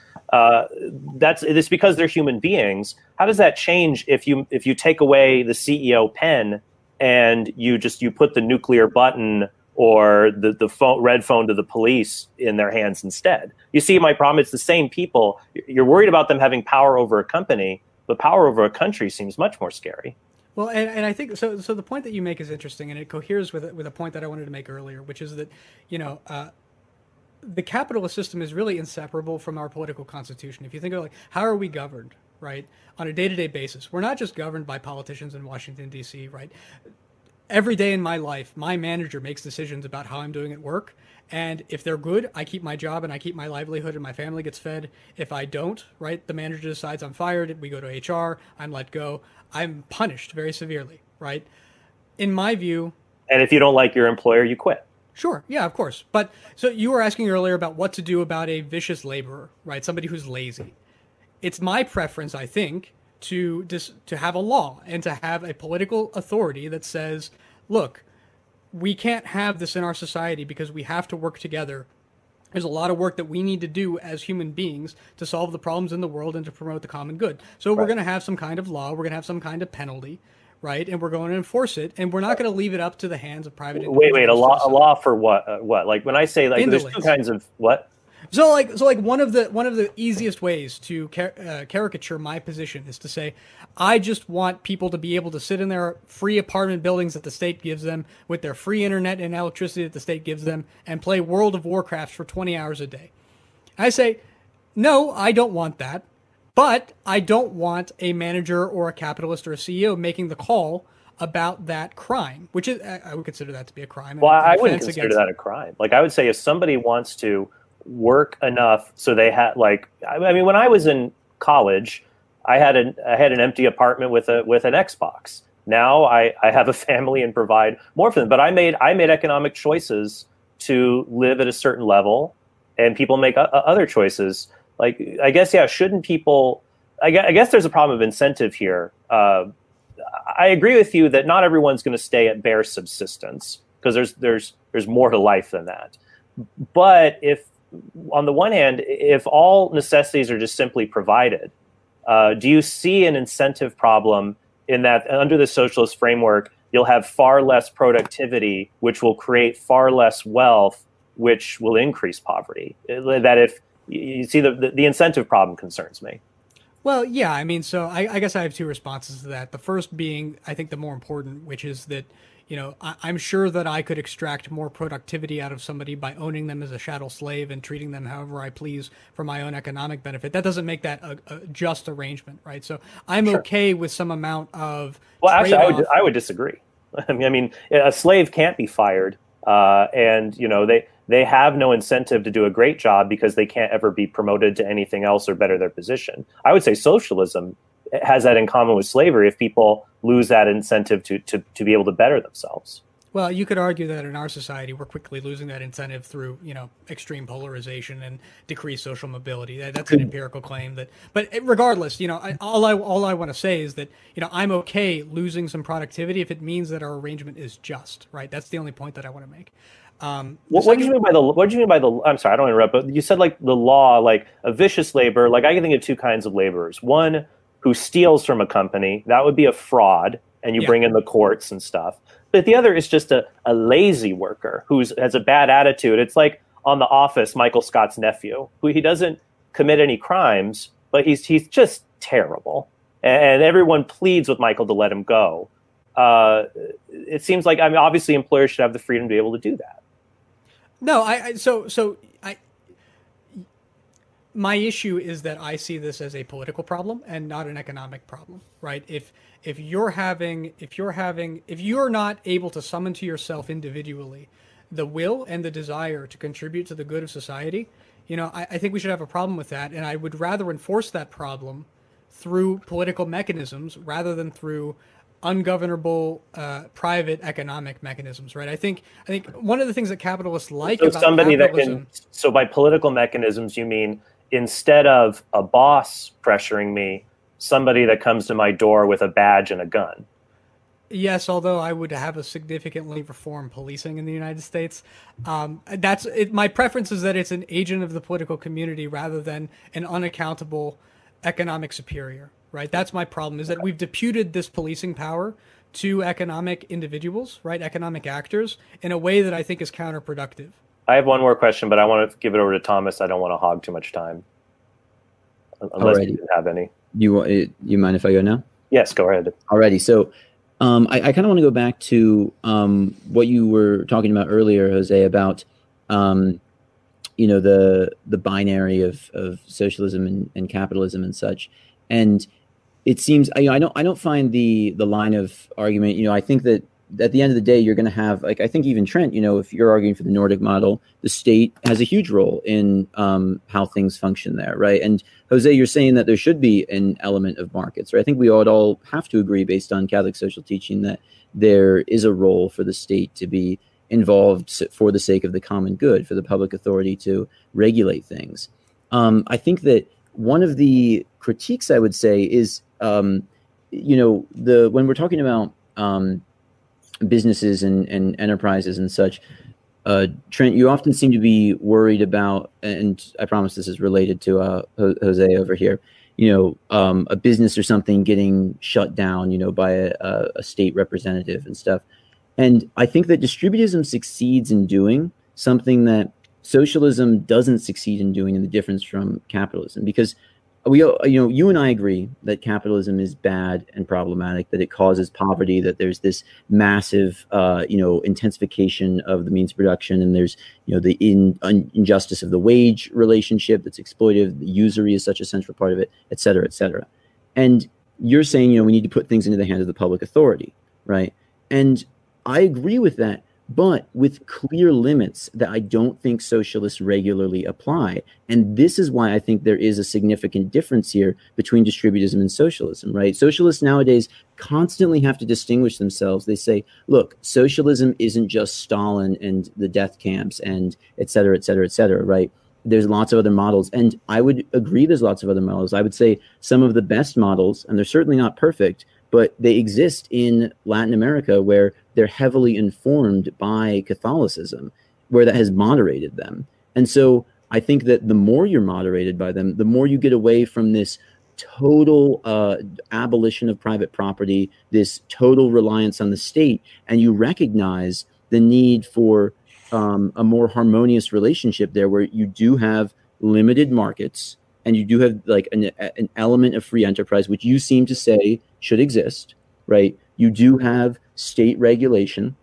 It's because they're human beings. How does that change if you take away the CEO pen and you put the nuclear button or the red phone to the police in their hands instead? You see my problem? It's the same people. You're worried about them having power over a company, but power over a country seems much more scary. Well, and I think so. So the point that you make is interesting, and it coheres with a point that I wanted to make earlier, which is that the capitalist system is really inseparable from our political constitution. If you think of how are we governed, right, on a day-to-day basis, we're not just governed by politicians in Washington D.C., right? Every day in my life, my manager makes decisions about how I'm doing at work. And if they're good, I keep my job and I keep my livelihood and my family gets fed. If I don't, right, the manager decides I'm fired. We go to HR. I'm let go. I'm punished very severely, right? In my view. And if you don't like your employer, you quit. Sure. Yeah, of course. But so you were asking earlier about what to do about a vicious laborer, right? Somebody who's lazy. It's my preference, I think, to have a law and to have a political authority that says, look, we can't have this in our society because we have to work together. There's a lot of work that we need to do as human beings to solve the problems in the world and to promote the common good. So we're going to have some kind of law. We're going to have some kind of penalty, right? And we're going to enforce it. And we're not going to leave it up to the hands of private individuals. Wait, a law for what? What? Like when I say there's two kinds of what? So one of the easiest ways to caricature my position is to say, I just want people to be able to sit in their free apartment buildings that the state gives them with their free internet and electricity that the state gives them and play World of Warcraft for 20 hours a day. I say, no, I don't want that, but I don't want a manager or a capitalist or a CEO making the call about that crime, which is, I would consider that to be a crime. Well, I wouldn't consider that a crime. Like I would say if somebody wants to work enough so they had when I was in college, I had an empty apartment with an Xbox. Now I have a family and provide more for them, but I made economic choices to live at a certain level, and people make other choices. Like I guess shouldn't people? I guess there's a problem of incentive here. I agree with you that not everyone's going to stay at bare subsistence because there's more to life than that. But if on the one hand, if all necessities are just simply provided, do you see an incentive problem in that under the socialist framework, you'll have far less productivity, which will create far less wealth, which will increase poverty? That if you see the incentive problem concerns me. Well, yeah, I mean, so I guess I have two responses to that. The first being, I think the more important, which is that, I'm sure that I could extract more productivity out of somebody by owning them as a chattel slave and treating them however I please for my own economic benefit. That doesn't make that a just arrangement, right? So I'm okay with some amount of. Well, actually, I would disagree. I mean, a slave can't be fired, and they have no incentive to do a great job because they can't ever be promoted to anything else or better their position. I would say socialism has that in common with slavery if people lose that incentive to be able to better themselves. Well, you could argue that in our society, we're quickly losing that incentive through, extreme polarization and decreased social mobility. That's an empirical claim but regardless, all I want to say is that, I'm okay losing some productivity if it means that our arrangement is just, right? That's the only point that I want to make. What do you mean by the? I'm sorry, I don't interrupt, but you said the law, like a vicious labor. Like I can think of two kinds of laborers. One who steals from a company, that would be a fraud, and you bring in the courts and stuff. But the other is just a lazy worker who has a bad attitude. It's like on The Office, Michael Scott's nephew, who he doesn't commit any crimes, but he's just terrible, and everyone pleads with Michael to let him go. It seems like obviously employers should have the freedom to be able to do that. No, my issue is that I see this as a political problem and not an economic problem, right? If you're not able to summon to yourself individually the will and the desire to contribute to the good of society, I think we should have a problem with that. And I would rather enforce that problem through political mechanisms rather than through ungovernable private economic mechanisms, right? I think one of the things that capitalists like about capitalism. So by political mechanisms, you mean instead of a boss pressuring me, somebody that comes to my door with a badge and a gun. Yes, although I would have a significantly reformed policing in the United States. That's it. My preference is that it's an agent of the political community rather than an unaccountable economic superior, right? That's my problem, is that we've deputed this policing power to economic individuals, right? Economic actors in a way that I think is counterproductive. I have one more question, but I want to give it over to Thomas. I don't want to hog too much time. Unless Alrighty. you have any. You mind if I go now? Yes, go ahead. Alrighty. So I kind of want to go back to what you were talking about earlier, Jose, about the binary of socialism and capitalism and such. And it seems I don't find the line of argument. I think that at the end of the day, you're going to have, like, I think even Trent, if you're arguing for the Nordic model, the state has a huge role in how things function there, right? And Jose, you're saying that there should be an element of markets, right? I think we ought all have to agree, based on Catholic social teaching, that there is a role for the state to be involved for the sake of the common good, for the public authority to regulate things. I think that one of the critiques, I would say, is when we're talking about businesses and enterprises and such, Trent, you often seem to be worried about, and I promise this is related to Jose over here, a business or something getting shut down, by a state representative and stuff. And I think that distributism succeeds in doing something that socialism doesn't succeed in doing, in the difference from capitalism, because you and I agree that capitalism is bad and problematic, that it causes poverty, that there's this massive, intensification of the means of production, and there's, the injustice of the wage relationship that's exploitive, the usury is such a central part of it, et cetera, et cetera. And you're saying, we need to put things into the hands of the public authority, right? And I agree with that, but with clear limits that I don't think socialists regularly apply. And this is why I think there is a significant difference here between distributism and socialism, right? Socialists nowadays constantly have to distinguish themselves. They say, look, socialism isn't just Stalin and the death camps and et cetera, et cetera, et cetera, right? There's lots of other models. And I would agree there's lots of other models. I would say some of the best models, and they're certainly not perfect, but they exist in Latin America, where they're heavily informed by Catholicism, where that has moderated them. And so I think that the more you're moderated by them, the more you get away from this total abolition of private property, this total reliance on the state, and you recognize the need for a more harmonious relationship there, where you do have limited markets, and you do have like an element of free enterprise, which you seem to say should exist, right? You do have state regulation,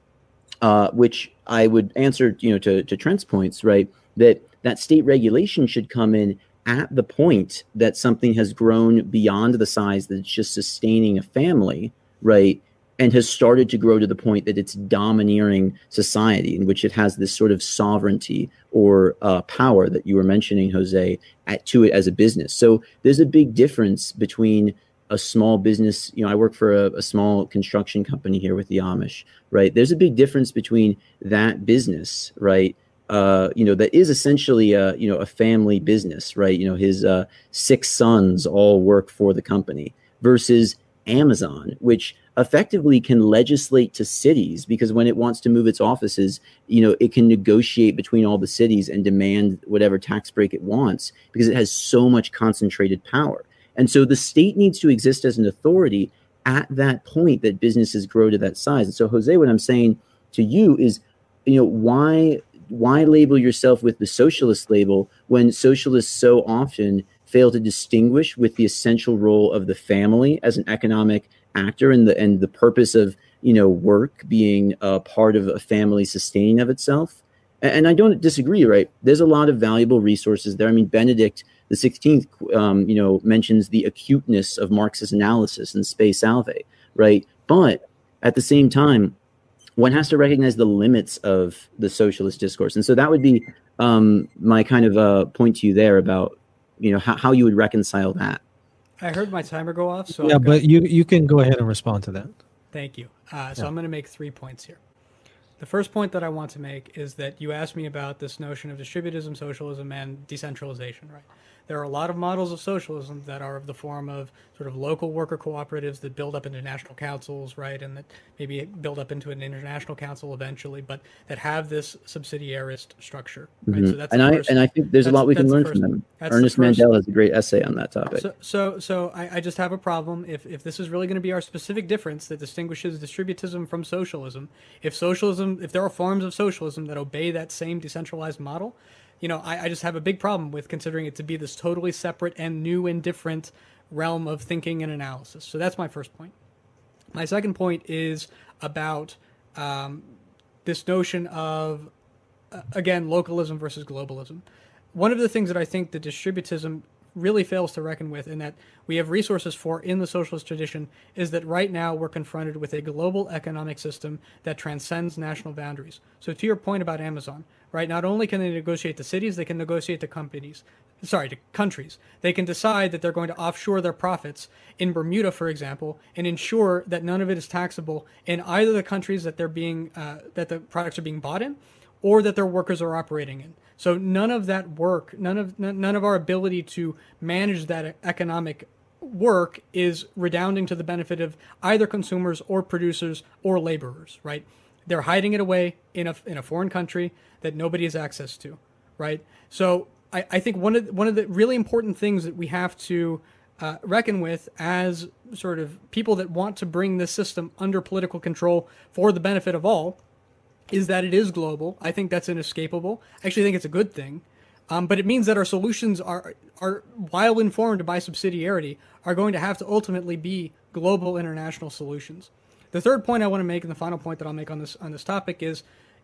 which I would answer, to Trent's points, right? That state regulation should come in at the point that something has grown beyond the size that it's just sustaining a family, right? And has started to grow to the point that it's domineering society, in which it has this sort of sovereignty or power that you were mentioning, Jose, to it as a business. So there's a big difference between a small business. I work for a small construction company here with the Amish, right? There's a big difference between that business, right? That is essentially a family business, right? His 6 sons all work for the company, versus Amazon, which effectively can legislate to cities, because when it wants to move its offices, it can negotiate between all the cities and demand whatever tax break it wants, because it has so much concentrated power. And so the state needs to exist as an authority at that point that businesses grow to that size. And so, Jose, what I'm saying to you is, why label yourself with the socialist label when socialists so often fail to distinguish with the essential role of the family as an economic actor, and the purpose of work being a part of a family sustaining of itself. And I don't disagree, right? There's a lot of valuable resources there. I mean, Benedict the 16th, mentions the acuteness of Marxist analysis in Spe Salve, right? But at the same time, one has to recognize the limits of the socialist discourse. And so that would be my kind of point to you there about, how you would reconcile that. I heard my timer go off. So yeah, but you can go ahead and respond to that. Thank you. So I'm going to make 3 points here. The first point that I want to make is that you asked me about this notion of distributism, socialism, and decentralization, right? there are a lot of models of socialism that are of the form of sort of local worker cooperatives that build up into national councils, right, and that maybe build up into an international council eventually, but that have this subsidiarist structure, right? So that's I think there's a lot we can learn from them. Ernest Mandel has a great essay on that topic. So I just have a problem if this is really going to be our specific difference that distinguishes distributism from socialism. If there are forms of socialism that obey that same decentralized model, I just have a big problem with considering it to be this totally separate and new and different realm of thinking and analysis. So that's my first point. My second point is about this notion of, again, localism versus globalism. One of the things that I think that distributism really fails to reckon with, and that we have resources for in the socialist tradition, is that right now we're confronted with a global economic system that transcends national boundaries. So to your point about Amazon, right, not only can they negotiate to cities, they can negotiate to countries. They can decide that they're going to offshore their profits in Bermuda, for example, and ensure that none of it is taxable in either the countries that that the products are being bought in, or that their workers are operating in. So none of that work, none of our ability to manage that economic work is redounding to the benefit of either consumers or producers or laborers, right? They're hiding it away in a foreign country that nobody has access to, right? So I think one of the really important things that we have to reckon with as sort of people that want to bring this system under political control for the benefit of all is that it is global. I think that's inescapable. I actually think it's a good thing. But it means that our solutions are, while informed by subsidiarity, are going to have to ultimately be global international solutions. The third point I want to make, and the final point that I'll make on this topic is,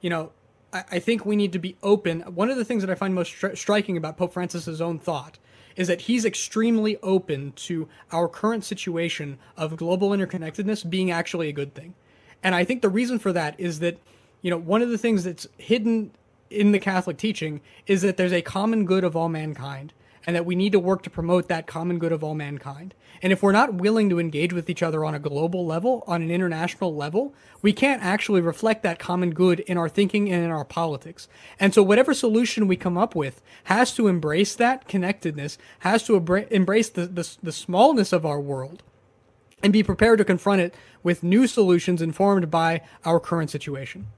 I think we need to be open. One of the things that I find most striking about Pope Francis's own thought is that he's extremely open to our current situation of global interconnectedness being actually a good thing. And I think the reason for that is that, one of the things that's hidden in the Catholic teaching is that there's a common good of all mankind, and that we need to work to promote that common good of all mankind. And if we're not willing to engage with each other on a global level, on an international level, we can't actually reflect that common good in our thinking and in our politics. And so whatever solution we come up with has to embrace that connectedness, has to embrace the smallness of our world, and be prepared to confront it with new solutions informed by our current situation.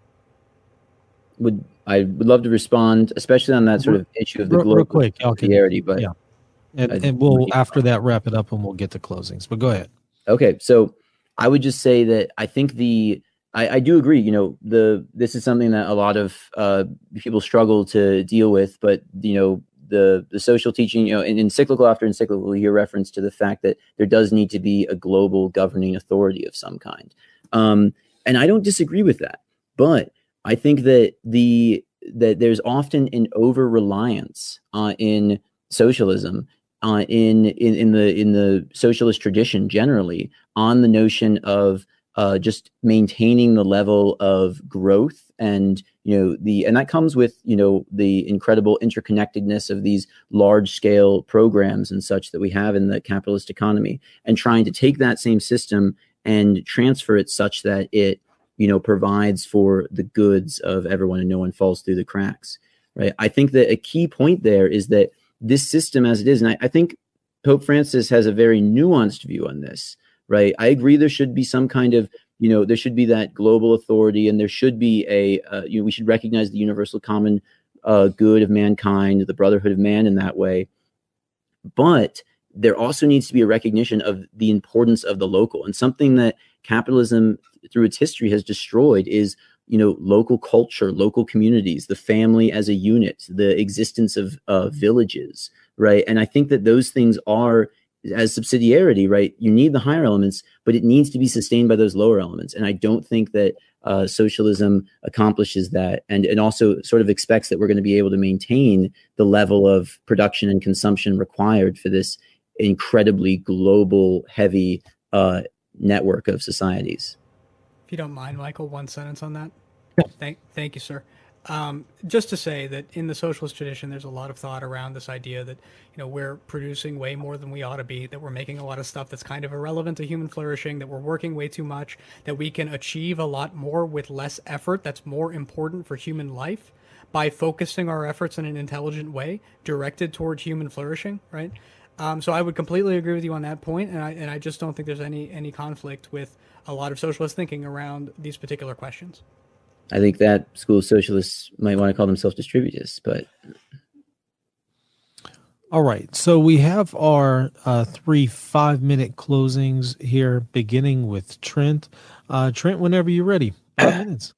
I would love to respond, especially on that sort of issue of the global subsidiarity. But yeah, and we'll after that wrap it up and we'll get to closings. But go ahead. Okay, so I would just say that I think I do agree. This is something that a lot of people struggle to deal with. But the social teaching, in encyclical after encyclical, we hear reference to the fact that there does need to be a global governing authority of some kind, and I don't disagree with that, but I think that there's often an over reliance in socialism, in the socialist tradition generally, on the notion of just maintaining the level of growth and and that comes with the incredible interconnectedness of these large scale programs and such that we have in the capitalist economy, and trying to take that same system and transfer it such that it provides for the goods of everyone and no one falls through the cracks, right? I think that a key point there is that this system as it is, and I think Pope Francis has a very nuanced view on this, right? I agree there should be some kind of, there should be that global authority, and there should be we should recognize the universal common good of mankind, the brotherhood of man in that way. But there also needs to be a recognition of the importance of the local, and something that capitalism through its history has destroyed is local culture, local communities, the family as a unit, the existence of villages, right? And I think that those things are, as subsidiarity, right, you need the higher elements, but it needs to be sustained by those lower elements. And I don't think that socialism accomplishes that, and also sort of expects that we're going to be able to maintain the level of production and consumption required for this incredibly global, heavy network of societies. If you don't mind, Michael, one sentence on that. Thank you, sir. Just to say that in the socialist tradition, there's a lot of thought around this idea that, we're producing way more than we ought to be, that we're making a lot of stuff that's kind of irrelevant to human flourishing, that we're working way too much, that we can achieve a lot more with less effort that's more important for human life. by focusing our efforts in an intelligent way directed toward human flourishing, right? So I would completely agree with you on that point, and I just don't think there's any conflict with a lot of socialist thinking around these particular questions. I think that school of socialists might want to call themselves distributists, but... All right, so we have our 3 5-minute closings here, beginning with Trent. Trent, whenever you're ready, 5 minutes.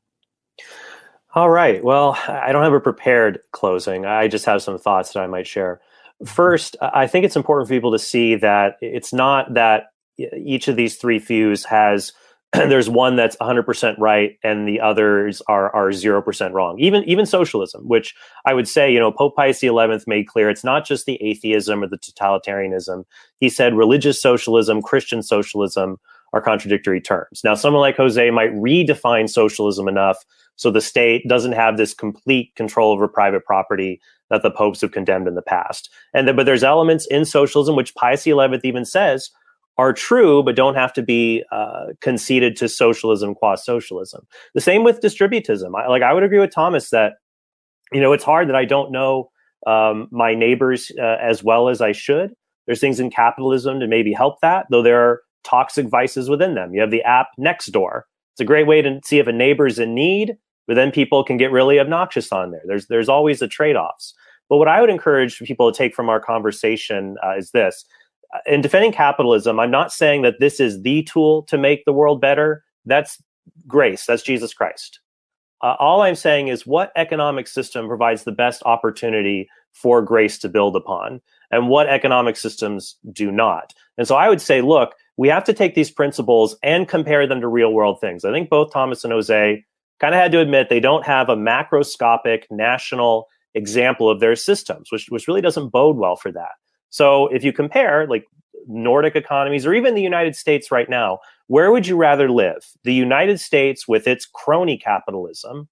All right. Well, I don't have a prepared closing. I just have some thoughts that I might share. First, I think it's important for people to see that it's not that each of these three views has, there's one that's 100% right and the others are 0% wrong. Even socialism, which I would say, Pope Pius XI made clear it's not just the atheism or the totalitarianism. He said religious socialism, Christian socialism are contradictory terms. Now, someone like Jose might redefine socialism enough so the state doesn't have this complete control over private property that the popes have condemned in the past. But there's elements in socialism, which Pius XI even says are true, but don't have to be conceded to socialism qua socialism. The same with distributism. I would agree with Thomas that, it's hard that I don't know my neighbors as well as I should. There's things in capitalism to maybe help that, though there are toxic vices within them. You have the app Nextdoor. It's a great way to see if a neighbor's in need, but then people can get really obnoxious on there. There's always the trade-offs. But what I would encourage people to take from our conversation is this. In defending capitalism, I'm not saying that this is the tool to make the world better. That's grace. That's Jesus Christ. All I'm saying is what economic system provides the best opportunity for grace to build upon, and what economic systems do not. And so I would say, look, we have to take these principles and compare them to real world things. I think both Thomas and Jose kind of had to admit they don't have a macroscopic national example of their systems, which really doesn't bode well for that. So if you compare like Nordic economies or even the United States right now, where would you rather live? The United States with its crony capitalism,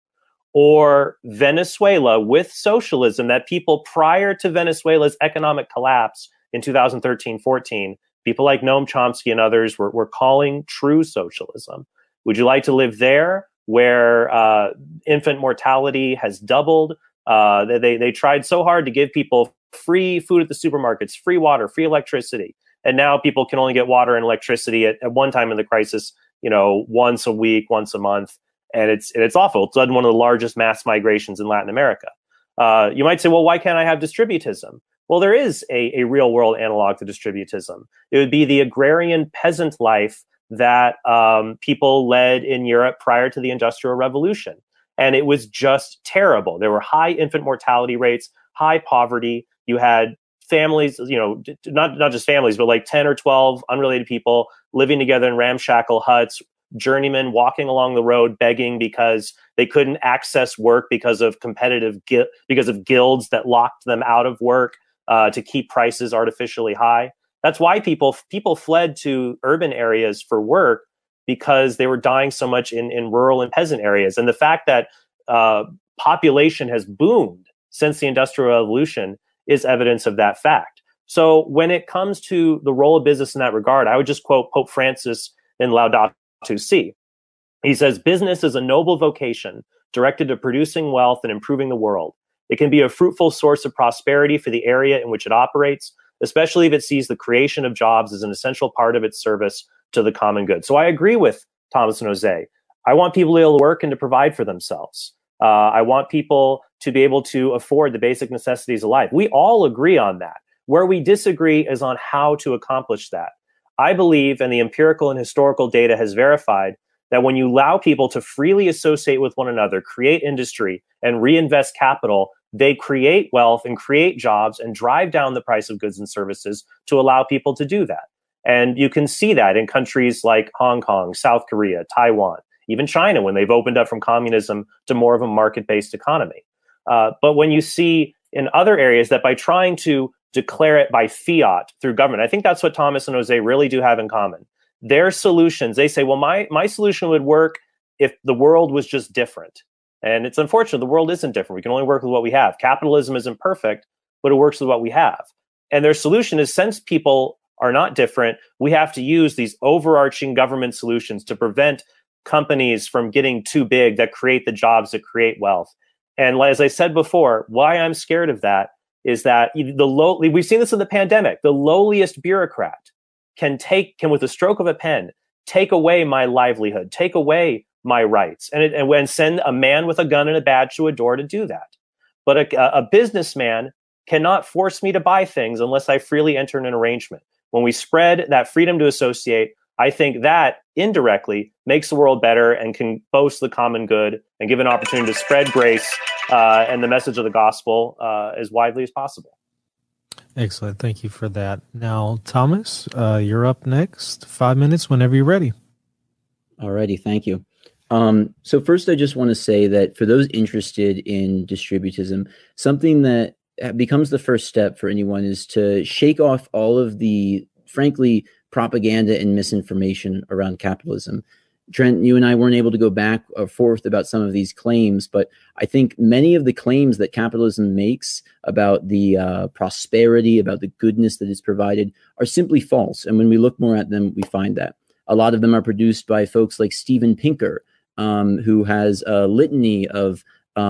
or Venezuela with socialism that people prior to Venezuela's economic collapse in 2013-14, people like Noam Chomsky and others were calling true socialism? Would you like to live there where infant mortality has doubled? They tried so hard to give people free food at the supermarkets, free water, free electricity. And now people can only get water and electricity at one time in the crisis, once a week, once a month. And it's awful. It's led one of the largest mass migrations in Latin America. You might say, well, why can't I have distributism? Well, there is a real world analog to distributism. It would be the agrarian peasant life that people led in Europe prior to the Industrial Revolution. And it was just terrible. There were high infant mortality rates, high poverty. You had families, not just families, but like 10 or 12 unrelated people living together in ramshackle huts, journeymen walking along the road begging because they couldn't access work because of guilds that locked them out of work to keep prices artificially high. That's why people fled to urban areas for work, because they were dying so much in rural and peasant areas. And the fact that population has boomed since the Industrial Revolution is evidence of that fact. So when it comes to the role of business in that regard, I would just quote Pope Francis in Laudato Si. He says, "Business is a noble vocation directed to producing wealth and improving the world. It can be a fruitful source of prosperity for the area in which it operates, especially if it sees the creation of jobs as an essential part of its service to the common good." So I agree with Thomas and Jose. I want people to be able to work and to provide for themselves. I want people to be able to afford the basic necessities of life. We all agree on that. Where we disagree is on how to accomplish that. I believe, and the empirical and historical data has verified, that when you allow people to freely associate with one another, create industry, and reinvest capital, they create wealth and create jobs and drive down the price of goods and services to allow people to do that. And you can see that in countries like Hong Kong, South Korea, Taiwan, even China, when they've opened up from communism to more of a market-based economy. But when you see in other areas that by trying to declare it by fiat through government, I think that's what Thomas and Jose really do have in common. Their solutions, they say, well, my solution would work if the world was just different. And it's unfortunate, the world isn't different. We can only work with what we have. Capitalism isn't perfect, but it works with what we have. And their solution is, since people are not different, we have to use these overarching government solutions to prevent companies from getting too big that create the jobs that create wealth. And as I said before, why I'm scared of that is that we've seen this in the pandemic. The lowliest bureaucrat can with a stroke of a pen, take away my livelihood, take away my rights, and send a man with a gun and a badge to a door to do that. But a businessman cannot force me to buy things unless I freely enter an arrangement. When we spread that freedom to associate, I think that indirectly makes the world better and can boast the common good and give an opportunity to spread grace and the message of the gospel as widely as possible. Excellent. Thank you for that. Now, Thomas, you're up next. 5 minutes whenever you're ready. Alrighty. Thank you. So first, I just want to say that for those interested in distributism, something that becomes the first step for anyone is to shake off all of the, frankly, propaganda and misinformation around capitalism. Trent, you and I weren't able to go back or forth about some of these claims, but I think many of the claims that capitalism makes about the prosperity, about the goodness that is provided are simply false. And when we look more at them, we find that. A lot of them are produced by folks like Steven Pinker, who has a litany of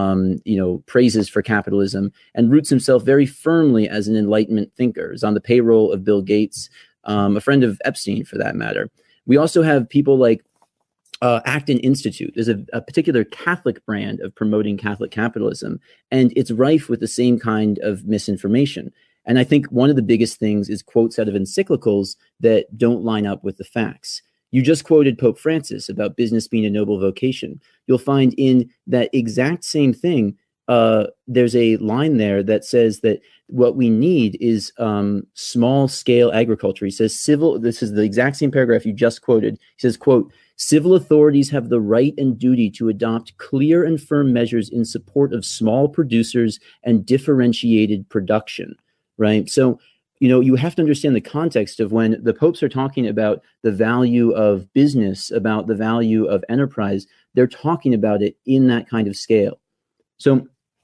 praises for capitalism and roots himself very firmly as an Enlightenment thinker. Is on the payroll of Bill Gates, a friend of Epstein for that matter. We also have people like Acton Institute. There's a particular Catholic brand of promoting Catholic capitalism, and it's rife with the same kind of misinformation. And I think one of the biggest things is quotes out of encyclicals that don't line up with the facts. You just quoted Pope Francis about business being a noble vocation. You'll find in that exact same thing, there's a line there that says that what we need is small-scale agriculture. He says this is the exact same paragraph you just quoted. He says, quote, civil authorities have the right and duty to adopt clear and firm measures in support of small producers and differentiated production, right? So, you have to understand the context of when the popes are talking about the value of business, about the value of enterprise, they're talking about it in that kind of scale. So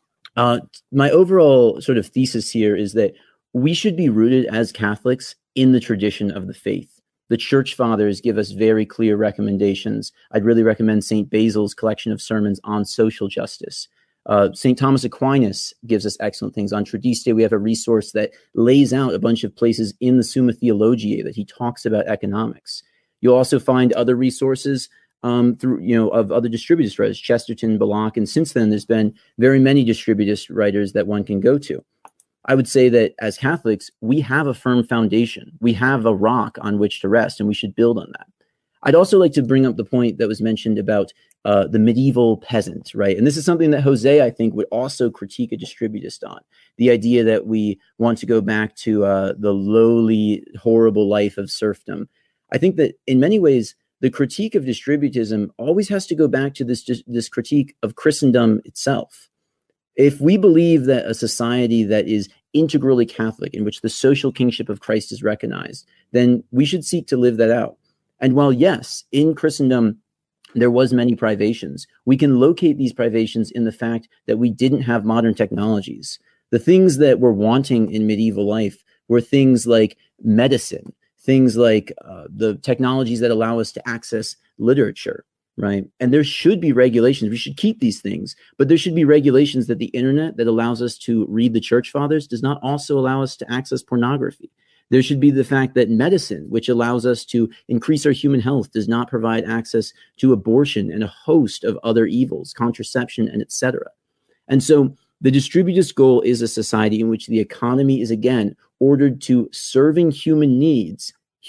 my overall sort of thesis here is that we should be rooted as Catholics in the tradition of the faith. The church fathers give us very clear recommendations. I'd really recommend St. Basil's collection of sermons on social justice. St. Thomas Aquinas gives us excellent things. On Tradiste, we have a resource that lays out a bunch of places in the Summa Theologiae that he talks about economics. You'll also find other resources through, of other distributist writers, Chesterton, Belloc, and since then there's been very many distributist writers that one can go to. I would say that as Catholics, we have a firm foundation. We have a rock on which to rest, and we should build on that. I'd also like to bring up the point that was mentioned about the medieval peasant, right? And this is something that Jose, I think, would also critique a distributist on. The idea that we want to go back to the lowly, horrible life of serfdom. I think that in many ways, the critique of distributism always has to go back to this critique of Christendom itself. If we believe that a society that is integrally Catholic, in which the social kingship of Christ is recognized, then we should seek to live that out. And while, yes, in Christendom, there was many privations, we can locate these privations in the fact that we didn't have modern technologies. The things that were wanting in medieval life were things like medicine, things like the technologies that allow us to access literature, right? And there should be regulations. We should keep these things, but there should be regulations that the internet that allows us to read the church fathers does not also allow us to access pornography. There should be the fact that medicine, which allows us to increase our human health, does not provide access to abortion and a host of other evils, contraception, and etc. And so the distributist goal is a society in which the economy is, again, ordered to serving human needs,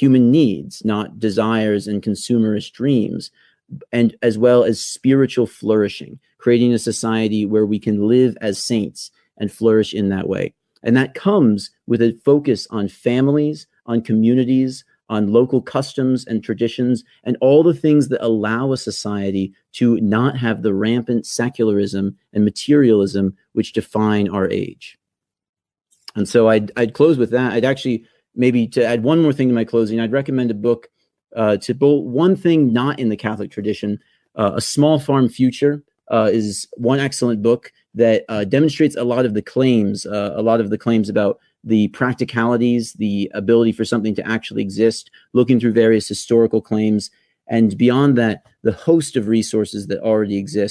not desires and consumerist dreams, and as well as spiritual flourishing, creating a society where we can live as saints and flourish in that way. And that comes with a focus on families, on communities, on local customs and traditions, and all the things that allow a society to not have the rampant secularism and materialism which define our age. And so I'd close with that. I'd actually, maybe to add one more thing to my closing, I'd recommend a book to both one thing not in the Catholic tradition. A Small Farm Future is one excellent book that demonstrates a lot of the claims about the practicalities, the ability for something to actually exist, looking through various historical claims, and beyond that, the host of resources that already exist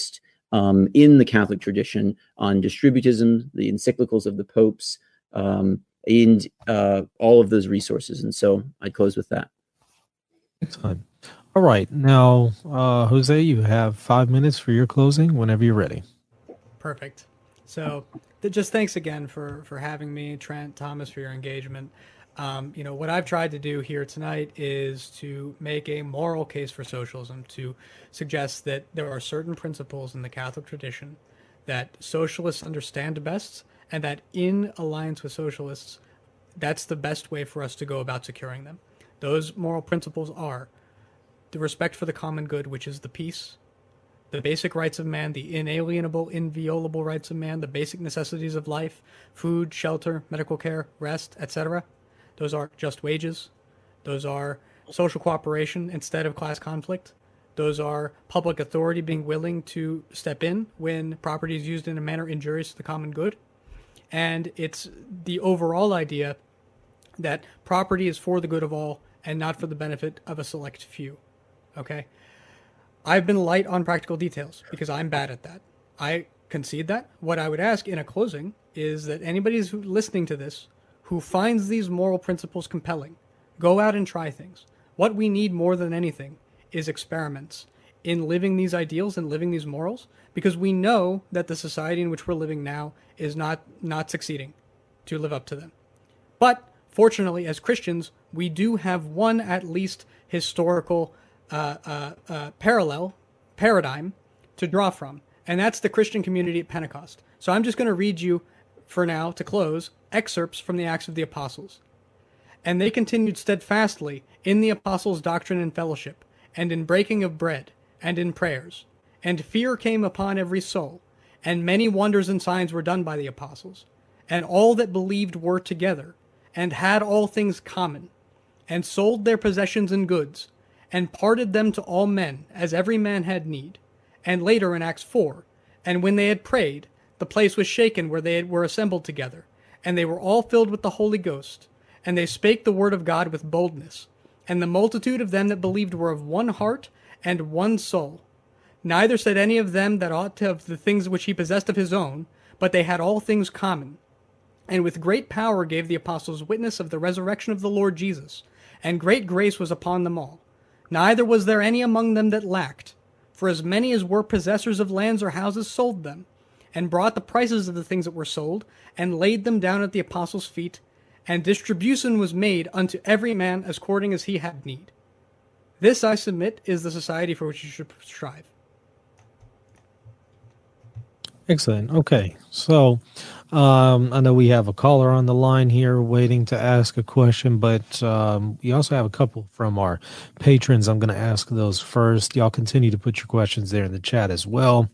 in the Catholic tradition on distributism, the encyclicals of the popes, and all of those resources. And so I'd close with that. Excellent. All right. Now, Jose, you have 5 minutes for your closing whenever you're ready. Perfect. So just thanks again for having me, Trent, Thomas, for your engagement. What I've tried to do here tonight is to make a moral case for socialism, to suggest that there are certain principles in the Catholic tradition that socialists understand best, and that in alliance with socialists, that's the best way for us to go about securing them. Those moral principles are the respect for the common good, which is the peace, the basic rights of man, the inalienable, inviolable rights of man, the basic necessities of life, food, shelter, medical care, rest, etc. Those are just wages. Those are social cooperation instead of class conflict. Those are public authority being willing to step in when property is used in a manner injurious to the common good. And it's the overall idea that property is for the good of all and not for the benefit of a select few. Okay? I've been light on practical details because I'm bad at that. I concede that. What I would ask in a closing is that anybody who's listening to this who finds these moral principles compelling, go out and try things. What we need more than anything is experiments in living these ideals and living these morals, because we know that the society in which we're living now is not succeeding to live up to them. But fortunately, as Christians, we do have one at least historical paradigm to draw from, and that's the Christian community at Pentecost. So I'm just going to read you, for now, to close, excerpts from the Acts of the Apostles. And they continued steadfastly in the apostles' doctrine and fellowship, and in breaking of bread, and in prayers. And fear came upon every soul, and many wonders and signs were done by the apostles. And all that believed were together, and had all things common, and sold their possessions and goods, and parted them to all men, as every man had need. And later in Acts 4, and when they had prayed, the place was shaken where they were assembled together, and they were all filled with the Holy Ghost, and they spake the word of God with boldness. And the multitude of them that believed were of one heart and one soul. Neither said any of them that aught of the things which he possessed of his own, but they had all things common. And with great power gave the apostles witness of the resurrection of the Lord Jesus, and great grace was upon them all. Neither was there any among them that lacked, for as many as were possessors of lands or houses sold them, and brought the prices of the things that were sold, and laid them down at the apostles' feet, and distribution was made unto every man as according as he had need. This, I submit, is the society for which you should strive. Excellent. Okay. So I know we have a caller on the line here waiting to ask a question, but we also have a couple from our patrons. I'm going to ask those first. Y'all continue to put your questions there in the chat as well.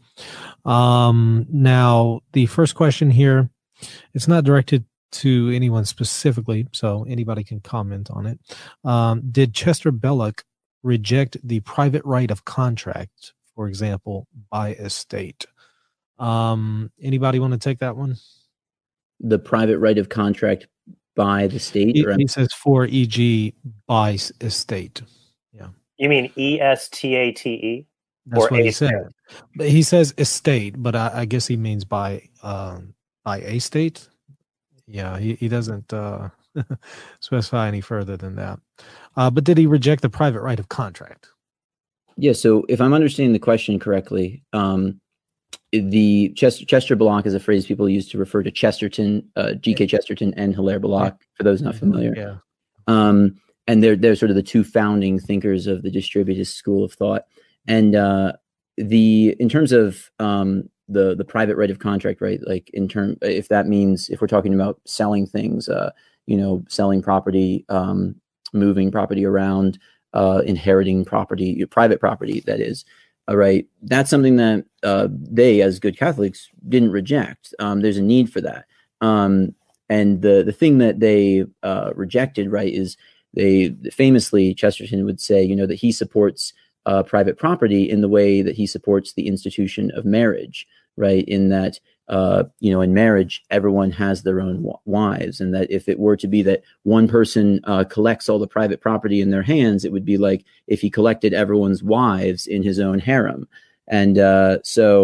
Now, the first question here, it's not directed to anyone specifically, so anybody can comment on it. Did Chester Belloc reject the private right of contract, for example, by estate? Anybody want to take that one? The private right of contract by the state? He says for e.g. by estate. Yeah. You mean ESTATE? That's or what he said. But he says estate, but I guess he means by a state. Yeah, he doesn't specify any further than that. But did he reject the private right of contract? Yeah, so if I'm understanding the question correctly, the Chester Belloc is a phrase people use to refer to Chesterton, G.K. Chesterton and Hilaire Belloc, for those not familiar. Yeah. And they're sort of the two founding thinkers of the distributist school of thought. And in terms of the private right of contract, right? Like if that means, if we're talking about selling things, selling property, moving property around, inheriting property, private property, that is. Right. That's something that they, as good Catholics, didn't reject. There's a need for that. And the thing that they rejected, right, is famously, Chesterton would say, that he supports private property in the way that he supports the institution of marriage, right, in that, in marriage, everyone has their own wives, and that if it were to be that one person collects all the private property in their hands, it would be like if he collected everyone's wives in his own harem. And so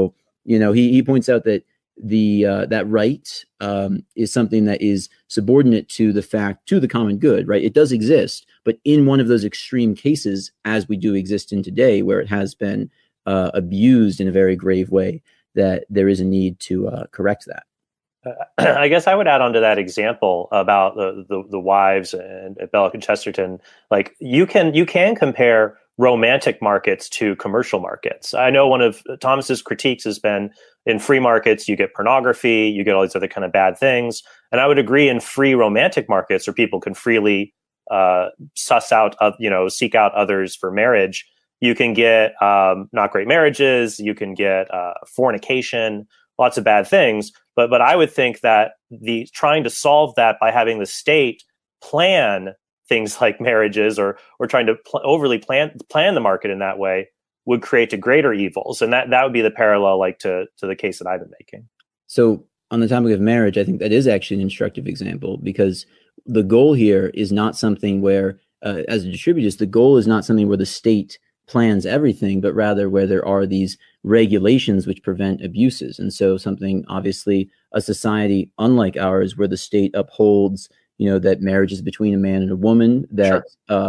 He points out that that right is something that is subordinate to the common good, right? It does exist, but in one of those extreme cases, as we do exist in today, where it has been abused in a very grave way, that there is a need to correct that. I guess I would add on to that example about the wives and Belloc and Chesterton. Like you can compare romantic markets to commercial markets. I know one of Thomas's critiques has been in free markets, you get pornography, you get all these other kind of bad things. And I would agree in free romantic markets where people can freely seek out others for marriage, you can get not great marriages, you can get fornication, lots of bad things. But I would think that trying to solve that by having the state plan things like marriages or trying to overly plan the market in that way would create to greater evils. And that would be the parallel to the case that I've been making. So on the topic of marriage, I think that is actually an instructive example, because the goal here is not something where, as a distributist, the goal is not something where the state plans everything, but rather where there are these regulations which prevent abuses. And so something, obviously, a society unlike ours, where the state upholds, that marriage is between a man and a woman, that,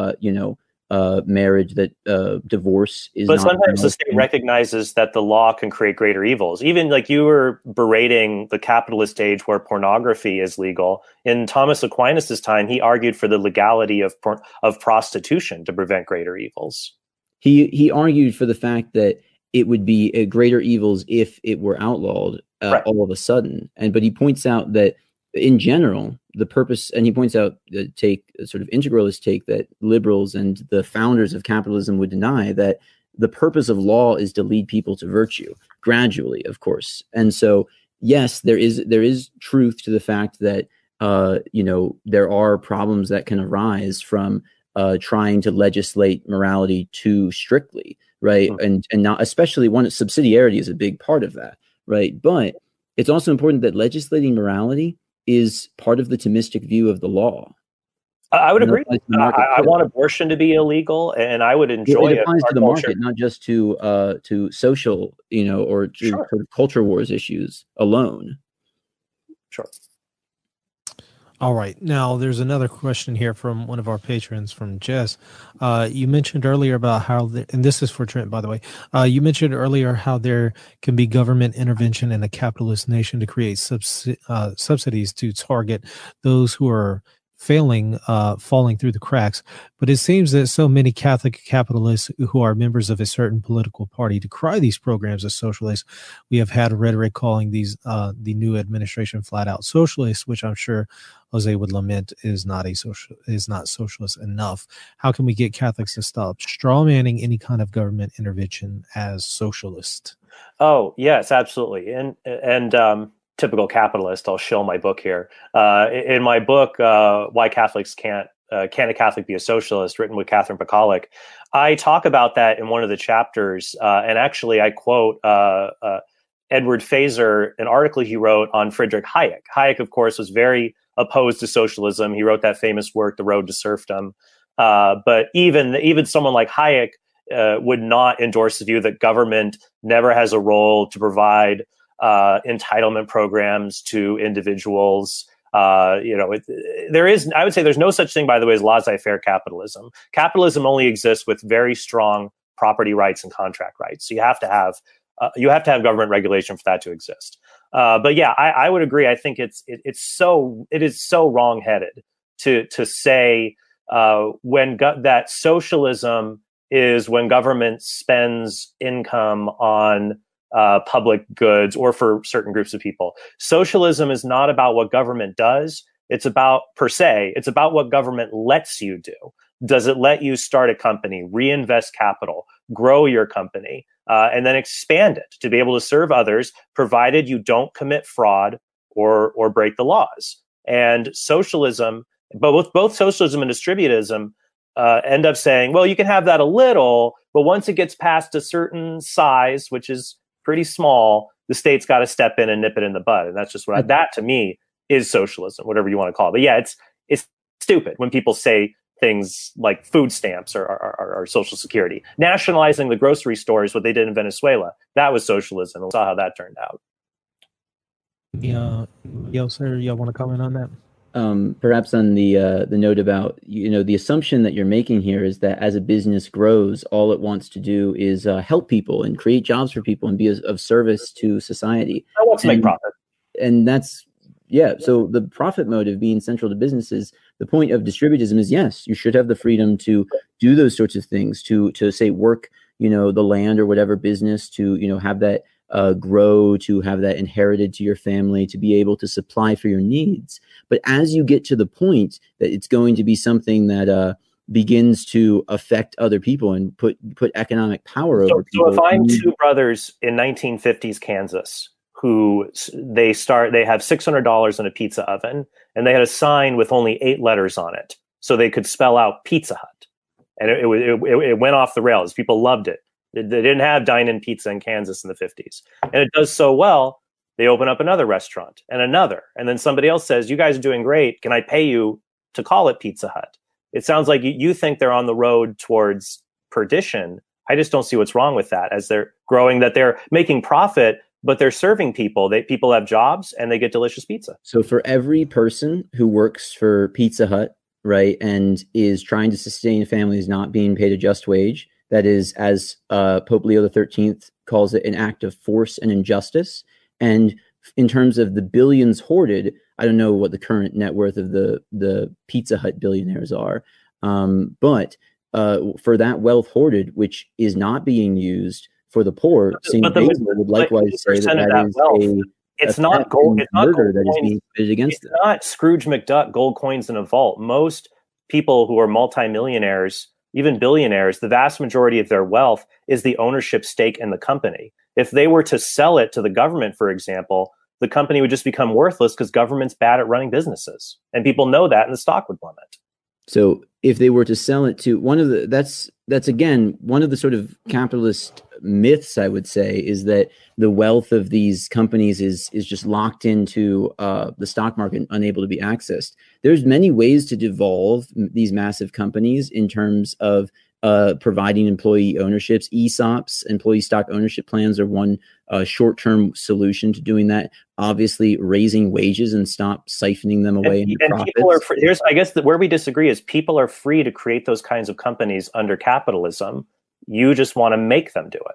sure. Marriage, that divorce is. But sometimes the state recognizes that the law can create greater evils. Even like you were berating the capitalist age where pornography is legal. In Thomas Aquinas' time, he argued for the legality of prostitution to prevent greater evils. He argued for the fact that it would be a greater evils if it were outlawed right. all of a sudden. But he points out that in general, the purpose, and he points out the sort of integralist take that liberals and the founders of capitalism would deny, that the purpose of law is to lead people to virtue gradually, of course. And so, yes, there is truth to the fact that, there are problems that can arise from trying to legislate morality too strictly, right? Mm-hmm. And not, especially one, subsidiarity is a big part of that, right? But it's also important that legislating morality is part of the Thomistic view of the law. I would agree. I want abortion to be illegal, and I would enjoy it. It applies to the market, not just to social, or to sure. sort of culture wars issues alone. Sure. All right. Now, there's another question here from one of our patrons, from Jess. You mentioned earlier about how, and this is for Trent, by the way, you mentioned earlier how there can be government intervention in a capitalist nation to create subsidies to target those who are falling through the cracks. But it seems that so many Catholic capitalists who are members of a certain political party decry these programs as socialist. We have had rhetoric calling these the new administration flat out socialist, which I'm sure Jose would lament is not socialist enough. How can we get Catholics to stop strawmanning any kind of government intervention as socialist? Oh, yes, absolutely. And typical capitalist, I'll shill my book here. In my book, Why Catholics Can a Catholic Be a Socialist, written with Catherine Pacolic, I talk about that in one of the chapters. And actually, I quote Edward Fazer, an article he wrote on Friedrich Hayek. Hayek, of course, was very opposed to socialism. He wrote that famous work, The Road to Serfdom. But even someone like Hayek would not endorse the view that government never has a role to provide entitlement programs to individuals. I would say there's no such thing, by the way, as laissez-faire capitalism. Capitalism only exists with very strong property rights and contract rights. So you have to have government regulation for that to exist. But yeah, I would agree. I think it is so wrongheaded to say that socialism is when government spends income on public goods or for certain groups of people. Socialism is not about what government does. It's about what government lets you do. Does it let you start a company, reinvest capital, grow your company, and then expand it to be able to serve others, provided you don't commit fraud or break the laws? And socialism, but both socialism and distributism end up saying, well, you can have that a little, but once it gets past a certain size, which is pretty small, the state's got to step in and nip it in the bud. And that's just that to me is socialism, whatever you want to call it. But yeah, it's stupid when people say things like food stamps or Social Security. Nationalizing the grocery stores, what they did in Venezuela, that was socialism. We saw how that turned out. Yeah, sir, y'all want to comment on that? Perhaps on the note about, the assumption that you're making here is that as a business grows, all it wants to do is help people and create jobs for people and be of service to society. I want to make profit. And that's, so the profit motive being central to businesses, the point of distributism is, yes, you should have the freedom to do those sorts of things, to say work, the land or whatever business, to, have that grow, to have that inherited to your family, to be able to supply for your needs. But as you get to the point that it's going to be something that begins to affect other people and put economic power over people. So if I'm two brothers in 1950s Kansas who they have $600 in a pizza oven, and they had a sign with only 8 letters on it, so they could spell out Pizza Hut, and it went off the rails. People loved it. They didn't have dine-in pizza in Kansas in the 50s. And it does so well, they open up another restaurant and another. And then somebody else says, you guys are doing great. Can I pay you to call it Pizza Hut? It sounds like you think they're on the road towards perdition. I just don't see what's wrong with that as they're growing, that they're making profit, but they're serving people. People have jobs and they get delicious pizza. So for every person who works for Pizza Hut, right, and is trying to sustain families not being paid a just wage, that is, as Pope Leo XIII calls it, an act of force and injustice. And in terms of the billions hoarded, I don't know what the current net worth of the Pizza Hut billionaires are, but for that wealth hoarded, which is not being used for the poor, St. Basil would likewise say that it's not gold. It's not gold that is being committed against them. It's not Scrooge McDuck gold coins in a vault. Most people who are multimillionaires, even billionaires, the vast majority of their wealth is the ownership stake in the company. If they were to sell it to the government, for example, the company would just become worthless because government's bad at running businesses. And people know that, and the stock would plummet. So if they were to sell it to that's again, one of the sort of capitalist myths, I would say, is that the wealth of these companies is just locked into the stock market, unable to be accessed. There's many ways to devolve these massive companies in terms of providing employee ownerships. ESOPs, employee stock ownership plans, are one short-term solution to doing that. Obviously, raising wages and stop siphoning them away into profits. People are free. I guess where we disagree is people are free to create those kinds of companies under capitalism. You just want to make them do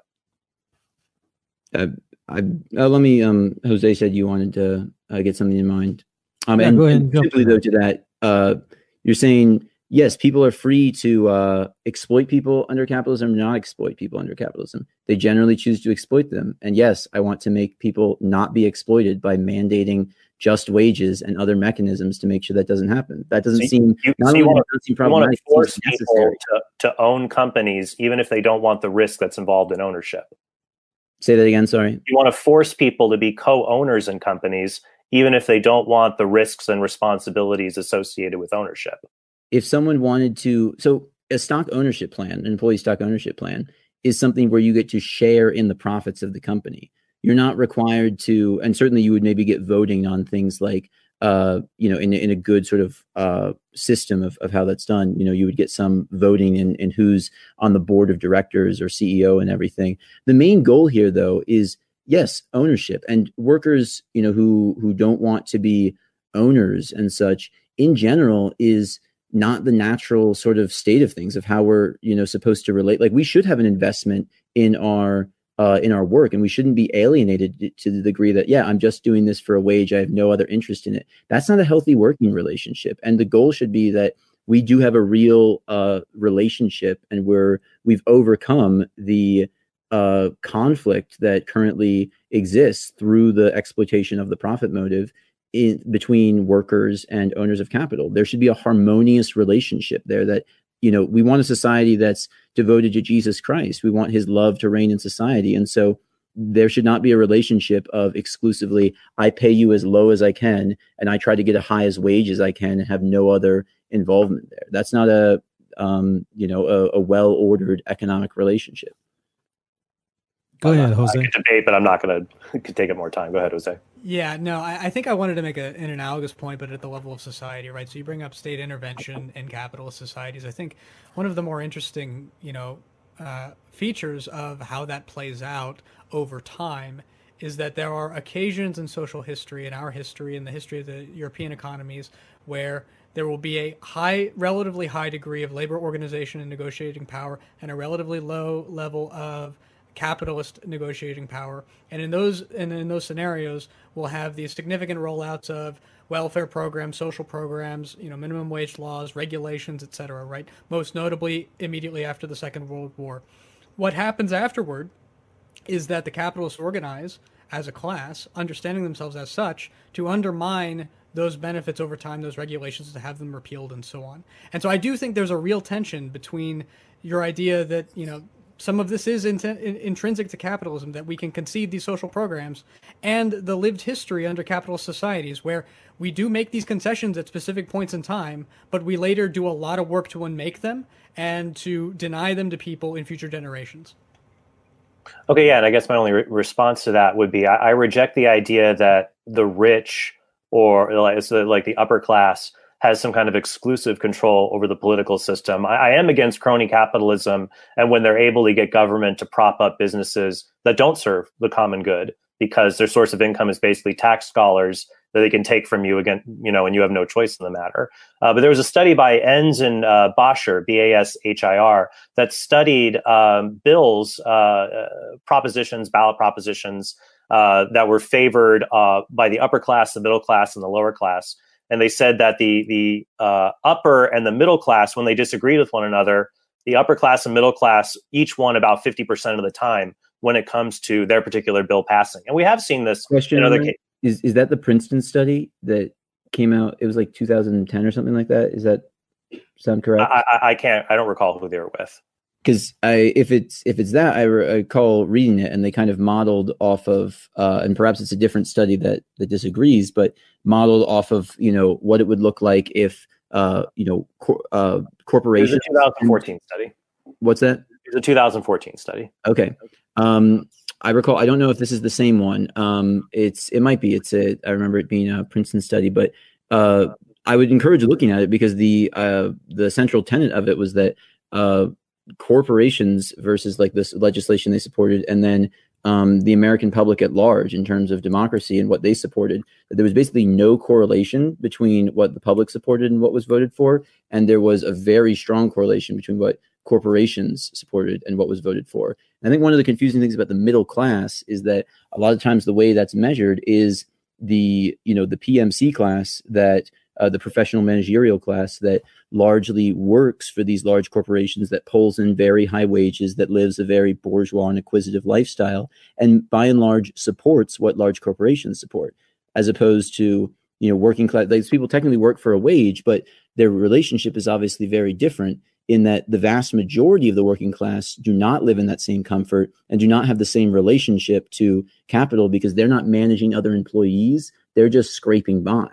it. Let me. Jose said you wanted to get something in mind. Go ahead. And simply though to that, you're saying, yes, people are free to exploit people under capitalism, not exploit people under capitalism. They generally choose to exploit them. And yes, I want to make people not be exploited by mandating just wages and other mechanisms to make sure that doesn't happen. That doesn't seem problematic. You want to force people to own companies, even if they don't want the risk that's involved in ownership. Say that again, sorry. You want to force people to be co-owners in companies, even if they don't want the risks and responsibilities associated with ownership. If someone wanted to, so a stock ownership plan, an employee stock ownership plan, is something where you get to share in the profits of the company. You're not required to, and certainly you would maybe get voting on things like, in a good sort of system of how that's done. You would get some voting in who's on the board of directors or CEO and everything. The main goal here, though, is, yes, ownership, and workers, who don't want to be owners and such in general is not the natural sort of state of things of how we're, supposed to relate. Like, we should have an investment in our work, and we shouldn't be alienated to the degree that, I'm just doing this for a wage. I have no other interest in it. That's not a healthy working relationship. And the goal should be that we do have a real relationship, and we've overcome the conflict that currently exists through the exploitation of the profit motive between workers and owners of capital. There should be a harmonious relationship there that, we want a society that's devoted to Jesus Christ. We want his love to reign in society. And so there should not be a relationship of exclusively, I pay you as low as I can, and I try to get a high as wage as I can and have no other involvement there. That's not a well-ordered economic relationship. Go ahead, Jose. I could debate, but I'm not going to take up more time. Go ahead, Jose. Yeah, no, I think I wanted to make an analogous point, but at the level of society, right? So you bring up state intervention in capitalist societies. I think one of the more interesting, features of how that plays out over time is that there are occasions in social history, in our history, in the history of the European economies, where there will be a relatively high degree of labor organization and negotiating power, and a relatively low level of capitalist negotiating power. And in those scenarios, we'll have these significant rollouts of welfare programs, social programs, minimum wage laws, regulations, etc. Right? Most notably, immediately after the Second World War. What happens afterward is that the capitalists organize as a class, understanding themselves as such, to undermine those benefits over time, those regulations, to have them repealed and so on. And so I do think there's a real tension between your idea that, some of this is intrinsic to capitalism, that we can concede these social programs, and the lived history under capitalist societies where we do make these concessions at specific points in time, but we later do a lot of work to unmake them and to deny them to people in future generations. Okay, yeah, and I guess my only response to that would be I reject the idea that the rich or like the upper class has some kind of exclusive control over the political system. I am against crony capitalism and when they're able to get government to prop up businesses that don't serve the common good because their source of income is basically tax dollars that they can take from you again, and you have no choice in the matter. But there was a study by Enns and Bashir, Bashir, that studied bills, propositions, ballot propositions that were favored by the upper class, the middle class, and the lower class. And they said that the upper and the middle class, when they disagreed with one another, the upper class and middle class each won about 50% of the time when it comes to their particular bill passing. And we have seen this in other cases. Is that the Princeton study that came out? It was like 2010 or something like that. Does that sound correct? I don't recall who they were with. Because if it's that, I recall reading it, and they kind of modeled off of, and perhaps it's a different study that disagrees, but modeled off of what it would look like if corporations. It was a 2014 study. What's that? It was a 2014 study. Okay. I recall. I don't know if this is the same one. It might be. I remember it being a Princeton study, but I would encourage looking at it because the central tenet of it was that corporations versus like this legislation they supported, and then the American public at large in terms of democracy and what they supported, that there was basically no correlation between what the public supported and what was voted for, and there was a very strong correlation between what corporations supported and what was voted for. And I think one of the confusing things about the middle class is that a lot of times the way that's measured is the PMC class, that the professional managerial class that largely works for these large corporations, that pulls in very high wages, that lives a very bourgeois and acquisitive lifestyle, and by and large supports what large corporations support, as opposed to working class. These people technically work for a wage, but their relationship is obviously very different, in that the vast majority of the working class do not live in that same comfort and do not have the same relationship to capital, because they're not managing other employees. They're just scraping by.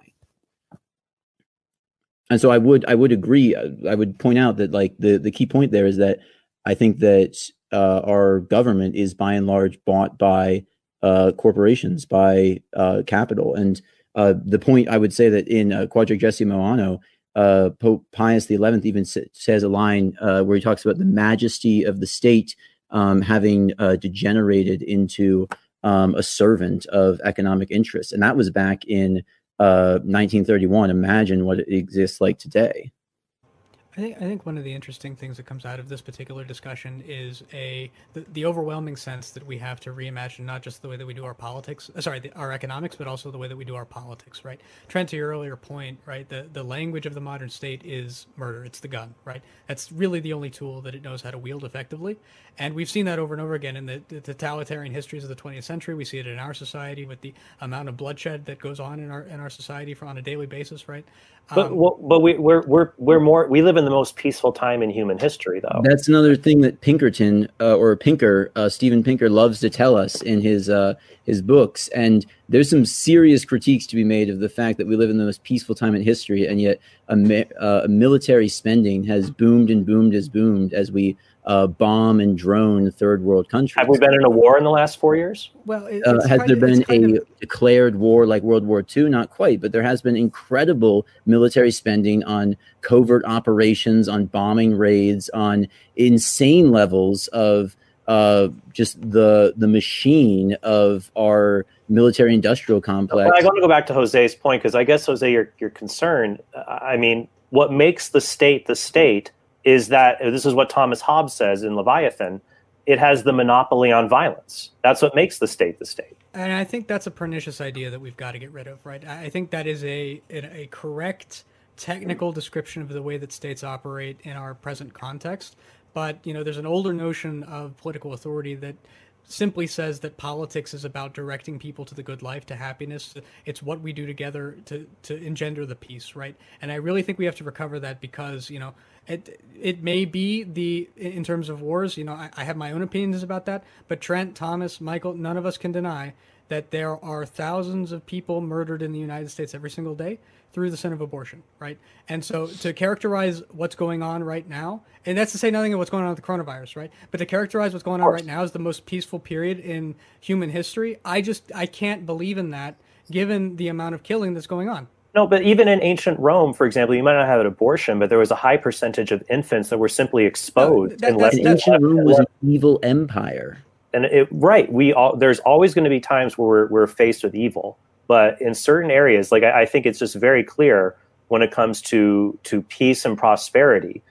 And so I would agree. I would point out that like the key point there is that I think that our government is by and large bought by corporations, by capital. And the point I would say that in Quadragesimo Anno, Pope Pius XI even says a line where he talks about the majesty of the state having degenerated into a servant of economic interests. And that was back in 1931. Imagine what it exists like today. I think one of the interesting things that comes out of this particular discussion is the overwhelming sense that we have to reimagine not just the way that we do our politics, our economics, but also the way that we do our politics, right? Trent, to your earlier point, right, the language of the modern state is murder. It's the gun, right? That's really the only tool that it knows how to wield effectively. And we've seen that over and over again in the totalitarian histories of the 20th century. We see it in our society with the amount of bloodshed that goes on in our society on a daily basis, right? But we live in the most peaceful time in human history, though. That's another thing that Pinkerton Steven Pinker loves to tell us in his books. And there's some serious critiques to be made of the fact that we live in the most peaceful time in history, and yet military spending has boomed as we bomb and drone third world countries. Have we been in a war in the last 4 years? Well, has there been a declared war like World War II? Not quite, but there has been incredible military spending on covert operations, on bombing raids, on insane levels of just the machine of our military industrial complex. But I want to go back to Jose's point, because I guess, Jose, you're concerned. I mean, what makes the state is that, this is what Thomas Hobbes says in Leviathan, it has the monopoly on violence. That's what makes the state the state. And I think that's a pernicious idea that we've got to get rid of, right? I think that is a correct technical description of the way that states operate in our present context. But, there's an older notion of political authority that simply says that politics is about directing people to the good life, to happiness. It's what we do together to engender the peace, right? And I really think we have to recover that, because, it may be in terms of wars, I have my own opinions about that, but Trent, Thomas, Michael, none of us can deny that there are thousands of people murdered in the United States every single day through the sin of abortion, right? And so to characterize what's going on right now, and that's to say nothing of what's going on with the coronavirus, right? But to characterize what's going on right now as the most peaceful period in human history, I can't believe in that, given the amount of killing that's going on. No, but even in ancient Rome, for example, you might not have an abortion, but there was a high percentage of infants that were simply exposed. Ancient Rome was an evil empire. And there's always going to be times where we're faced with evil. But in certain areas, like I think it's just very clear when it comes to peace and prosperity.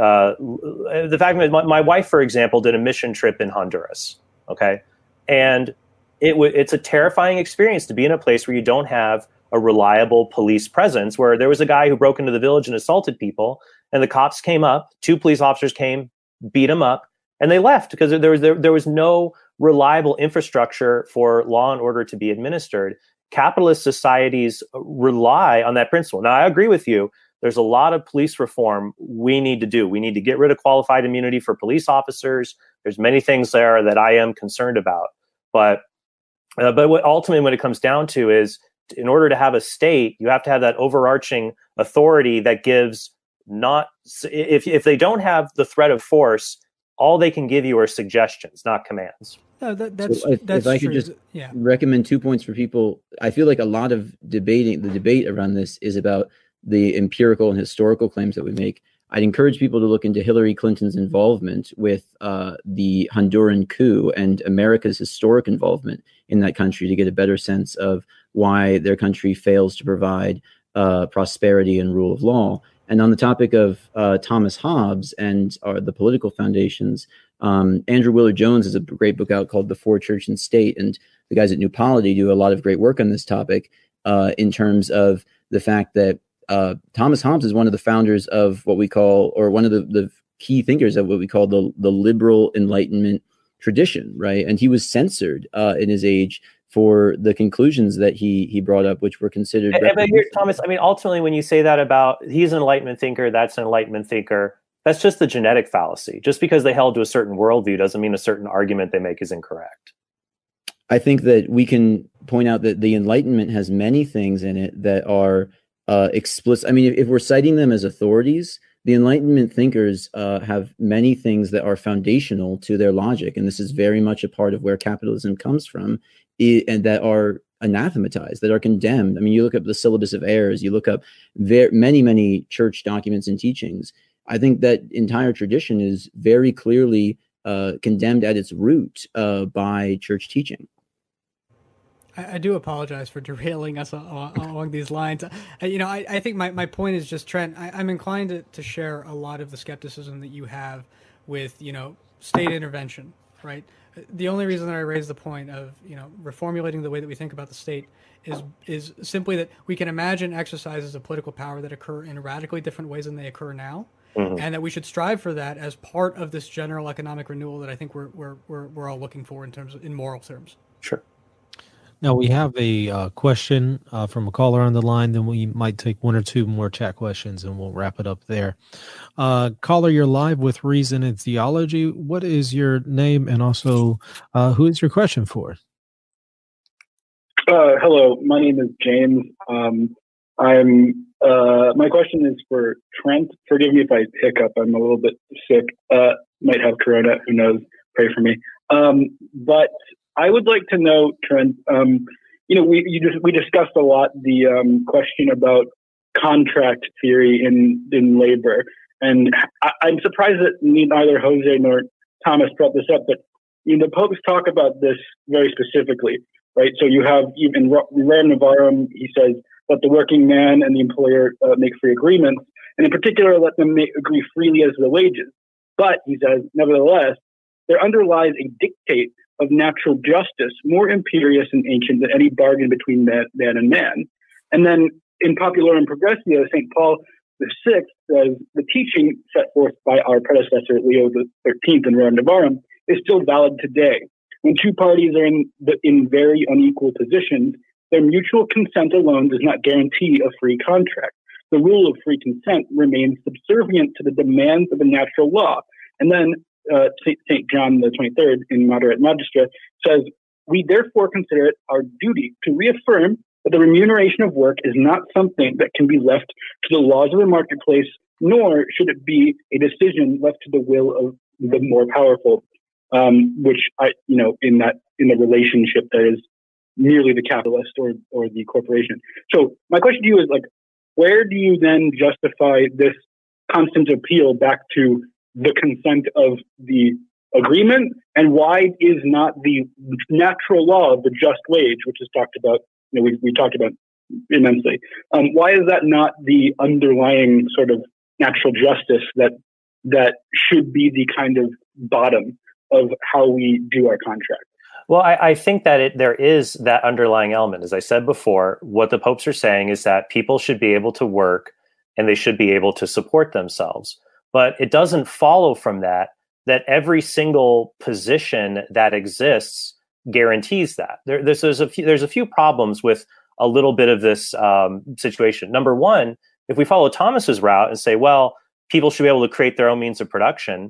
The fact that my wife, for example, did a mission trip in Honduras. Okay, and it's a terrifying experience to be in a place where you don't have a reliable police presence. Where there was a guy who broke into the village and assaulted people, and the cops came up. 2 police officers came, beat him up, and they left because there was no reliable infrastructure for law and order to be administered. Capitalist societies rely on that principle. Now, I agree with you. There's a lot of police reform we need to do. We need to get rid of qualified immunity for police officers. There's many things there that I am concerned about. But what ultimately, when it comes down to is, in order to have a state, you have to have that overarching authority that gives if they don't have the threat of force, all they can give you are suggestions, not commands. No, that's if I could just recommend 2 points for people. I feel like a lot of the debate around this is about the empirical and historical claims that we make. I'd encourage people to look into Hillary Clinton's involvement with the Honduran coup and America's historic involvement in that country to get a better sense of why their country fails to provide prosperity and rule of law. And on the topic of Thomas Hobbes and the political foundations, Andrew Willard Jones has a great book out called Before Church and State, and the guys at New Polity do a lot of great work on this topic in terms of the fact that Thomas Hobbes is one of the founders of what we call, or one of the key thinkers of what we call the liberal Enlightenment tradition, right? And he was censored in his age for the conclusions that he brought up, which were considered. But here, Thomas, I mean, ultimately, when you say that about he's an Enlightenment thinker, that's an Enlightenment thinker, that's just the genetic fallacy. Just because they held to a certain worldview doesn't mean a certain argument they make is incorrect. I think that we can point out that the Enlightenment has many things in it that are explicit. I mean, if we're citing them as authorities, the Enlightenment thinkers have many things that are foundational to their logic, and this is very much a part of where capitalism comes from, and that are anathematized, that are condemned. I mean, you look up the Syllabus of Errors, you look up many church documents and teachings. I think that entire tradition is very clearly condemned at its root by church teaching. I do apologize for derailing us along these lines. I think my point is just, Trent, I'm inclined to share a lot of the skepticism that you have with, state intervention, right? The only reason that I raise the point of, reformulating the way that we think about the state is simply that we can imagine exercises of political power that occur in radically different ways than they occur now. Mm-hmm. And that we should strive for that as part of this general economic renewal that I think we're all looking for in moral terms. Sure. Now we have a question from a caller on the line. Then we might take one or two more chat questions, and we'll wrap it up there. Caller, you're live with Reason and Theology. What is your name, and also who is your question for? Hello, my name is James. I'm My question is for Trent. Forgive me if I hiccup. I'm a little bit sick. Might have corona. Who knows? Pray for me. But I would like to know, Trent. We discussed a lot the question about contract theory in labor, and I'm surprised that neither Jose nor Thomas brought this up. But the popes talk about this very specifically, right? So you have even Rerum Novarum. He says, let the working man and the employer make free agreements, and in particular, let them agree freely as to the wages. But, he says, nevertheless, there underlies a dictate of natural justice more imperious and ancient than any bargain between man and man. And then in Populorum Progressio, St. Paul VI says the teaching set forth by our predecessor, Leo XIII in Rerum Novarum, is still valid today. When two parties are in very unequal positions, their mutual consent alone does not guarantee a free contract. The rule of free consent remains subservient to the demands of a natural law. And then St. John the 23rd in Moderate Magistra says, we therefore consider it our duty to reaffirm that the remuneration of work is not something that can be left to the laws of the marketplace, nor should it be a decision left to the will of the more powerful, which in the relationship there is merely the capitalist or the corporation. So my question to you is, where do you then justify this constant appeal back to the consent of the agreement, and why is not the natural law of the just wage, which is talked about, we talked about immensely, why is that not the underlying sort of natural justice that should be the kind of bottom of how we do our contract? Well, I think that there is that underlying element. As I said before, what the popes are saying is that people should be able to work and they should be able to support themselves. But it doesn't follow from that every single position that exists guarantees that. There's a few problems with a little bit of this situation. Number one, if we follow Thomas's route and say, well, people should be able to create their own means of production,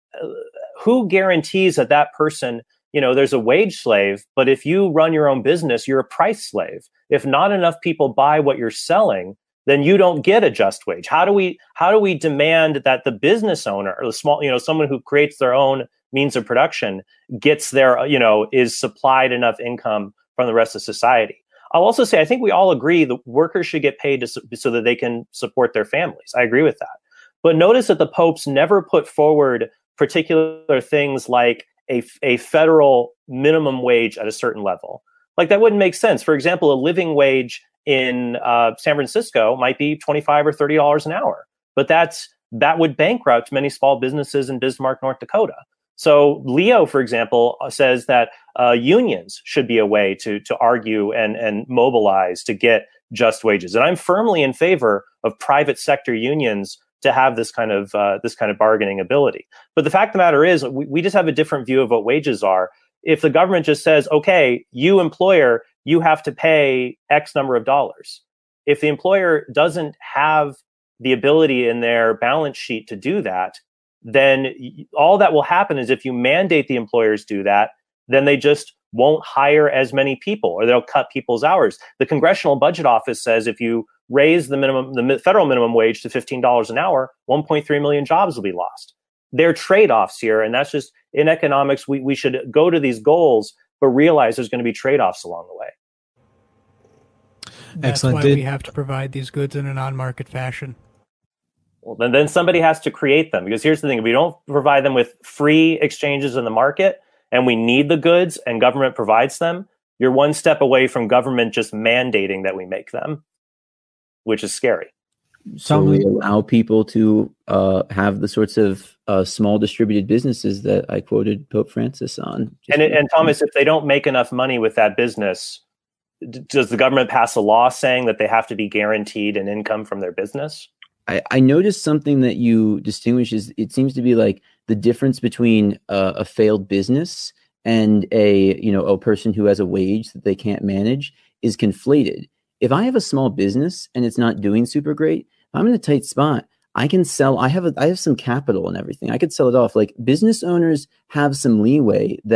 who guarantees that person, there's a wage slave, but if you run your own business, you're a price slave. If not enough people buy what you're selling, then you don't get a just wage. How do we demand that the business owner or the small, someone who creates their own means of production gets their, is supplied enough income from the rest of society? I'll also say, I think we all agree that workers should get paid so that they can support their families. I agree with that. But notice that the popes never put forward particular things like a federal minimum wage at a certain level. Like, that wouldn't make sense. For example, a living wage in San Francisco might be $25 or $30 an hour, but that would bankrupt many small businesses in Bismarck, North Dakota. So Leo, for example, says that unions should be a way to argue and mobilize to get just wages. And I'm firmly in favor of private sector unions to have this kind of bargaining ability. But the fact of the matter is, we just have a different view of what wages are. If the government just says, okay, you employer, you have to pay X number of dollars. If the employer doesn't have the ability in their balance sheet to do that, then all that will happen is if you mandate the employers do that, then they just won't hire as many people, or they'll cut people's hours. The Congressional Budget Office says if you raise the federal minimum wage to $15 an hour, 1.3 million jobs will be lost. There are trade-offs here, and that's just, in economics, we should go to these goals, but realize there's going to be trade-offs along the way. That's Excellent. why we have to provide these goods in a non-market fashion. Well, then somebody has to create them, because here's the thing: if we don't provide them with free exchanges in the market, and we need the goods and government provides them, you're one step away from government just mandating that we make them, which is scary. So we allow people to have the sorts of small distributed businesses that I quoted Pope Francis on. And Thomas, if they don't make enough money with that business, does the government pass a law saying that they have to be guaranteed an income from their business? I noticed something that you distinguish is, it seems to be like the difference between a failed business and a person who has a wage that they can't manage is conflated. If I have a small business and it's not doing super great, if I'm in a tight spot, I can sell. I have some capital and everything. I could sell it off. Like, business owners have some leeway that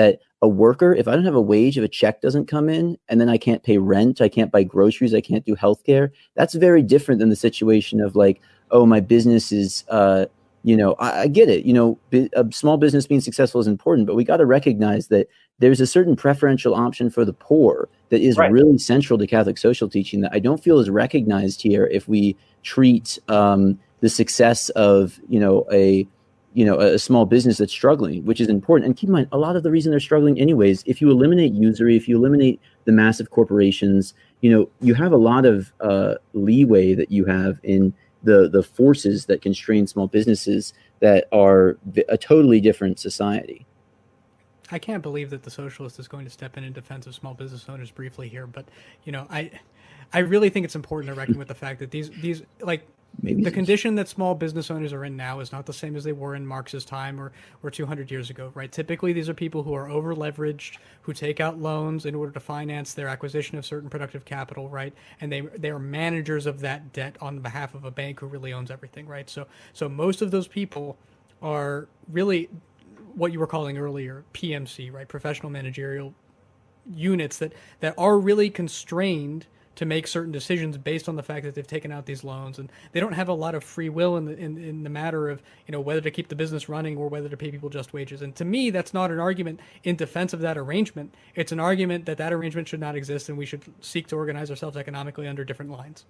a worker, if I don't have a wage, if a check doesn't come in, and then I can't pay rent, I can't buy groceries, I can't do healthcare, that's very different than the situation of like, oh, my business is, I get it. A small business being successful is important, but we got to recognize that there's a certain preferential option for the poor that is really central to Catholic social teaching that I don't feel is recognized here if we treat the success of, a small business that's struggling, which is important. And keep in mind, a lot of the reason they're struggling anyways, if you eliminate usury, if you eliminate the massive corporations, you have a lot of leeway that you have in the forces that constrain small businesses that are a totally different society. I can't believe that the socialist is going to step in defense of small business owners briefly here, but I really think it's important to reckon with the fact that these the condition that small business owners are in now is not the same as they were in Marx's time or 200 years ago, right? Typically, these are people who are over-leveraged, who take out loans in order to finance their acquisition of certain productive capital, right? And they are managers of that debt on behalf of a bank who really owns everything, right? So most of those people are really what you were calling earlier PMC, right? Professional managerial units that are really constrained to make certain decisions based on the fact that they've taken out these loans, and they don't have a lot of free will in the matter of whether to keep the business running or whether to pay people just wages. And to me, that's not an argument in defense of that arrangement. It's an argument that arrangement should not exist, and we should seek to organize ourselves economically under different lines.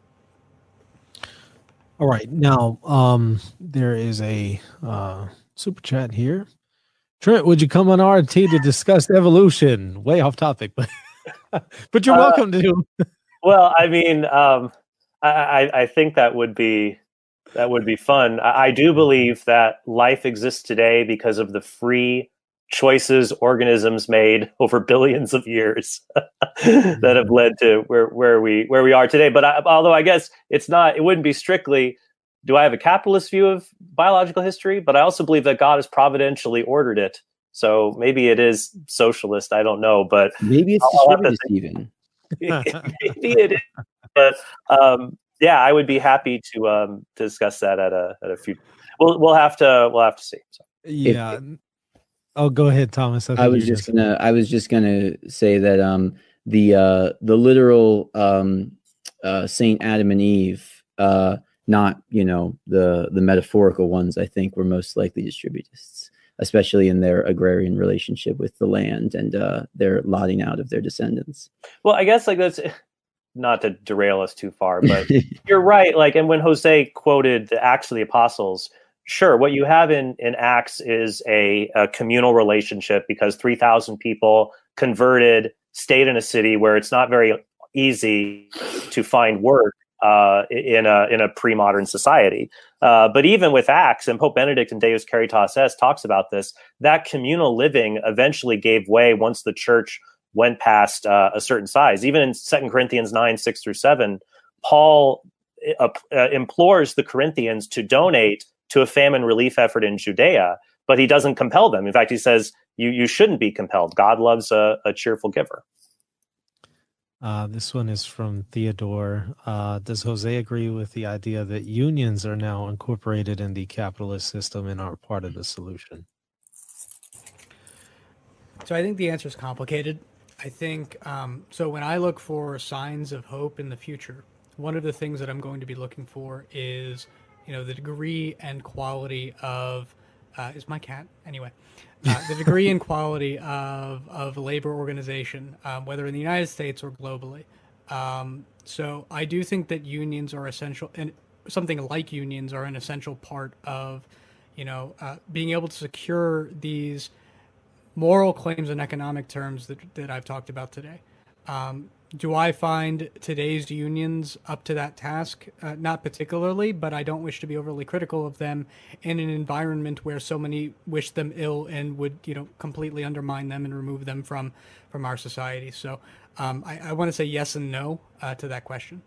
All right, now there is a super chat here. Trent, would you come on RT to discuss evolution? Way off topic, but you're welcome to. Well, I mean, I think that would be fun. I do believe that life exists today because of the free choices organisms made over billions of years that have led to where we are today. But although I guess it wouldn't be strictly. Do I have a capitalist view of biological history? But I also believe that God has providentially ordered it. So maybe it is socialist. I don't know, but maybe it's distributed even. Maybe it is, but I would be happy to discuss that at a future. We'll have to see. So. Yeah. Go ahead, Thomas. I was just gonna say that the literal Saint Adam and Eve, not the metaphorical ones, I think were most likely distributists, especially in their agrarian relationship with the land and their lotting out of their descendants. Well, I guess that's not to derail us too far, but you're right. And when Jose quoted the Acts of the Apostles, sure, what you have in Acts is a communal relationship because 3,000 people converted, stayed in a city where it's not very easy to find work in a pre-modern society. But even with Acts, and Pope Benedict in Deus Caritas Est talks about this, that communal living eventually gave way once the church went past a certain size. Even in 2 Corinthians 9:6-7, Paul implores the Corinthians to donate to a famine relief effort in Judea, but he doesn't compel them. In fact, he says, you shouldn't be compelled. God loves a cheerful giver. This one is from Theodore. Does Jose agree with the idea that unions are now incorporated in the capitalist system and are part of the solution? So I think the answer is complicated. I think, so when I look for signs of hope in the future, one of the things that I'm going to be looking for is, the degree and quality of, is my cat? Anyway. The degree and quality of labor organization, whether in the United States or globally. So I do think that unions are essential, and something like unions are an essential part of, being able to secure these moral claims in economic terms that I've talked about today. Do I find today's unions up to that task? Not particularly, but I don't wish to be overly critical of them in an environment where so many wish them ill and would, completely undermine them and remove them from our society. So I want to say yes and no to that question.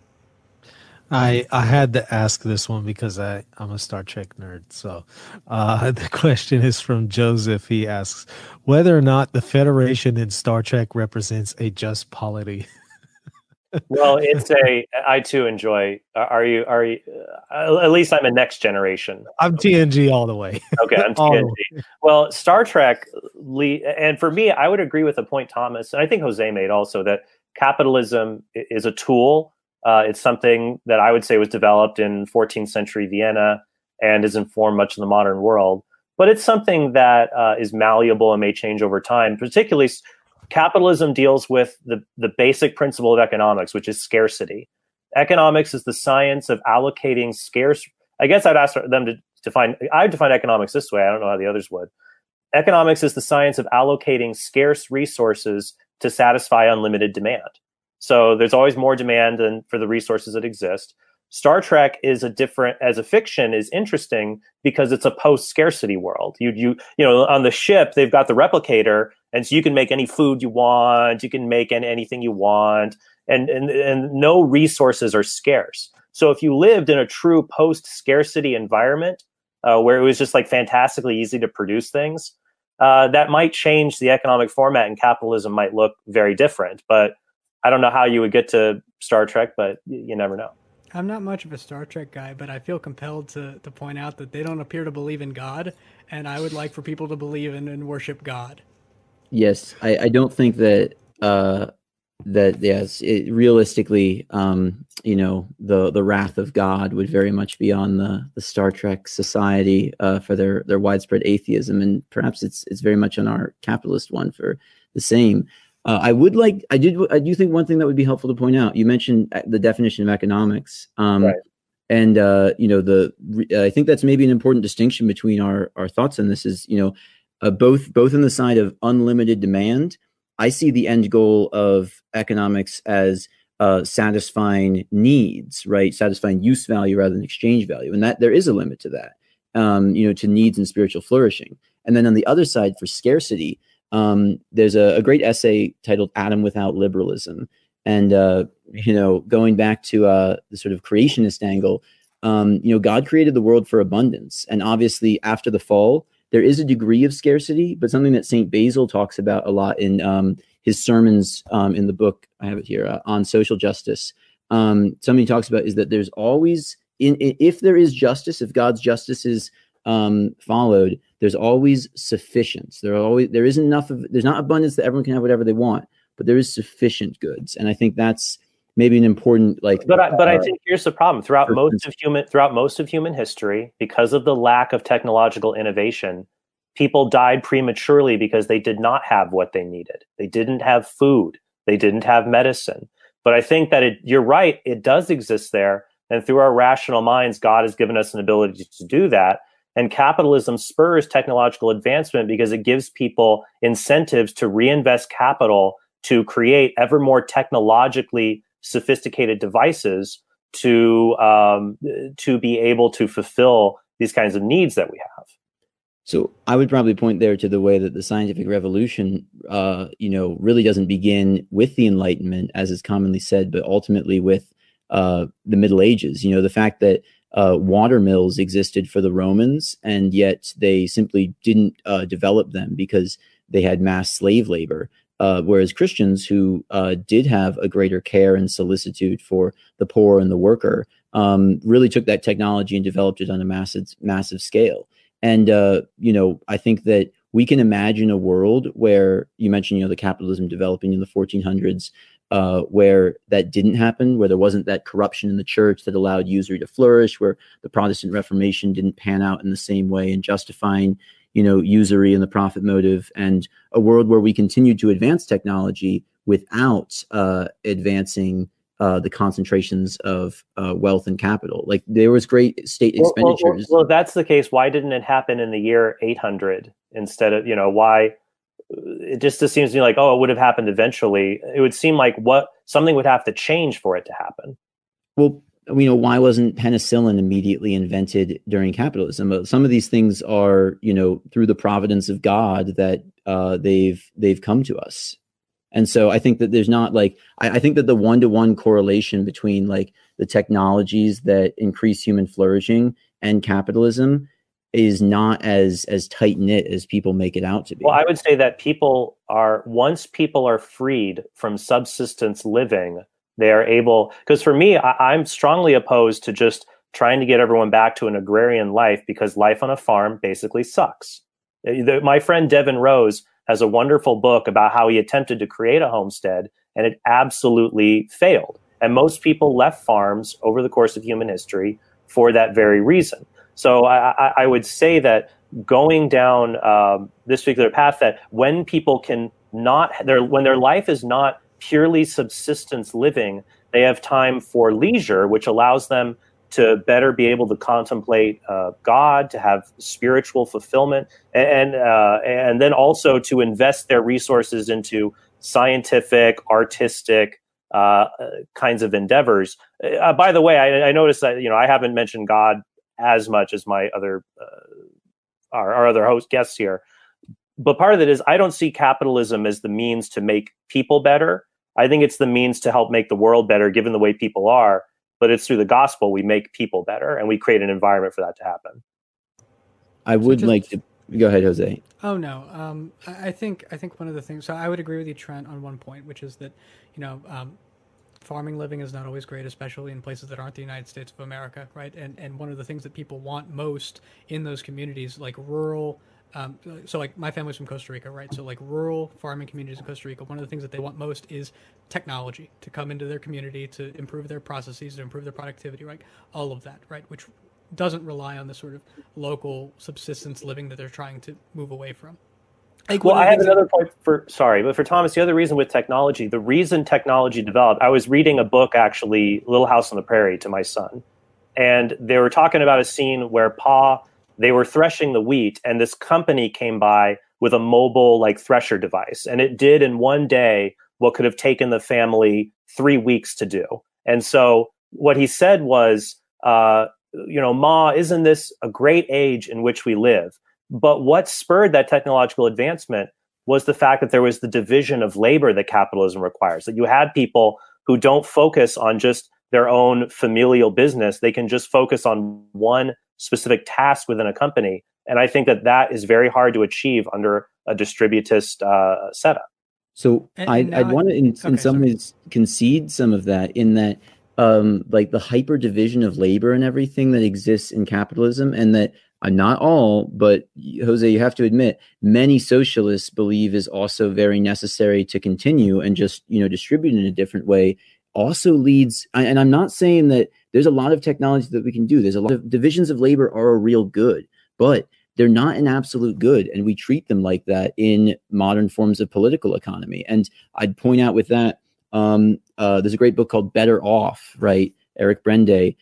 I had to ask this one because I'm a Star Trek nerd. So the question is from Joseph. He asks whether or not the Federation in Star Trek represents a just polity. Well, I too enjoy. Are you? At least I'm a next generation. I'm TNG all the way. Okay, I'm TNG. Well, Star Trek, and for me, I would agree with the point Thomas, and I think Jose made also, that capitalism is a tool. It's something that I would say was developed in 14th century Vienna and has informed much of the modern world. But it's something that is malleable and may change over time. Particularly, capitalism deals with the basic principle of economics, which is scarcity. Economics is the science of allocating scarce. I guess I'd ask them to define. I'd define economics this way. I don't know how the others would. Economics is the science of allocating scarce resources to satisfy unlimited demand. So there's always more demand than for the resources that exist. Star Trek is as a fiction is interesting because it's a post-scarcity world. You know, on the ship, they've got the replicator, and so you can make any food you want, you can make anything you want, and no resources are scarce. So if you lived in a true post-scarcity environment, where it was just like fantastically easy to produce things, that might change the economic format, and capitalism might look very different. But I don't know how you would get to Star Trek, but you never know. I'm not much of a Star Trek guy, but I feel compelled to point out that they don't appear to believe in God, and I would like for people to believe in and worship God. Yes, I don't think that realistically, you know, the wrath of God would very much be on the Star Trek society for their widespread atheism, and perhaps it's very much on our capitalist one for the same. I do think one thing that would be helpful to point out. You mentioned the definition of economics, Right. and you know, I think that's maybe an important distinction between our thoughts on this. Is, you know, both on the side of unlimited demand, I see the end goal of economics as satisfying needs, right? Satisfying use value rather than exchange value, and that there is a limit to that, you know, to needs and spiritual flourishing. And then on the other side, for scarcity, there's a great essay titled "Adam Without Liberalism," and you know, going back to the sort of creationist angle, you know, God created the world for abundance, and obviously after the fall, there is a degree of scarcity, but something that Saint Basil talks about a lot in his sermons in the book, I have it here, on social justice. Something he talks about is that there's always, if there is justice, if God's justice is followed, there's always sufficient. There's not abundance that everyone can have whatever they want, but there is sufficient goods. And I think that's maybe an important, But I think here's the problem. Throughout most of human history, because of the lack of technological innovation, people died prematurely because they did not have what they needed. They didn't have food. They didn't have medicine. But I think that you're right. It does exist there. And through our rational minds, God has given us an ability to do that. And capitalism spurs technological advancement because it gives people incentives to reinvest capital to create ever more technologically sophisticated devices to be able to fulfill these kinds of needs that we have. So I would probably point there to the way that the scientific revolution, you know, really doesn't begin with the Enlightenment, as is commonly said, but ultimately with the Middle Ages. You know, the fact that water mills existed for the Romans, and yet they simply didn't develop them because they had mass slave labor. Whereas Christians who did have a greater care and solicitude for the poor and the worker really took that technology and developed it on a massive scale. And, you know, I think that we can imagine a world where, you mentioned, you know, the capitalism developing in the 1400s, where that didn't happen, where there wasn't that corruption in the church that allowed usury to flourish, where the Protestant Reformation didn't pan out in the same way in justifying, you know, usury and the profit motive, and a world where we continue to advance technology without advancing the concentrations of wealth and capital. Like, there was great state expenditures. Well, if that's the case, why didn't it happen in the year 800 instead of, you know, why? It just seems to me like, oh, it would have happened eventually. It would seem like something would have to change for it to happen. Well, you know, why wasn't penicillin immediately invented during capitalism? Some of these things are, you know, through the providence of God that they've come to us. And so I think that there's not like, I think that the one-to-one correlation between like the technologies that increase human flourishing and capitalism is not as tight-knit as people make it out to be. Well, I would say that once people are freed from subsistence living, They are able, because for me, I'm strongly opposed to just trying to get everyone back to an agrarian life, because life on a farm basically sucks. My friend Devin Rose has a wonderful book about how he attempted to create a homestead and it absolutely failed. And most people left farms over the course of human history for that very reason. So I would say that going down this particular path, that when people can not, when their life is not purely subsistence living, they have time for leisure, which allows them to better be able to contemplate God, to have spiritual fulfillment, and then also to invest their resources into scientific, artistic kinds of endeavors. By the way, I noticed that I haven't mentioned God as much as my other our other host guests here, but part of it is I don't see capitalism as the means to make people better. I think it's the means to help make the world better, given the way people are. But it's through the gospel we make people better, and we create an environment for that to happen. I would like to go ahead, Jose. Oh no, I think one of the things. So I would agree with you, Trent, on one point, which is that farming living is not always great, especially in places that aren't the United States of America, right? And one of the things that people want most in those communities, like rural. So like my family's from Costa Rica, right? So like rural farming communities in Costa Rica, one of the things that they want most is technology to come into their community to improve their processes, to improve their productivity, right? All of that, right? Which doesn't rely on the sort of local subsistence living that they're trying to move away from. Well, I have another point for Thomas, the other reason with technology, the reason technology developed, I was reading a book, actually, Little House on the Prairie, to my son. And they were talking about a scene where they were threshing the wheat, and this company came by with a mobile thresher device. And it did in one day what could have taken the family 3 weeks to do. And so what he said was, Ma, isn't this a great age in which we live? But what spurred that technological advancement was the fact that there was the division of labor that capitalism requires, that you had people who don't focus on just their own familial business. They can just focus on one specific task within a company. And I think that is very hard to achieve under a distributist setup. So I'd want to, in some ways, concede some of that, in that the hyper division of labor and everything that exists in capitalism, and that not all, but Jose, you have to admit, many socialists believe is also very necessary to continue and just, distribute in a different way, also leads, and I'm not saying that there's a lot of technology that we can do. There's a lot of divisions of labor are a real good, but they're not an absolute good. And we treat them like that in modern forms of political economy. And I'd point out with that, there's a great book called Better Off, right? Eric Brende,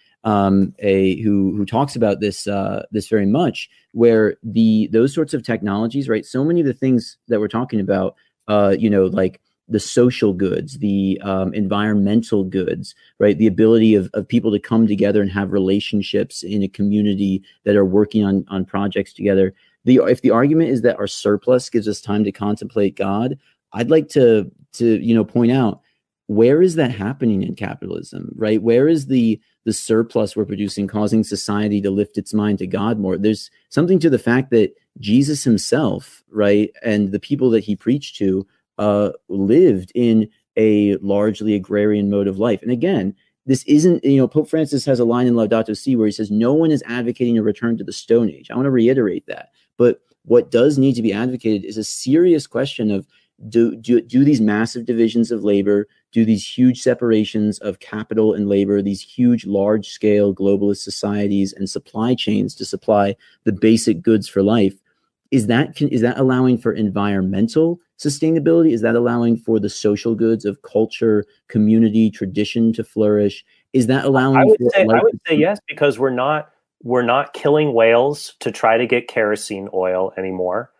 who talks about this very much, where those sorts of technologies, right? So many of the things that we're talking about, like the social goods, the environmental goods, right? The ability of people to come together and have relationships in a community that are working on projects together. If the argument is that our surplus gives us time to contemplate God, I'd like to point out, where is that happening in capitalism, right? Where is the surplus we're producing causing society to lift its mind to God more? There's something to the fact that Jesus himself, right, and the people that he preached to lived in a largely agrarian mode of life. And again, this isn't, Pope Francis has a line in Laudato Si where he says, no one is advocating a return to the Stone Age. I want to reiterate that. But what does need to be advocated is a serious question of, do these massive divisions of labor, do these huge separations of capital and labor, these huge, large-scale globalist societies and supply chains to supply the basic goods for life, is that allowing for environmental sustainability? Is that allowing for the social goods of culture, community, tradition to flourish? Is that allowing? I would say yes, because we're not killing whales to try to get kerosene oil anymore.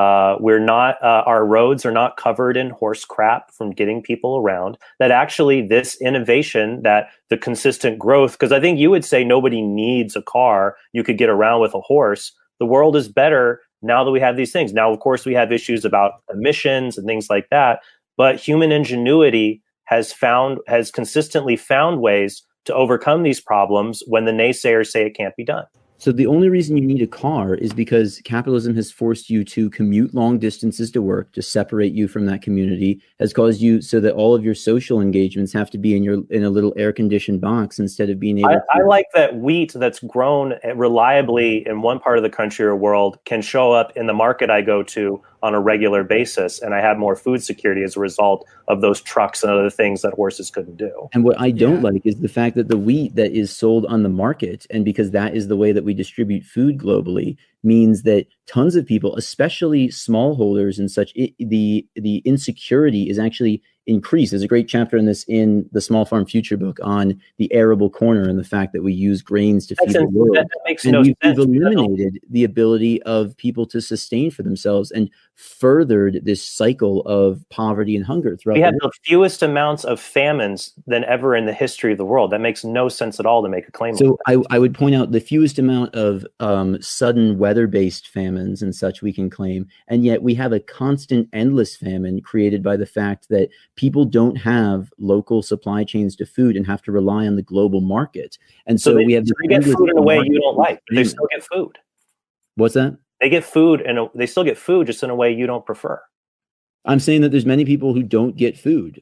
Our roads are not covered in horse crap from getting people around. That actually this innovation, that the consistent growth, because I think you would say nobody needs a car. You could get around with a horse. The world is better now that we have these things. Now, of course, we have issues about emissions and things like that, but human ingenuity has consistently found ways to overcome these problems when the naysayers say it can't be done. So the only reason you need a car is because capitalism has forced you to commute long distances to work, to separate you from that community, has caused you so that all of your social engagements have to be in a little air conditioned box instead of being able to. I like that wheat that's grown reliably in one part of the country or world can show up in the market I go to on a regular basis, and I have more food security as a result of those trucks and other things that horses couldn't do. And what I don't like is the fact that the wheat that is sold on the market, and because that is the way that we distribute food globally, means that tons of people, especially smallholders and such, the insecurity is actually increased. There's a great chapter in this in the Small Farm Future book on the arable corner and the fact that we use grains to feed the world. That makes no sense. We've eliminated the ability of people to sustain for themselves and furthered this cycle of poverty and hunger throughout. We have the fewest amounts of famines than ever in the history of the world. That makes no sense at all to make a claim. So I would point out the fewest amount of sudden weather-based famines and such we can claim, and yet we have a constant, endless famine created by the fact that people don't have local supply chains to food and have to rely on the global market. And so we have they get food in a way you don't like, but they still get food. What's that? They get food and they still get food just in a way you don't prefer. I'm saying that there's many people who don't get food.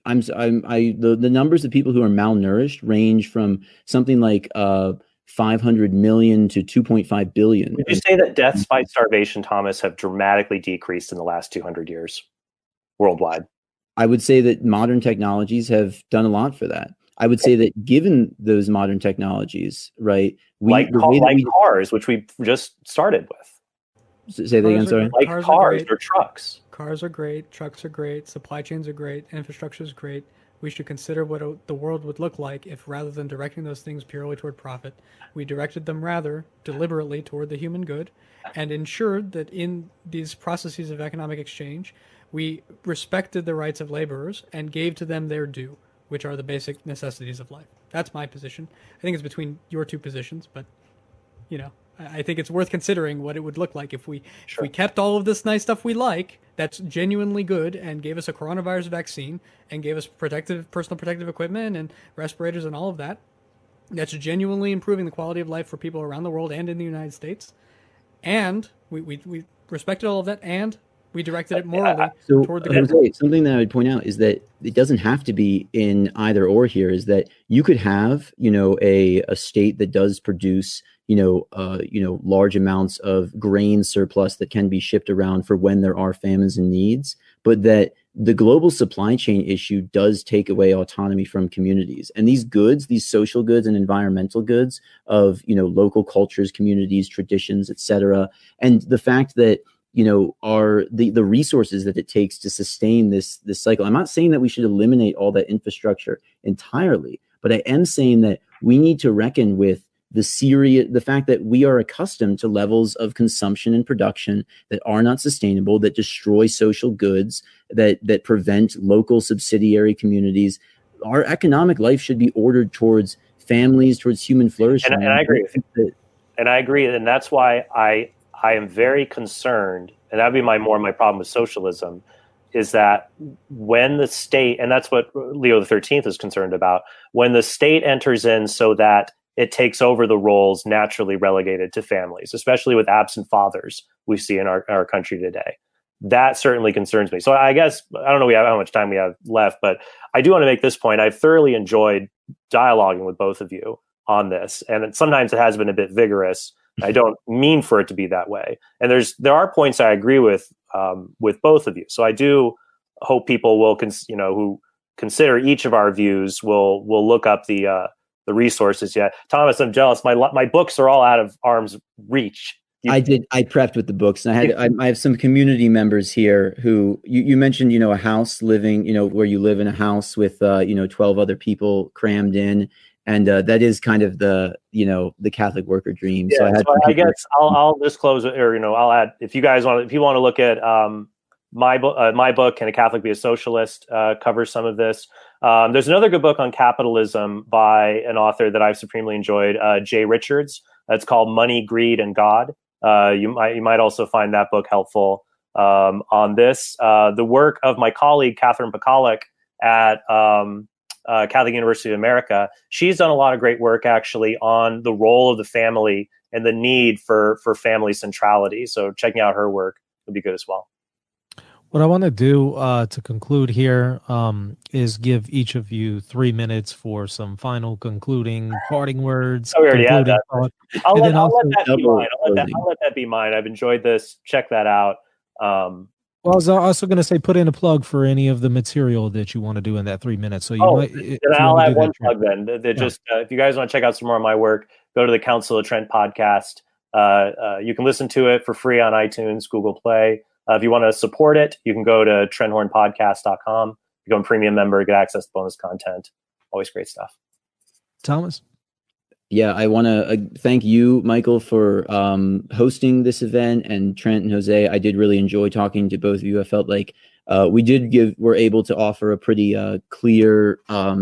The numbers of people who are malnourished range from something like 500 million to 2.5 billion. Would you say that deaths by starvation, Thomas, have dramatically decreased in the last 200 years worldwide? I would say that modern technologies have done a lot for that. I would say that given those modern technologies, right, cars, which we just started with. Say that again, sorry. Like cars or trucks. Cars are great. Trucks are great. Supply chains are great. Infrastructure is great. We should consider what the world would look like if, rather than directing those things purely toward profit, we directed them rather deliberately toward the human good and ensured that in these processes of economic exchange, we respected the rights of laborers and gave to them their due, which are the basic necessities of life. That's my position. I think it's between your two positions, but, you know, I think it's worth considering what it would look like if we kept all of this nice stuff we like, that's genuinely good, and gave us a coronavirus vaccine, and gave us personal protective equipment and respirators and all of that. That's genuinely improving the quality of life for people around the world and in the United States. And we respected all of that, and we directed it morally toward the good. Something that I would point out is that it doesn't have to be in either or here, is that you could have, a state that does produce, large amounts of grain surplus that can be shipped around for when there are famines and needs, but that the global supply chain issue does take away autonomy from communities. And these goods, these social goods and environmental goods of, local cultures, communities, traditions, etc., and the fact that are the resources that it takes to sustain this cycle. I'm not saying that we should eliminate all that infrastructure entirely, but I am saying that we need to reckon with the fact that we are accustomed to levels of consumption and production that are not sustainable, that destroy social goods, that prevent local subsidiary communities. Our economic life should be ordered towards families, towards human flourishing. And I agree with you. And I agree, and that's why I am very concerned, and that'd be my problem with socialism, is that when the state, and that's what Leo XIII is concerned about, when the state enters in so that it takes over the roles naturally relegated to families, especially with absent fathers we see in our country today. That certainly concerns me. So I guess, I don't know how much time we have left, but I do want to make this point. I've thoroughly enjoyed dialoguing with both of you on this, and sometimes it has been a bit vigorous. I don't mean for it to be that way. And there are points I agree with both of you. So I do hope people will, who consider each of our views will look up the resources. Yeah, Thomas, I'm jealous. My books are all out of arm's reach. I prepped with the books, and I have some community members here who you mentioned, a house living, where you live in a house with 12 other people crammed in. And that is kind of the Catholic worker dream. Yeah, so I guess I'll disclose, or I'll add, if you want to look at my book, Can a Catholic Be a Socialist, covers some of this. There's another good book on capitalism by an author that I've supremely enjoyed, Jay Richards. It's called Money, Greed, and God. You might also find that book helpful on this. The work of my colleague Catherine Pekalik at Catholic University of America. She's done a lot of great work actually on the role of the family and the need for family centrality. So checking out her work would be good as well. What I want to do to conclude here is give each of you 3 minutes for some final concluding parting words. Oh, we already had that. I'll let that be mine. I've enjoyed this. Check that out. Well, I was also going to say, put in a plug for any of the material that you want to do in that 3 minutes. So I'll add one plug then. Just if you guys want to check out some more of my work, go to the Council of Trent podcast. You can listen to it for free on iTunes, Google Play. If you want to support it, you can go to TrentHornPodcast.com. Become a premium member, get access to bonus content. Always great stuff. Thomas? Yeah, I want to thank you, Michael, for hosting this event, and Trent and Jose. I did really enjoy talking to both of you. I felt like we're able to offer a pretty clear,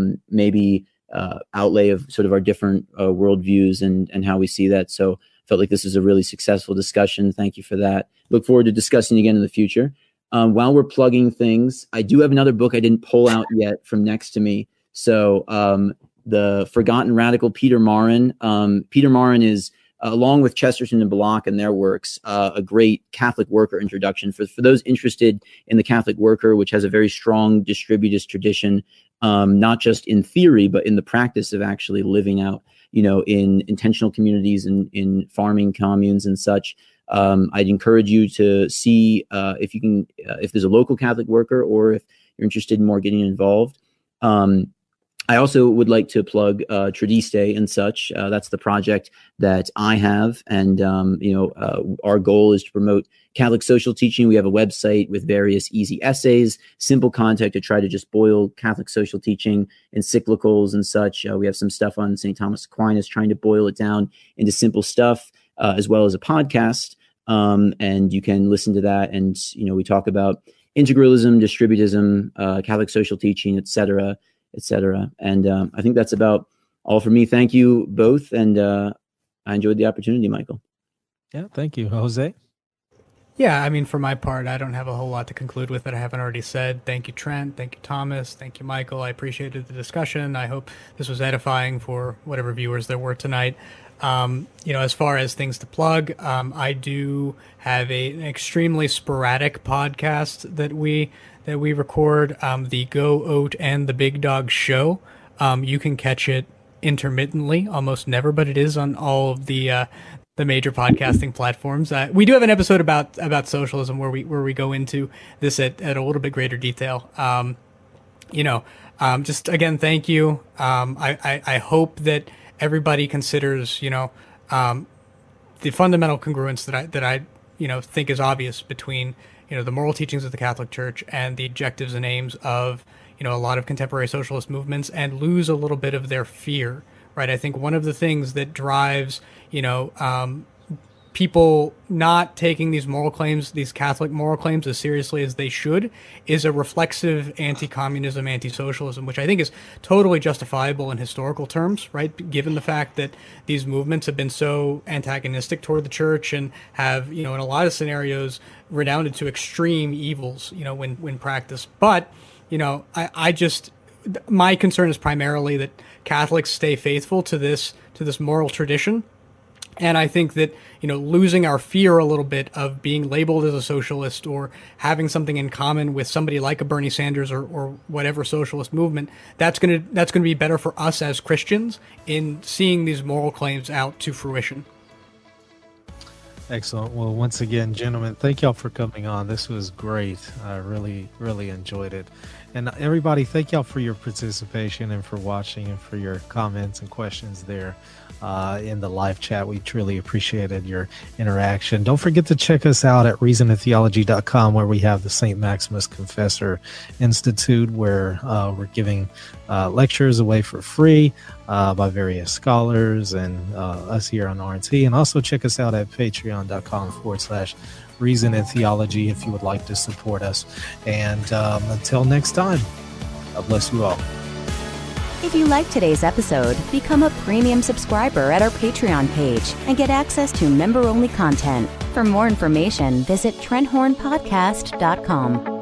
outlay of sort of our different worldviews and how we see that. So felt like this is a really successful discussion. Thank you for that. Look forward to discussing again in the future. While we're plugging things, I do have another book I didn't pull out yet from next to me. So the Forgotten Radical, Peter Maurin. Peter Maurin is, along with Chesterton and Belloc and their works, a great Catholic worker introduction for those interested in the Catholic worker, which has a very strong distributist tradition, not just in theory, but in the practice of actually living out, in intentional communities and in farming communes and such. I'd encourage you to see if you can, if there's a local Catholic worker, or if you're interested in more getting involved. I also would like to plug Tradiste and such. That's the project that I have. And, our goal is to promote Catholic social teaching. We have a website with various easy essays, simple content to try to just boil Catholic social teaching, encyclicals and such. We have some stuff on St. Thomas Aquinas, trying to boil it down into simple stuff, as well as a podcast. And you can listen to that. And, we talk about integralism, distributism, Catholic social teaching, et cetera. And I think that's about all for me. Thank you both. And I enjoyed the opportunity, Michael. Yeah, thank you. Jose? Yeah, I mean, for my part, I don't have a whole lot to conclude with that I haven't already said. Thank you, Trent. Thank you, Thomas. Thank you, Michael. I appreciated the discussion. I hope this was edifying for whatever viewers there were tonight. As far as things to plug, I do have an extremely sporadic podcast that we record, the Go Oat and the Big Dog Show. You can catch it intermittently, almost never, but it is on all of the major podcasting platforms. We do have an episode about socialism where we go into this at a little bit greater detail. Just again, thank you. I hope that everybody considers, the fundamental congruence that I think is obvious between, the moral teachings of the Catholic Church and the objectives and aims of, a lot of contemporary socialist movements, and lose a little bit of their fear, right? I think one of the things that drives, people not taking these moral claims, these Catholic moral claims, as seriously as they should, is a reflexive anti-communism, anti-socialism, which I think is totally justifiable in historical terms, right? Given the fact that these movements have been so antagonistic toward the church and have, in a lot of scenarios, redounded to extreme evils, when practiced. But, my concern is primarily that Catholics stay faithful to this moral tradition. And I think that, losing our fear a little bit of being labeled as a socialist or having something in common with somebody like a Bernie Sanders or whatever socialist movement, that's going to be better for us as Christians in seeing these moral claims out to fruition. Excellent. Well, once again, gentlemen, thank y'all for coming on. This was great. I really, really enjoyed it. And everybody, thank y'all for your participation and for watching and for your comments and questions there in the live chat. We truly appreciated your interaction. Don't forget to check us out at reasonandtheology.com, where we have the St. Maximus Confessor Institute, where we're giving lectures away for free by various scholars and us here on RNT. And also check us out at patreon.com/Reason and Theology if you would like to support us. And until next time, God bless you all. If you liked today's episode, become a premium subscriber at our Patreon page and get access to member-only content. For more information, visit TrentHornPodcast.com.